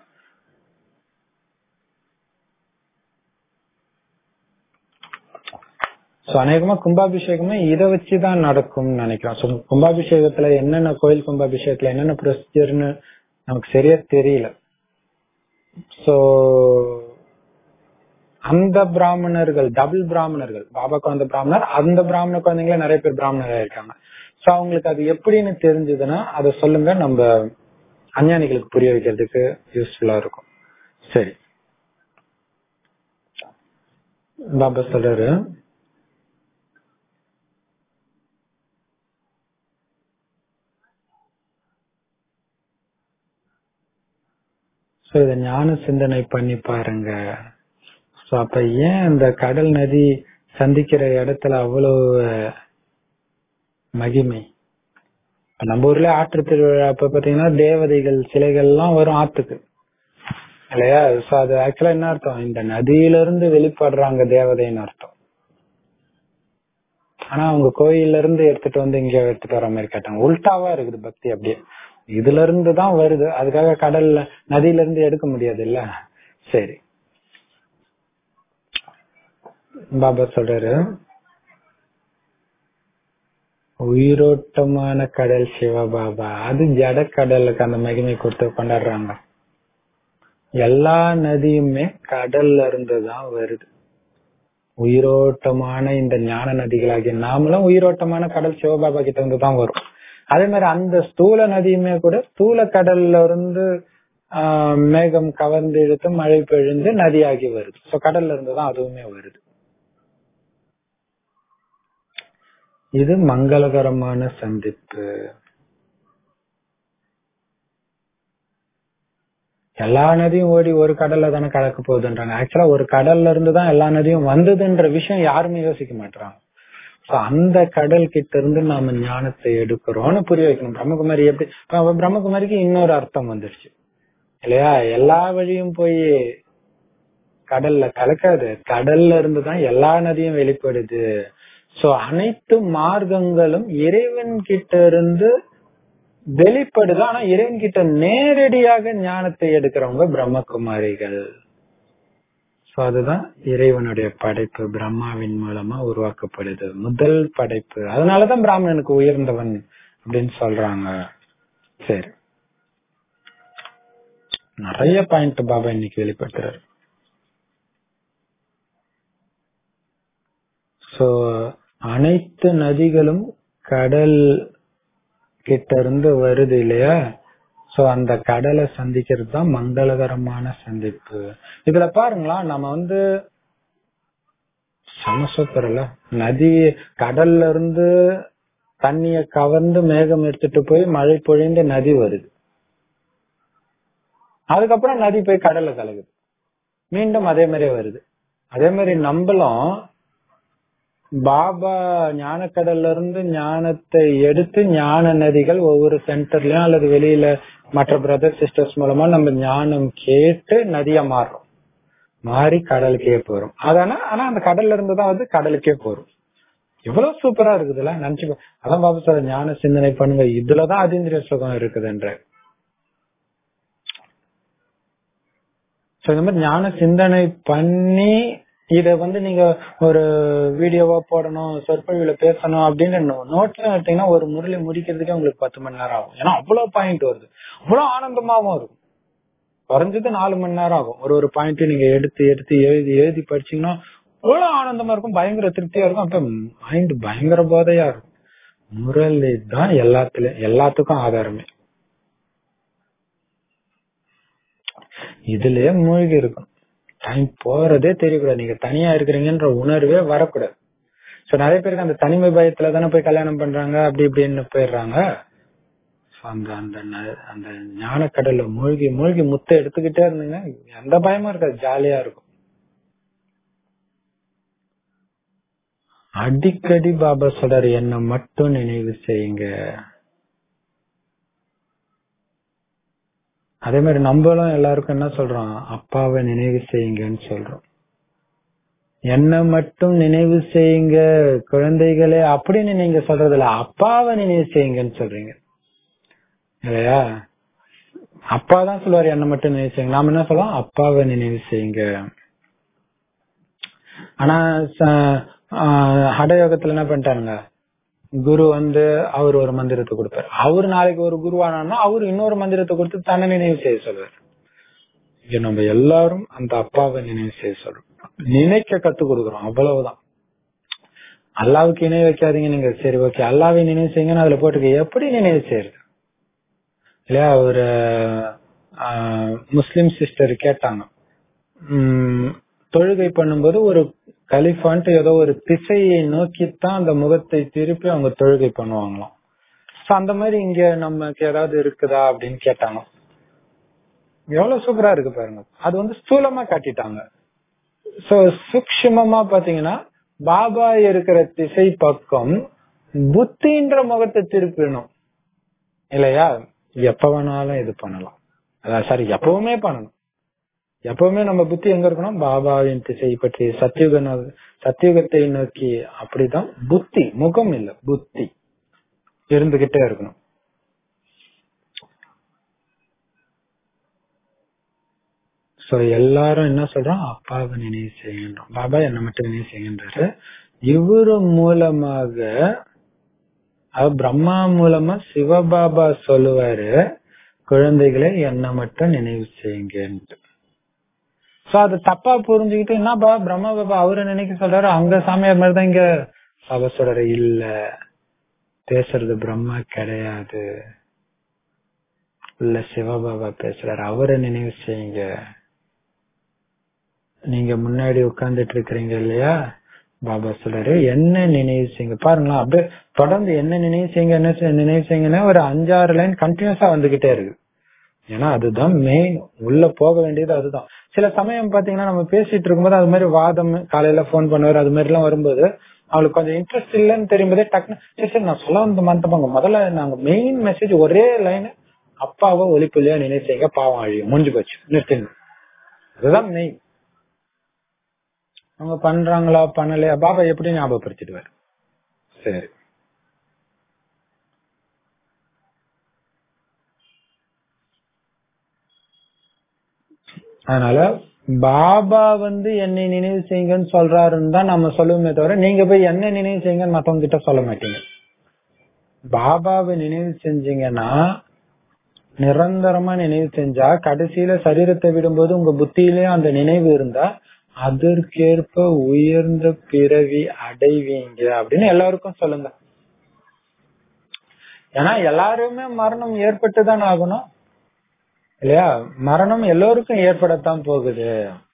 சோ அநேகமா கும்பாபிஷேகமே இதை வச்சுதான் நடக்கும்னு நினைக்கிறோம். சோ கும்பாபிஷேகத்துல என்னென்ன, கோயில் கும்பாபிஷேகத்துல என்னென்ன ப்ரொசீஜர்னு நமக்கு சரியா தெரியல. சோ அந்த பிராமணர்கள், டபுள் பிராமணர்கள், பாபாக்கு வந்த பிராமணர், அந்த பிராமண குழந்தைங்களே நிறைய பேர் பிராமணர் ஆயிருக்காங்க. சோ அவங்களுக்கு அது எப்படின்னு தெரிஞ்சதுன்னா அதை சொல்லுங்க, நம்ம அஞ்ஞானிகளுக்கு புரிய வைக்கிறதுக்கு யூஸ்ஃபுல்லா இருக்கும். சரி, பாபா சொல்றாரு, இத ஞான சிந்தனை பண்ணி பாருங்க. சோ அப்ப ஏன் இந்த கடல் நதி சந்திக்கிற இடத்துல அவ்வளவு மகிமை. நம்ம ஊர்ல ஆற்று திருவிழா அப்ப பாத்தீங்கன்னா தேவதைகள் சிலைகள் எல்லாம் வரும் ஆத்துக்கு இல்லையா? சோ அது ஆக்சுவலா என்ன அர்த்தம்? இந்த நதியில இருந்து வெளிப்படுறாங்க தேவதைன்னு அர்த்தம். ஆனா அவங்க கோயில்ல இருந்து எடுத்துட்டு வந்து இங்க எடுத்துட்டு வர மாதிரி கேட்டாங்க. உல்டாவா இருக்குது பக்தி. அப்படியே இதுல இருந்து தான் வருது, அதுக்காக கடல்ல நதியில இருந்து எடுக்க முடியாது இல்ல. சரி, பாபா சொல்றாரு உயிரோட்டமான கடல் சிவபாபா. அது ஜட கடலுக்கு அந்த மகிமை கொடுத்து கொண்டாடுறாங்க. எல்லா நதியுமே கடல்ல இருந்துதான் வருது. உயிரோட்டமான இந்த ஞான நதிகளாகிய நாமளும் உயிரோட்டமான கடல் சிவபாபா கிட்ட இருந்து தான் வரும். அதே மாதிரி அந்த ஸ்தூல நதியுமே கூட ஸ்தூல கடல்ல இருந்து ஆஹ் மேகம் கவர்ந்து இழுத்து மழை பெழுந்து நதியாகி வருது. சோ கடல்ல இருந்துதான் அதுவுமே வருது. இது மங்களகரமான சந்திப்பு. எல்லா நதியும் ஓடி ஒரு கடல்ல தானே கலக்க போகுதுன்றாங்க. ஆக்சுவலா ஒரு கடல்ல இருந்துதான் எல்லா நதியும் வந்ததுன்ற விஷயம் யாருமே யோசிக்க மாட்டாங்க. அந்த கடல் கிட்ட இருந்து நாம ஞானத்தை எடுக்கிறோம்னு புரிய வைக்கணும். பிரம்மகுமாரி எப்படி? பிரம்மகுமாரிக்கு இன்னொரு அர்த்தம் வந்துருச்சு இல்லையா? எல்லா வழியும் போய் கடல்ல கலக்காது, கடல்ல இருந்துதான் எல்லா நதியும் வெளிப்படுது. சோ அனைத்து மார்க்கங்களும் இறைவன் கிட்ட இருந்து வெளிப்படுது. ஆனா இறைவன் கிட்ட நேரடியாக ஞானத்தை எடுக்கிறவங்க பிரம்மகுமாரிகள். சோ அதுதான் இறைவனுடைய படைப்பு, பிரம்மாவின் மூலமா உருவாக்கப்படுது, முதல் படைப்பு. அதனாலதான் பிராமணனுக்கு உயர்ந்தவன் அப்படின்னு சொல்றாங்க. சரி, நிறைய பாயிண்ட் பாபா இன்னைக்கு வெளிப்படுத்துறாரு. சோ அனைத்து நதிகளும் கடல் கிட்ட இருந்து வருது இல்லையா? சோ அந்த கடலை சந்திக்கிறது தான் மங்களகரமான சந்திப்பு. இதுல பாருங்களா, நம்ம வந்து சமசூத்திரல நதி கடல்ல இருந்து தண்ணிய கவர்ந்து மேகம் எடுத்துட்டு போய் மழை பொழிந்து நதி வருது. அதுக்கப்புறம் நதி போய் கடல்ல கலகுது, மீண்டும் அதே மாதிரியே வருது. அதே மாதிரி நம்மளும் பாபா ஞானக்கடல்ல இருந்து ஞானத்தை எடுத்து ஞான நதிகள் ஒவ்வொரு சென்டர்லயும் அல்லது வெளியில மற்ற பிரதர் சிஸ்டர்ஸ் மூலமா நம்ம ஞானம் கேட்டு நதியா மாறுறோம், மாறி கடலுக்கே போறோம். அதானா ஆனா அந்த கடல்ல இருந்துதான் வந்து கடலுக்கே போறோம். எவ்வளவு சூப்பரா இருக்குதுல்ல, நினைச்சு. அதான் பாபா சார் ஞான சிந்தனை பண்ணுங்க, இதுலதான் அதீந்திரிய சுகம் இருக்குதுன்ற. இந்த மாதிரி ஞான சிந்தனை பண்ணி இத வந்து நீங்க ஒரு வீடியோவா போடணும், சொற்பொழிவுல பேசணும் அப்படின்னு நோட்ஸ் எடுத்தீங்கன்னா ஒரு முரளி முடிக்கிறதுக்கே உங்களுக்கு பத்து மணி நேரம் ஆகும். ஏன்னா அவ்வளவு பாயிண்ட் வருது, அவ்வளவு ஆனந்தமாவும் இருக்கும். குறைஞ்சது நாலு மணி நேரம் ஆகும் ஒரு ஒரு பாயிண்ட் நீங்க எடுத்து எடுத்து எழுதி எழுதி படிச்சீங்கன்னா அவ்வளவு ஆனந்தமா இருக்கும், பயங்கர திருப்தியா இருக்கும். அப்ப மைண்ட் பயங்கர போதையா இருக்கும். முரளி தான் எல்லாத்துலயும் எல்லாத்துக்கும் ஆதாரமே. இதுலயே மூழ்கி இருக்கும், டைம் போறதே தெரியக்கூடாது, நீங்க தனியா இருக்கிறீங்கன்ற உணர்வே வரக்கூடாது. சோ நிறைய பேருக்கு அந்த தனிமை பயத்துல தானே போய் கல்யாணம் பண்றாங்க, அப்படி இப்படின்னு போயிடுறாங்க. அந்த அந்த அந்த ஞான கடல்ல மூழ்கி மூழ்கி முத்தை எடுத்துக்கிட்டே இருந்தீங்க, எந்த பயமும் இருக்காது, ஜாலியா இருக்கும். அடிக்கடி பாபா சொல்றாரு, என்ன மட்டும் நினைவு செய்யுங்க. அதே மாதிரி நம்மளும் எல்லாருக்கும் என்ன சொல்றோம், அப்பாவை நினைவு செய்யுங்கன்னு சொல்றோம். என்ன மட்டும் நினைவு செய்யுங்க குழந்தைகளே அப்படின்னு நீங்க சொல்றது இல்ல, அப்பாவை நினைவு செய்யுங்கன்னு சொல்றீங்க இல்லையா? அப்பா தான் சொல்லுவாரு என்ன மட்டும் நினைவு செய்யுங்க, நாம என்ன சொல்றோம், அப்பாவை நினைவு செய்யுங்க. ஆனா ஹடயோகத்துல என்ன பண்ணிட்டாங்க, குரு வந்து அவர் ஒரு மந்திரத்தை கொடுப்பாரு, அவரு நாளைக்கு ஒரு குருவானா அவரு இன்னொரு மந்திரத்தை கொடுத்து தன்னை நினைவு செய்ய சொல்லுவாரு. இங்க நம்ம எல்லாரும் அந்த அப்பாவை நினைவு செய்ய சொல்றோம், நினைக்க கத்து கொடுக்குறோம், அவ்வளவுதான். அல்லாவுக்கு இணை வைக்காதீங்க நீங்க, சரி ஓகே அல்லாவை நினைவு செய்யுங்கன்னு அதுல போட்டுக்க, எப்படி நினைவு செய்யறது இல்லையா? ஒரு முஸ்லிம் சிஸ்டர் கேட்டாங்க, உம் தொழுகை பண்ணும்போது ஒரு கலிஃபான்ட்டு ஏதோ ஒரு திசையை நோக்கித்தான் அந்த முகத்தை திருப்பி அவங்க தொழுகை பண்ணுவாங்களாம். அந்த மாதிரி இங்க நமக்கு ஏதாவது இருக்குதா அப்படின்னு கேட்டாங்க. எவ்வளவு சூப்பரா இருக்கு பாருங்க, அது வந்து ஸ்தூலமா காட்டிட்டாங்க. சோ சூக்ஷ்மமா பாத்தீங்கன்னா பாபா இருக்கிற திசை பக்கம் புத்தின்ற முகத்தை திருப்பிடணும் இல்லையா? எப்ப வேணாலும் இது பண்ணலாம், அதான் சாரி எப்பவுமே பண்ணணும். எப்பவுமே நம்ம புத்தி எங்க இருக்கணும்? பாபாவின் திசை பற்றி, சத்தியுக சத்தியுகத்தை நோக்கி. அப்படிதான் புத்தி, முகம் இல்ல புத்தி இருந்துகிட்டே இருக்கணும். சோ எல்லாரும் என்ன சொல்றோம்? அப்பாவை நினைவு செய்யணும், பாபா என்ன மட்டும் நினைவு செய்கின்றாரு. இவரு மூலமாக, பிரம்மா மூலமா சிவபாபா சொல்லுவாரு, குழந்தைகளை என்ன மட்டும் நினைவு செய்யுங்க. சோ அது தப்பா புரிஞ்சுக்கிட்டு என்னப்பா பிரம்மா பாபா அவரை நினைக்க சொல்றாரு, அங்க சாமியார் மாதிரிதான் இங்க பாபா சொல்றாரு. இல்ல, பேசுறது பிரம்மா கிடையாது, இல்ல சிவபாபா பேசுறாரு, அவரை நினைவு செய்யுங்க. நீங்க முன்னாடி உட்கார்ந்துட்டு இருக்கிறீங்க இல்லையா, பாபா சொல்றாரு என்ன நினைவு செய்யுங்க. பாருங்களா, அப்படியே தொடர்ந்து என்ன நினைவு செய்யுங்க, என்ன நினைவு செய்யுங்கன்னா ஒரு அஞ்சாறு லைன் கண்டினியூஸா வந்துகிட்டே இருக்கு. ஏன்னா அதுதான் மெயின், உள்ள போக வேண்டியது அதுதான். சில சமயம் பாத்தீங்கன்னா நம்ம பேசிட்டு இருக்கும்போது அது மாதிரி வாதம், காலையில போன் பண்ணுவாரு, அது மாதிரி எல்லாம் வரும்போது அவளுக்கு கொஞ்சம் இன்ட்ரெஸ்ட் இல்லைன்னு தெரியும் போதே டக்குனு சரி சரி நான் சொல்ல வந்து மறந்துப்பாங்க. முதல்ல நாங்க மெயின் மெசேஜ் ஒரே லைன், அப்பாவை ஒளிப்புள்ளியா நினைவு செய்யுங்க, பாவம் அழியும், முடிஞ்சு போச்சு, நிறுத்துங்க. அதுதான் மெயின். அவங்க பண்றாங்களா பண்ணலையா பாபா எப்படி ஞாபகப்படுத்திடுவாரு. சரி, அதனால பாபா வந்து என்னை நினைவு செய்யுங்கன்னு சொல்றாருன்னு தான் நம்ம சொல்லுவோமே தவிர, நீங்க போய் என்ன நினைவு செய்யுங்கன்னு மத்தவங்க கிட்ட சொல்ல மாட்டீங்க. பாபாவை நினைவு செஞ்சீங்கன்னா, நிரந்தரமா நினைவு செஞ்சா, கடைசியில சரீரத்தை விடும்போது உங்க புத்தியிலேயும் அந்த நினைவு இருந்தா அதற்கேற்ப உயர்ந்த பிறவி அடைவீங்க அப்படின்னு எல்லாருக்கும் சொல்லுங்க. ஏன்னா எல்லாருமே மரணம் ஏற்பட்டுதான் ஆகணும் இல்லையா? மரணம் எல்லோருக்கும் ஏற்படத்தான் போகுது.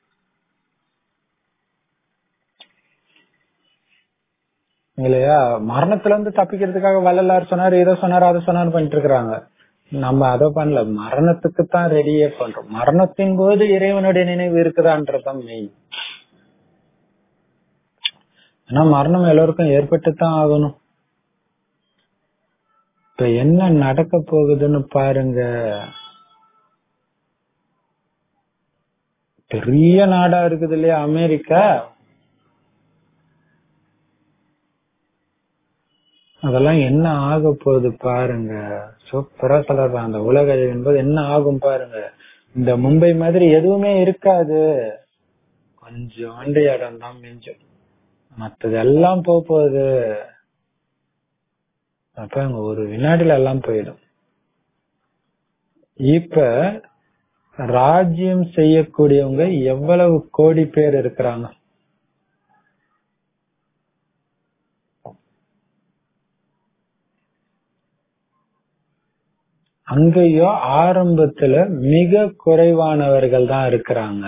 இல்லையா? மரணத்துல இருந்து தப்பிக்கிறதுக்காக வள்ளலார் சொன்னாரு, இதை சொன்னாரு, அதை சொன்னாரு பண்ணிட்டு இருக்கிறாங்க. நம்ம அதை பண்ணல, மரணத்துக்கு தான் ரெடியே பண்றோம். மரணத்தின் போது இறைவனுடைய நினைவு இருக்குதான்றதான் மெயின். ஆனா மரணம் எல்லோருக்கும் ஏற்பட்டுத்தான் ஆகணும். இப்ப என்ன நடக்க போகுதுன்னு பாருங்க. பெரிய நாடா இருக்குது இல்லையா அமெரிக்கா, அதெல்லாம் என்ன ஆக போகுது பாருங்க. சூப்பரா சொல்றாரு, அந்த உலக என்பது என்ன ஆகும் பாருங்க. இந்த மும்பை மாதிரி எதுவுமே இருக்காது, கொஞ்சம் இடம் தான் மிஞ்சும், மற்றது எல்லாம் போக போகுது. அப்ப அங்க ஒரு வினாடியில எல்லாம் போயிடும். இப்ப ராஜ்யம் செய்யக்கூடியவங்க எவ்வளவு கோடி பேர் இருக்கிறாங்க. அங்கேயோ ஆரம்பத்துல மிக குறைவானவர்கள் தான் இருக்கிறாங்க.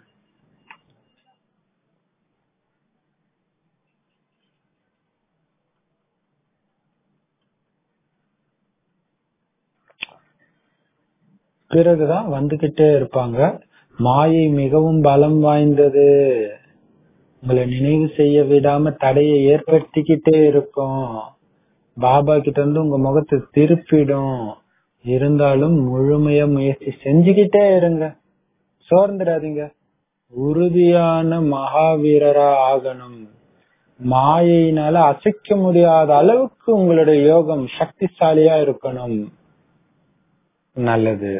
பிறகுதான் வந்துகிட்டே இருப்பாங்க. மாயை மிகவும் பலம் வாய்ந்தது, உங்களை நினைவு செய்ய விடாம தடையை ஏற்படுத்திக்கிட்டே இருக்கும். பாபா கிட்ட இருந்து உங்க முகத்தை திருப்பிடும். இருந்தாலும் முழுமையா முயற்சி செஞ்சுக்கிட்டே இருங்க, சோர்ந்துடாதீங்க. உறுதியான மகாவீரரா ஆகணும். மாயினால அசைக்க முடியாத அளவுக்கு உங்களுடைய யோகம் சக்திசாலியா இருக்கணும். நல்லது.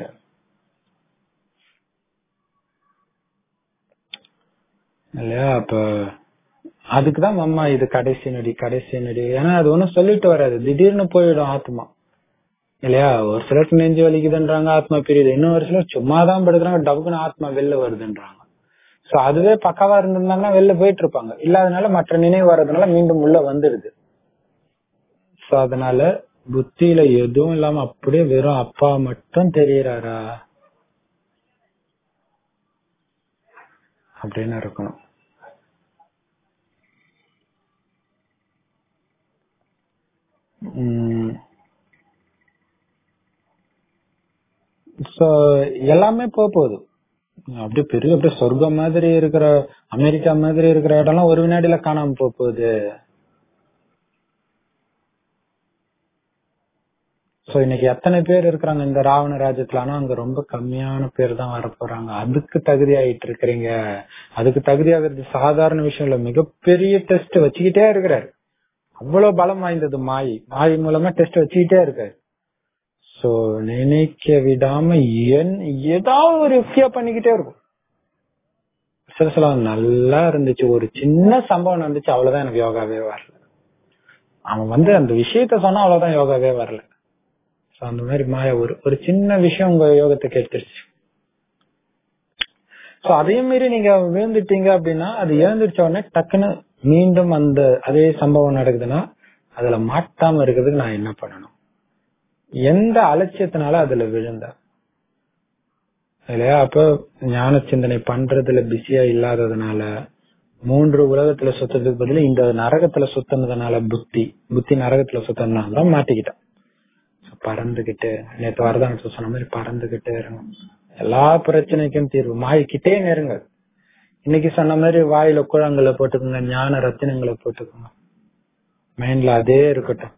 இல்லையா? அப்ப அதுக்குதான் அம்மா இது கடைசி நொடி கடைசி நொடி. ஏன்னா அது ஒண்ணும் சொல்லிட்டு வராது, திடீர்னு போயிடும் ஆத்மா இல்லையா? ஒரு சிலருக்கு நெஞ்சு வலிக்குதுன்றாங்க, ஆத்மா பிரியுது. இன்னும் ஒரு சிலர் சும்மாதான் படுக்கிறாங்க, டப்புன்னு ஆத்மா வெளில வருதுன்றாங்க. சோ அதுவே பக்காவா இருந்திருந்தாங்கன்னா வெளில போயிட்டு இருப்பாங்க. இல்லாதனால மற்ற நினைவு வர்றதுனால மீண்டும் உள்ள வந்துடுது. சோ அதனால புத்தியில எதுவும் இல்லாம அப்படியே வெறும் அப்பா மட்டும் தெரியறாரா அப்படின்னு இருக்கணும். உம் சோ எல்லாமே போக போகுது. அப்படியே பெரிய அப்படியே சொர்க்கம் மாதிரி இருக்கிற அமெரிக்கா மாதிரி இருக்கிற இடம்லாம் ஒரு வினாடியில காணாம போக போகுது. சோ இன்னைக்கு எத்தனை பேர் இருக்கிறாங்க இந்த ராவண ராஜ்யத்துல? ஆனா அங்க ரொம்ப கம்மியான பேர் தான் வர போறாங்க. அதுக்கு தகுதி ஆயிட்டு இருக்கிறீங்க. அதுக்கு தகுதியாகிறது சாதாரண விஷயம் இல்ல, மிகப்பெரிய டெஸ்ட் வச்சுக்கிட்டே இருக்கிறாரு. அவ்வளவு பலம் வாய்ந்தது மாயை. மாயை மூலமா டெஸ்ட் வச்சுக்கிட்டே இருக்காரு. சோ நினைக்க விடாம ஏதாவது ஒரு யுக்தியா பண்ணிக்கிட்டே இருக்கும். சில சில நல்லா இருந்துச்சு, ஒரு சின்ன சம்பவம் நடந்துச்சு, அவ்வளவுதான் எனக்கு யோகாவே வரல. அவன் வந்து அந்த விஷயத்த சொன்னா அவ்வளவுதான் யோகாவே வரல. அந்த மாதிரி மாயா ஒரு ஒரு சின்ன விஷயம் உங்க யோகத்தை கேட்டுருச்சு. சோ அதே மாதிரி நீங்க விழுந்துட்டீங்க அப்படின்னா அது இழந்துருச்ச உடனே டக்குன்னு மீண்டும் அந்த அதே சம்பவம் நடக்குதுன்னா அதுல மாட்டாம இருக்கிறதுக்கு நான் என்ன பண்ணணும்? எந்த அலட்சியத்தினால அதுல விழுந்த இல்லையா? அப்ப ஞான சிந்தனை பண்றதுல பிஸியா இல்லாததுனால, மூன்று உலகத்துல சுத்ததுக்கு பதில இந்த நரகத்துல சுத்தினதுனால, புத்தி புத்தி நரகத்துல சுத்தினால மாட்டிக்கிட்டேன். பறந்துகிட்டு நேற்று வரதான் சொன்ன மாதிரி பறந்துகிட்டே இருங்க. எல்லா பிரச்சனைக்கும் தீர்வு மாய்கிட்டே நெருங்க. இன்னைக்கு சொன்ன மாதிரி வாயில குழங்களை போட்டுக்கோங்க, ஞான ரத்தினங்களை போட்டுக்கோங்க, மைண்ட்ல அதே இருக்கட்டும்.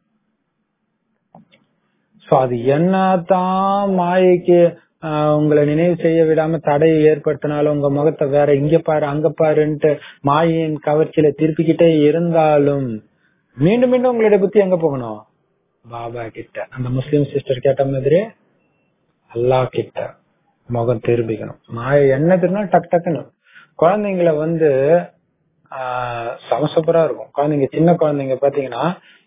சோ அது என்னதான் மாயைக்கு ஆஹ் உங்களை நினைவு செய்ய விடாம தடையை ஏற்படுத்தினாலும், உங்க முகத்தை வேற இங்க பாரு அங்க பாருன்ட்டு மாயின் கவர்ச்சியில திருப்பிக்கிட்டே இருந்தாலும், மீண்டும் மீண்டும் உங்களுடைய புத்தி எங்க போகணும்? பாபா கிட்ட. அந்த முஸ்லிம் சிஸ்டர் கேட்ட மாதிரி அல்லாஹ் கிட்ட முகம் திரும்பிக்கணும். மாயை என்ன திரும்பினா டக் டக்குன்னு குழந்தைங்களை வந்து ஆஹ் சமசூப்பரா இருக்கும். குழந்தைங்க சின்ன குழந்தைங்க பாத்தீங்கன்னா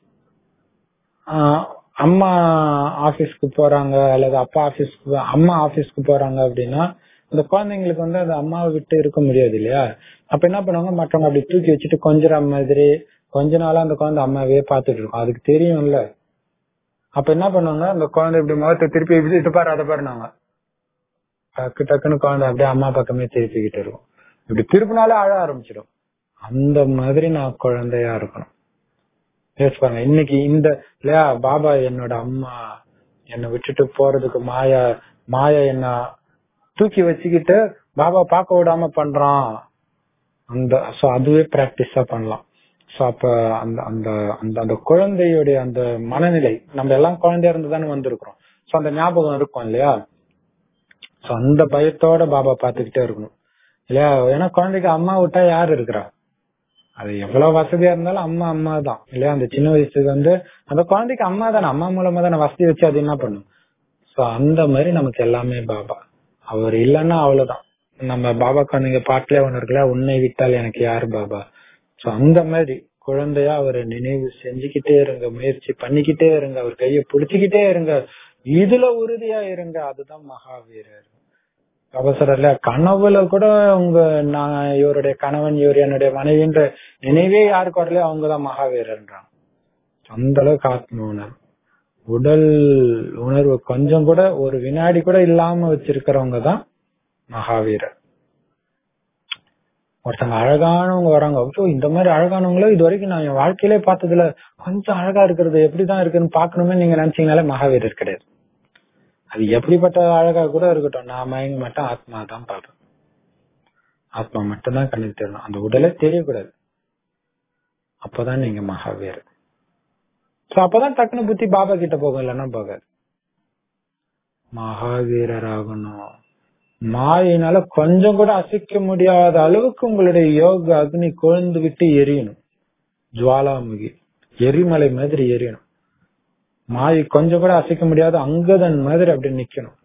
ஆஹ் அம்மா ஆபீஸ்க்கு போறாங்க அல்லது அப்பா ஆபீஸ்க்கு அம்மா ஆபீஸ்க்கு போறாங்க அப்படின்னா அந்த குழந்தைங்களுக்கு வந்து அந்த அம்மாவை விட்டு இருக்க முடியாது இல்லையா? அப்ப என்ன பண்ணுவாங்க, மற்றவங்க அப்படி தூக்கி வச்சுட்டு கொஞ்சற மாதிரி கொஞ்ச நாளா அந்த குழந்தை அம்மாவே பாத்துட்டு இருக்கும். அதுக்கு தெரியும்ல. அப்ப என்ன பண்ணுவாங்க, அந்த குழந்தை இப்படி முகத்தை திருப்பி விட்டு பாரு அதை பாருனாங்க, டக்கு டக்குன்னு குழந்தை அப்படியே அம்மா பக்கமே திருப்பிக்கிட்டு இருக்கும். இப்படி திருப்பினாலே அழ ஆரம்பிச்சிடும். அந்த மாதிரி நான் குழந்தையா இருக்கணும். பாருங்க இன்னைக்கு இந்த இல்லையா, பாபா என்னோட அம்மா என்னை விட்டுட்டு போறதுக்கு மாயா மாயா என்ன தூக்கி வச்சுக்கிட்டு பாபா பார்க்க விடாம பண்றான். அந்த சோ அதுவே பிராக்டிஸா பண்ணலாம். சோ அப்ப அந்த அந்த அந்த அந்த குழந்தையுடைய அந்த மனநிலை, நம்ம எல்லாம் குழந்தையா இருந்து தானே வந்திருக்கிறோம். சோ அந்த ஞாபகம் இருக்கும் இல்லையா? சோ அந்த பயத்தோட பாபா பாத்துக்கிட்டே இருக்கணும் இல்லையா? ஏன்னா குழந்தைக்கு அம்மா விட்டா யாரு இருக்கிறா? அது எவ்வளவு வசதியா இருந்தாலும் அம்மா அம்மா தான் இல்லையா? அந்த சின்ன வயசுக்கு வந்து அந்த குழந்தைக்கு அம்மா தானே, அம்மா மூலமா தானே வசதி வச்சு அது என்ன பண்ணும். சோ அந்த மாதிரி நமக்கு எல்லாமே பாபா. அவர் இல்லைன்னா அவ்வளவுதான். நம்ம பாபா குழந்தைங்க பாட்டிலே ஒண்ணு இருக்குல்ல, உன்னை விட்டால் எனக்கு யாரு பாபா. சோ அந்த மாதிரி குழந்தையா அவரை நினைவு செஞ்சுக்கிட்டே இருங்க, முயற்சி பண்ணிக்கிட்டே இருங்க, அவர் கைய புடிச்சுக்கிட்டே இருங்க, இதுல உறுதியா இருங்க. அதுதான் மகாவீரர். அவசர கனவுல கூட உங்க நான் இவருடைய கணவன் இவர் என்னுடைய மனைவின்ற நினைவே யாருக்கு வரலையோ அவங்கதான் மகாவீரன்றாங்க. அந்த அளவுக்கு ஆத்ம உணர்வு, உடல் உணர்வு கொஞ்சம் கூட ஒரு வினாடி கூட இல்லாம வச்சிருக்கிறவங்க தான் மகாவீரர். ஒருத்தங்க அழகானவங்க வராங்க, இந்த மாதிரி அழகானவங்களும் இது வரைக்கும் நான் என் வாழ்க்கையிலே பார்த்ததுல கொஞ்சம் அழகா இருக்கிறது எப்படிதான் இருக்குன்னு பாக்கணுமே நீங்க நினைச்சீங்கனாலே மகாவீரர் கிடையாது. அது எப்படிப்பட்ட அழகா கூட இருக்கட்டும், நான் மயங்க மாட்டேன், ஆத்மா தான் பார்ப்பேன். ஆத்மா மட்டும் தான் கண்ணுக்கு தெரியணும், அந்த உடலே தெரியக்கூடாது. அப்பதான் நீங்க மகாவீர். சோ அப்பதான் டக்குனு புத்தி பாபா கிட்ட போகும், இல்லைன்னா போகாது. மகாவீரர் ஆகணும். மாயினால கொஞ்சம் கூட அசைக்க முடியாத அளவுக்கு உங்களுடைய யோக அக்னி கொழுந்து விட்டு எரியணும். ஜுவாலாமுகி எரிமலை மாதிரி எரியணும். மாயை கொஞ்சம் கூட அசைக்க முடியாத அங்கதன் மாதிரி அப்படி நிக்கணும்.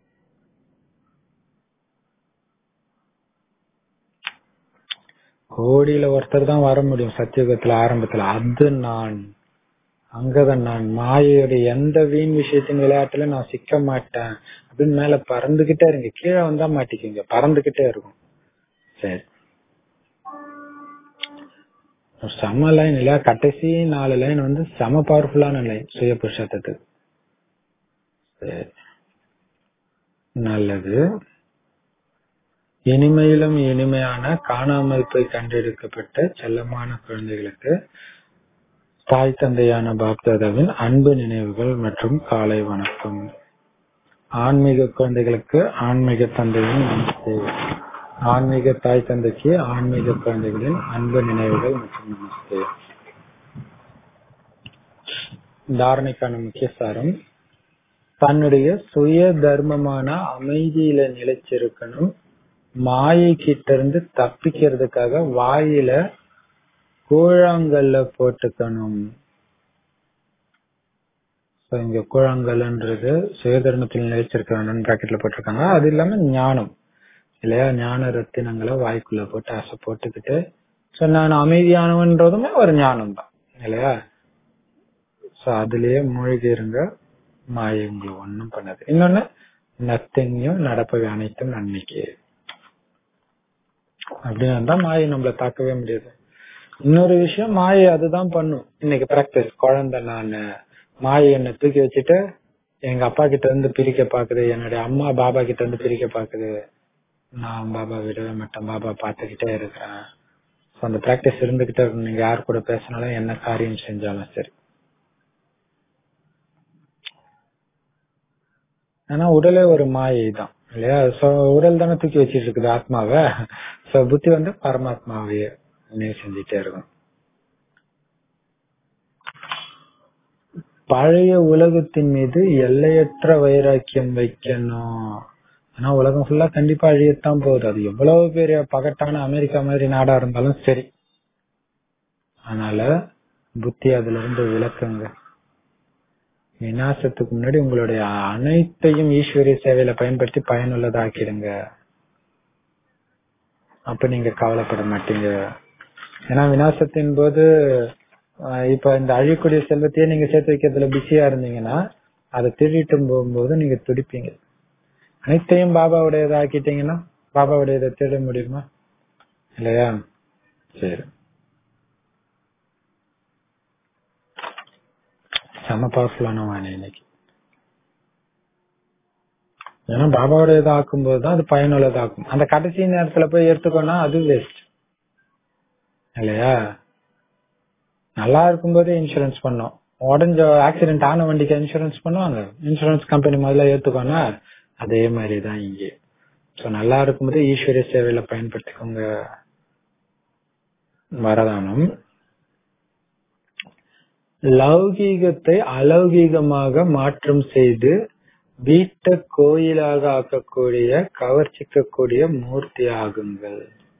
கோடியில ஒருத்தர் தான் வர முடியும் சத்தியுகத்துல ஆரம்பத்துல. அது நான் அங்கதான் நான் மாயையுடைய எந்த வீண் விஷயத்தின் விளையாட்டுல நான் சிக்க மாட்டேன் அப்படின்னு மேல பறந்துகிட்டே இருங்க. கீழே வந்தா மாட்டிக்கிங்க, பறந்துகிட்டே இருக்கும். சரி, செம லைன் இல்லையா? கடைசி நாலு லைன் வந்து செம பவர்ஃபுல்லான லைன் சுய புருஷத்துக்கு. நல்லது. இனிமையிலும் இனிமையான காணாமல் போய் கண்டெடுக்கப்பட்ட செல்லமான குழந்தைகளுக்கு தாய் தந்தையான பாப்தாதாவின் அன்பு நினைவுகள் மற்றும் காலை வணக்கம். ஆன்மீக குழந்தைகளுக்கு ஆன்மீக தந்தையின் நமஸ்தே. ஆன்மீக தாய் தந்தைக்கு ஆன்மீக குழந்தைகளின் அன்பு நினைவுகள் மற்றும் நமஸ்தே. தாரணைக்கான முக்கிய சாரம், தன்னுடைய சுய தர்மமான அமைதியில நிலைச்சிருக்கணும். மாயை கிட்ட இருந்து தப்பிக்கிறதுக்காக வாயில கூழாங்கல்ல போட்டுக்கணும். இங்க கூழாங்கல்ன்றது சுயதர்மத்தில் நிலைச்சிருக்கணும் பிராக்கெட்ல போட்டிருக்காங்க. அது இல்லாம ஞானம் இல்லையா, ஞான ரத்தினங்களை வாய்க்குள்ள போட்டு ஆசை போட்டுக்கிட்டு சோ நான் அமைதியானவன்றதுமே ஒரு ஞானம் தான் இல்லையா. சோ அதுலயே மூழ்கி இருங்க, மாயை உங்களை ஒண்ணும் பண்ணாது. இன்னொன்னு, நத்திங்கும் நடப்பவை அனைத்தும் நன்மைக்கு அப்படின்னு இருந்தா மாயை நம்மள தாக்கவே முடியாது. இன்னொரு விஷயம், மாயை அதுதான் பண்ணும். இன்னைக்கு பிராக்டிஸ் குழந்தை, நானு மாயை என்னை தூக்கி வச்சுட்டு எங்க அப்பா கிட்ட இருந்து பிரிக்க பாக்குது, என்னுடைய அம்மா பாபா கிட்ட இருந்து பிரிக்க பாக்குது. நான் பாபா விடவே மாட்டேன், பாபா பாத்துக்கிட்டே இருக்கிறேன். அந்த பிராக்டிஸ் இருந்துகிட்டே இருக்கும். நீங்க யார் கூட பேசினாலும் என்ன காரியம் செஞ்சாலும் சரி. ஆனா உடலே ஒரு மாயை தான் இல்லையா. சோ உடல் தானே தூக்கி வச்சிட்டு இருக்குது ஆத்மாவை. சோ புத்தி வந்து பரமாத்மாவையே நினைவு செஞ்சுட்டே இருக்கும். பழைய உலகத்தின் மீது எல்லையற்ற வைராக்கியம் வைக்கணும். ஆனா உலகம் ஃபுல்லா கண்டிப்பா அழியத்தான் போகுது. அது எவ்வளவு பெரிய பகட்டான அமெரிக்கா மாதிரி நாடா இருந்தாலும் சரி. அதனால புத்தி அதுல இருந்து விளக்குங்க. விநாசத்துக்கு முன்னாடி உங்களுடைய அனைத்தையும் ஈஸ்வரிய சேவையில பயன்படுத்தி பயனுள்ளதாக்கிடுங்க. அப்ப நீங்க கவலைப்பட மாட்டீங்க. ஏன்னா விநாசத்தின் போது இப்ப இந்த அழியக்கூடிய செல்வத்தையே நீங்க சேர்த்து வைக்கிறதுல பிஸியா இருந்தீங்கன்னா அதை திருடிட்டு போகும்போது நீங்க துடிப்பீங்க. அனைத்தையும் பாபாவுடையதை ஆக்கிட்டீங்கன்னா பாபாவுடையதை தேட முடியுமா இல்லையா. சரி, செம பவர்ஃபுல்லான வாணி இன்னைக்கு. ஏன்னா பாபாவுடையதை ஆக்கும் போதுதான் அது பயனுள்ளதாக்கும். அந்த கடைசி நேரத்துல போய் எடுத்துக்கோனா அது வேஸ்ட் இல்லையா. நல்லா இருக்கும்போதே இன்சூரன்ஸ் பண்ணோம். உடஞ்ச ஆக்சிடென்ட் ஆன வண்டிக்கு இன்சூரன்ஸ் பண்ணுவாங்க. இன்சூரன்ஸ் கம்பெனி முதல்ல ஏத்துக்கோனா அதே மாதிரிதான் இங்கே. சோ நல்லா இருக்கும்போது ஈஸ்வரிய சேவையில பயன்படுத்திக்கோங்க. வரதானம், லௌகீகத்தை அலௌகீகமாக மாற்றம் செய்து வீட்டை கோயிலாக ஆக்கக்கூடிய கவர்ச்சிக்கக்கூடிய மூர்த்தி ஆகுங்கள்.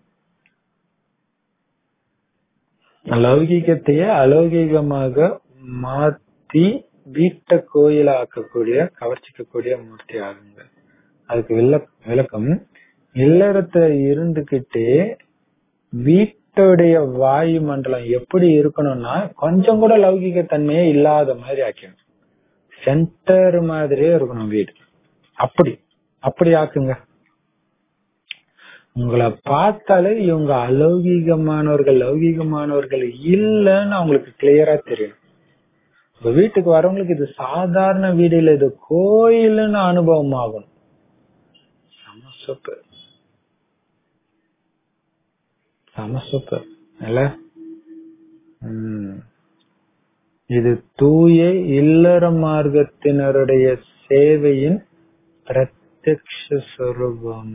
லௌகீகத்தையே அலௌகீகமாக மாத்தி வீட்டை கோயிலா ஆக்கக்கூடிய கவர்ச்சிக்கக்கூடிய மூர்த்தி ஆகுங்கள். அதுக்கு விளக்கம், இல்லறத்துல இருந்துகிட்டே வீட்டுடைய வாயு மண்டலம் எப்படி இருக்கணும்னா கொஞ்சம் கூட லௌகிக தன்மையே இல்லாத மாதிரி ஆக்கணும். சென்டர் மாதிரியே இருக்கணும் வீடு. அப்படி அப்படி ஆக்குங்க. உங்களை பார்த்தாலே இவங்க அலௌகீகமானவர்கள் லௌகீகமானவர்கள் இல்லன்னு அவங்களுக்கு கிளியரா தெரியும். உங்க வீட்டுக்கு வரவங்களுக்கு இது சாதாரண வீடு இல்ல, இது கோயில்னு அனுபவம் ஆகணும். சூப்பர், செம சூப்பர் இல்ல. இது தூய இல்லற மார்க்கத்தினருடைய சேவையின் பிரத்யக்ஷ ஸ்வரூபம்.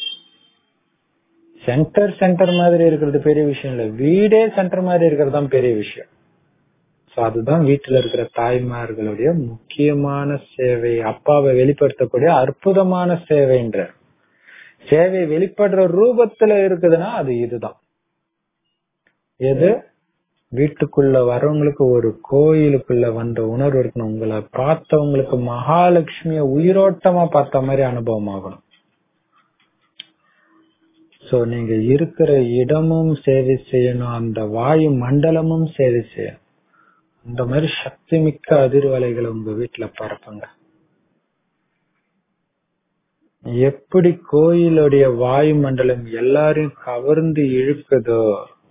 சென்டர் சென்டர் மாதிரி இருக்கிறது பெரிய விஷயம் இல்ல, வீடே சென்டர் மாதிரி இருக்கிறது தான் பெரிய விஷயம். சோ அதுதான் வீட்டுல இருக்கிற தாய்மார்களுடைய முக்கியமான சேவை. அப்பாவை வெளிப்படுத்தக்கூடிய அற்புதமான சேவைன்ற சேவை வெளிப்படுற ரூபத்துல இருக்குதுன்னா அது இதுதான். எது? வீட்டுக்குள்ள வரவங்களுக்கு ஒரு கோயிலுக்குள்ள வந்த உணர்வு இருக்கணும். உங்களை பார்த்தவங்களுக்கு மகாலட்சுமிய உயிரோட்டமா பார்த்த மாதிரி அனுபவம் ஆகணும். சோ நீங்க இருக்கிற இடமும் சேவை செய்யணும், அந்த வாயு மண்டலமும் சேவை செய்யணும். இந்த மாதிரி சக்தி மிக்க அதிர்வலைகளை உங்க வீட்டுல பரப்புங்க. எப்படி கோயிலுடைய வாயு மண்டலம் எல்லாரையும் கவர்ந்து இழுக்குதோ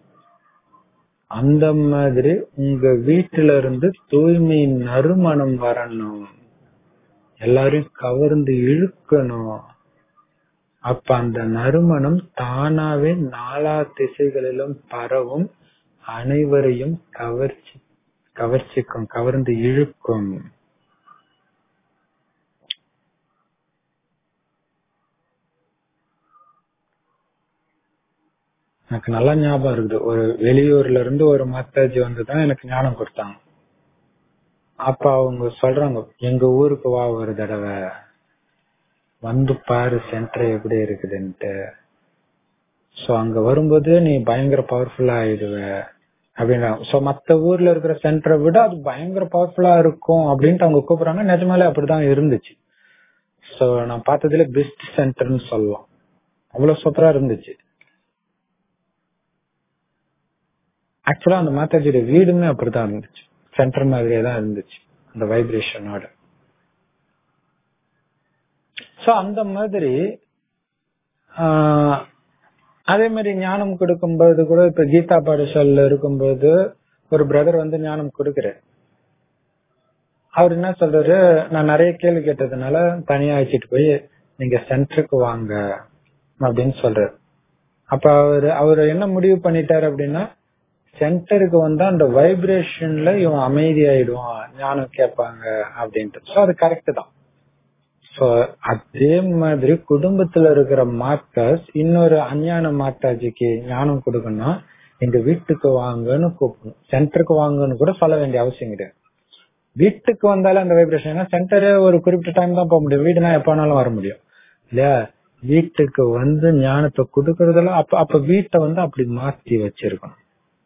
அந்த மாதிரி உங்க வீட்டுல இருந்து தூய்மை நறுமணம் வரணும், எல்லாரையும் கவர்ந்து இழுக்கணும். அப்ப அந்த நறுமணம் தானாவே நாலா திசைகளிலும் பரவும், அனைவரையும் கவர்ச்சி கவர்ச்சிக்கும் கவர்ந்து இழுக்கும். எனக்கு நல்லா ஞாபகம் இருக்குது, ஒரு வெளியூர்ல இருந்து ஒரு மாதாஜி வந்துதான் எனக்கு ஞானம் கொடுத்தாங்க. அப்ப அவங்க சொல்றாங்க, எங்க ஊருக்கு வா ஒரு தடவை, வந்து பாரு சென்டர் எப்படி இருக்குதுன்ட்டு. சோ அங்க வரும்போது நீ பயங்கர பவர்ஃபுல்லா ஆயிடுவ அப்படின்னா. சோ மத்த ஊர்ல இருக்கிற சென்டரை விட அது பயங்கர பவர்ஃபுல்லா இருக்கும் அப்படின்ட்டு அவங்க கூப்பிடுறாங்க. நிஜமாலே அப்படிதான் இருந்துச்சு. சோ நான் பார்த்ததுல பெஸ்ட் சென்டர்னு சொல்லலாம். அவ்வளவு சூப்பரா இருந்துச்சு. ஆக்சுவலா அந்த மாதாஜியோட வீடுமே அப்படிதான் இருந்துச்சு. சென்டர் மாதிரியே தான் இருந்துச்சு அந்த வைப்ரேஷனோட. சோ அந்த மாதிரி ஆஹ் அதே மாதிரி ஞானம் கொடுக்கும்போது கூட, இப்ப கீதா பாடசாலைல இருக்கும்போது ஒரு பிரதர் வந்து ஞானம் கொடுக்குறாரு. அவர் என்ன சொல்றாரு, நான் நிறைய கேள்வி கேட்டதுனால தனியா அழைச்சிட்டு போய் நீங்க சென்டருக்கு வாங்க அப்படின்னு சொல்றாரு. அப்ப அவரு அவரு என்ன முடிவு பண்ணிட்டாரு அப்படின்னா, சென்டருக்கு வந்தா அந்த வைப்ரேஷன்ல இவன் அமைதியாயிடுவான், ஞானம் கேட்பாங்க அப்படின்ட்டு. சோ அது கரெக்ட் தான். சோ அதே மாதிரி குடும்பத்துல இருக்கிற மாஸ்டர்ஸ் இன்னொரு அஞ்ஞான மாதாஜிக்கு ஞானம் கொடுக்கணும், எங்க வீட்டுக்கு வாங்கன்னு கூப்பிடணும். சென்டருக்கு வாங்கன்னு கூட சொல்ல வேண்டிய அவசியம் கிடையாது. வீட்டுக்கு வந்தாலும் அந்த வைப்ரேஷன், சென்டரே ஒரு குறிப்பிட்ட டைம் தான் போக முடியும், வீடுனா எப்ப வேணாலும் வர முடியும் இல்லையா. வீட்டுக்கு வந்து ஞானத்தை கொடுக்கறதுல அப்ப அப்ப வீட்டை வந்து அப்படி மாத்தி வச்சிருக்கணும்.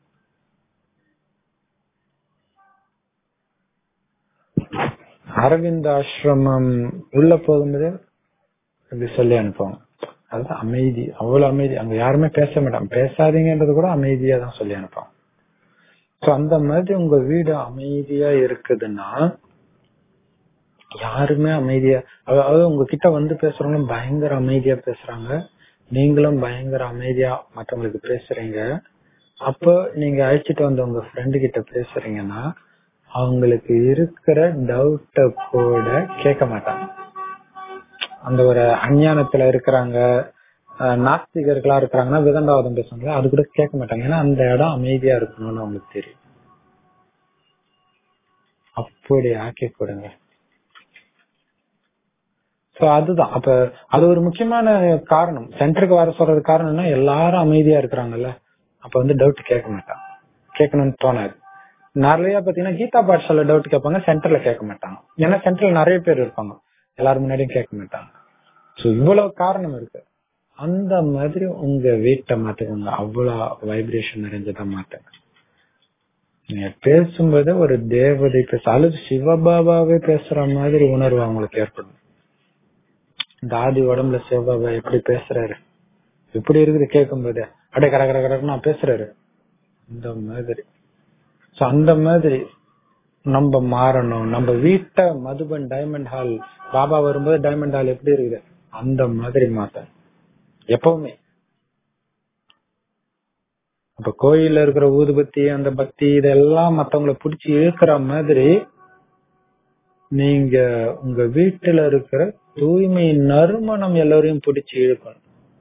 அரவிந்த் ஆசிரமம் உள்ள போகும்போது அப்படி சொல்லி அனுப்புவாங்க, அதுதான் அமைதி, அவ்வளவு அமைதி. அங்க யாருமே பேச மாட்டாங்க, பேசாதீங்கன்றது கூட அமைதியா தான் சொல்லி அனுப்புவாங்க. சோ அந்த மாதிரி உங்க வீடு அமைதியா இருக்குதுன்னா, யாருமே அமைதியா, அதாவது உங்ககிட்ட வந்து பேசுறவங்களும் பயங்கர அமைதியா பேசுறாங்க, நீங்களும் பயங்கர அமைதியா மற்றவங்களுக்கு பேசுறீங்க. அப்போ நீங்க அழைச்சிட்டு வந்த உங்க ஃப்ரெண்டு கிட்ட பேசுறீங்கன்னா, அவங்களுக்கு இருக்கிற டவுட்ட கூட கேட்க மாட்டாங்க. அந்த ஒரு அஞ்ஞானத்துல இருக்கிறாங்க, நாஸ்திகர்களா இருக்கிறாங்கன்னா விதண்டாவாதம் பேசுவாங்க, அது கூட கேட்க மாட்டாங்க. ஏன்னா அந்த இடம் அமைதியா இருக்கணும்னு அவங்களுக்கு தெரியும். அப்படி ஆக்கி கொடுங்க. சோ அதுதான். அப்ப அது ஒரு முக்கியமான காரணம், சென்டருக்கு வர சொல்றது காரணம்னா எல்லாரும் அமைதியா இருக்கிறாங்கல்ல, அப்ப வந்து டவுட் கேட்க மாட்டாங்க, கேட்கணும்னு தோணாது. நிறைய பாத்தீங்கன்னா கீதா பாடசாலை டவுட் கேட்பாங்க, சென்டர்ல கேட்க மாட்டாங்க. ஏன்னா சென்டர்ல நிறைய பேர் இருப்பாங்க, எல்லாரும் முன்னாடியும் கேட்க மாட்டாங்க. சோ இவ்வளவு காரணம் இருக்கு. அந்த மாதிரி உங்க வீட்டை மாத்துக்கோங்க, அவ்வளவு வைப்ரேஷன் நிறைஞ்சதா மாத்துங்க. நீங்க பேசும்போது ஒரு தேவதை பேச அல்லது சிவபாபாவே பேசுற மாதிரி உணர்வு அவங்களுக்கு ஏற்படும். தாதி உடம்புல சிவபாபா எப்படி பேசுறாரு, எப்படி இருக்குது கேட்கும் போது, அப்படியே கர கர கரன்னு பேசுறாரு, அந்த மாதிரி. சோ அந்த மாதிரி நம்ம மாறணும். நம்ம வீட்டை மதுபன் டைமண்ட் ஹால், பாபா வரும்போது டைமண்ட் ஹால் எப்படி இருக்குது அந்த மாதிரி மாத்த எப்பவுமே. அப்ப கோயில்ல இருக்கிற ஊதுபத்தி, அந்த பக்தி, இதெல்லாம் மத்தவங்களை பிடிச்சி இழுக்கிற மாதிரி நீங்க உங்க வீட்டுல இருக்கிற தூய்மை நறுமணம் எல்லாரையும் பிடிச்சி இழுக்கணும்.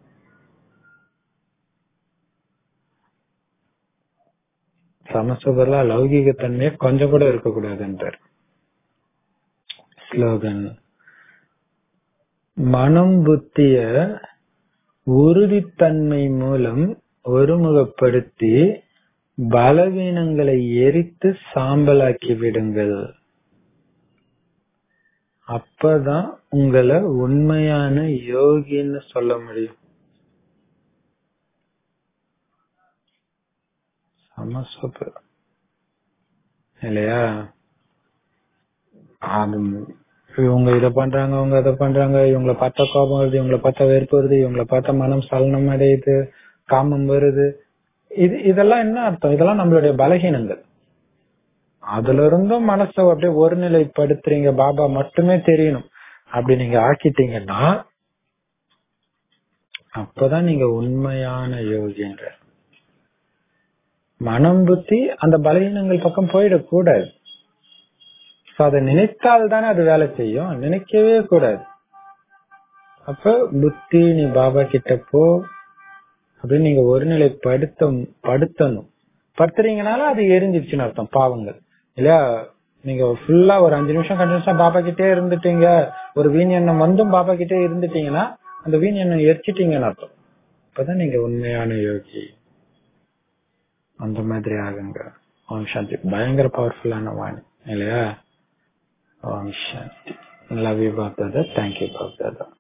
சமசுபலா லௌகிக தன்மையை கொஞ்சம் கூட இருக்கக்கூடாதுன்றார் ஸ்லோகன். மனம் புத்திய உறுதித்தன்மை மூலம் ஒருமுகப்படுத்தி பலவீனங்களை எரித்து சாம்பலாக்கி விடுங்கள். அப்பதான் உங்களை உண்மையான யோகின்னு சொல்ல முடியும். சமஸ்வ இல்லையா. இவங்க இத பண்றாங்க, அவங்க இதை பண்றாங்க, இவங்களை பார்த்தா கோபம் வருது, இவங்களை பார்த்தா வெறுப்பு வருது, இவங்களை பார்த்தா மனம் சலனம் அடையுது, காமம் வருது. இது இதெல்லாம் என்ன அர்த்தம்? இதெல்லாம் நம்மளுடைய பலகீனங்கள். அதுல இருந்தும் மனசை அப்படியே ஒருநிலைப்படுத்துறீங்க, பாபா மட்டுமே தெரியணும் அப்படி நீங்க ஆக்கிட்டீங்கன்னா அப்பதான் நீங்க உண்மையான யோகின்ற. மனம் புத்தி அந்த பலகீனங்கள் பக்கம் போயிடக்கூடாது. அதை நினைத்தால் தானே அது வேலை செய்யும், நினைக்கவே கூடாது. அப்ப புத்தி நீ பாபா கிட்ட போ அப்படின்னு நீங்க ஒருநிலை படுத்த படுத்தணும். படுத்துறீங்கனால அது எரிஞ்சிருச்சுன்னு அர்த்தம், பாவங்கள் இல்லையா. நீங்க ஃபுல்லா ஒரு அஞ்சு நிமிஷம் கண்டினியூஸா பாபா கிட்டே இருந்துட்டீங்க, ஒரு வீண் எண்ணம் வந்தும் பாபா கிட்டே இருந்துட்டீங்கன்னா அந்த வீண் எண்ணம் எரிச்சிட்டீங்கன்னு அர்த்தம். அப்பதான் நீங்க உண்மையான யோகி. அந்த மாதிரி ஆகுங்க. ஓம் சாந்தி. பயங்கர பவர்ஃபுல்லான வாணி இல்லையா. ஓம் சாந்தி. Love you Bap Dada. Thank you Bap Dada.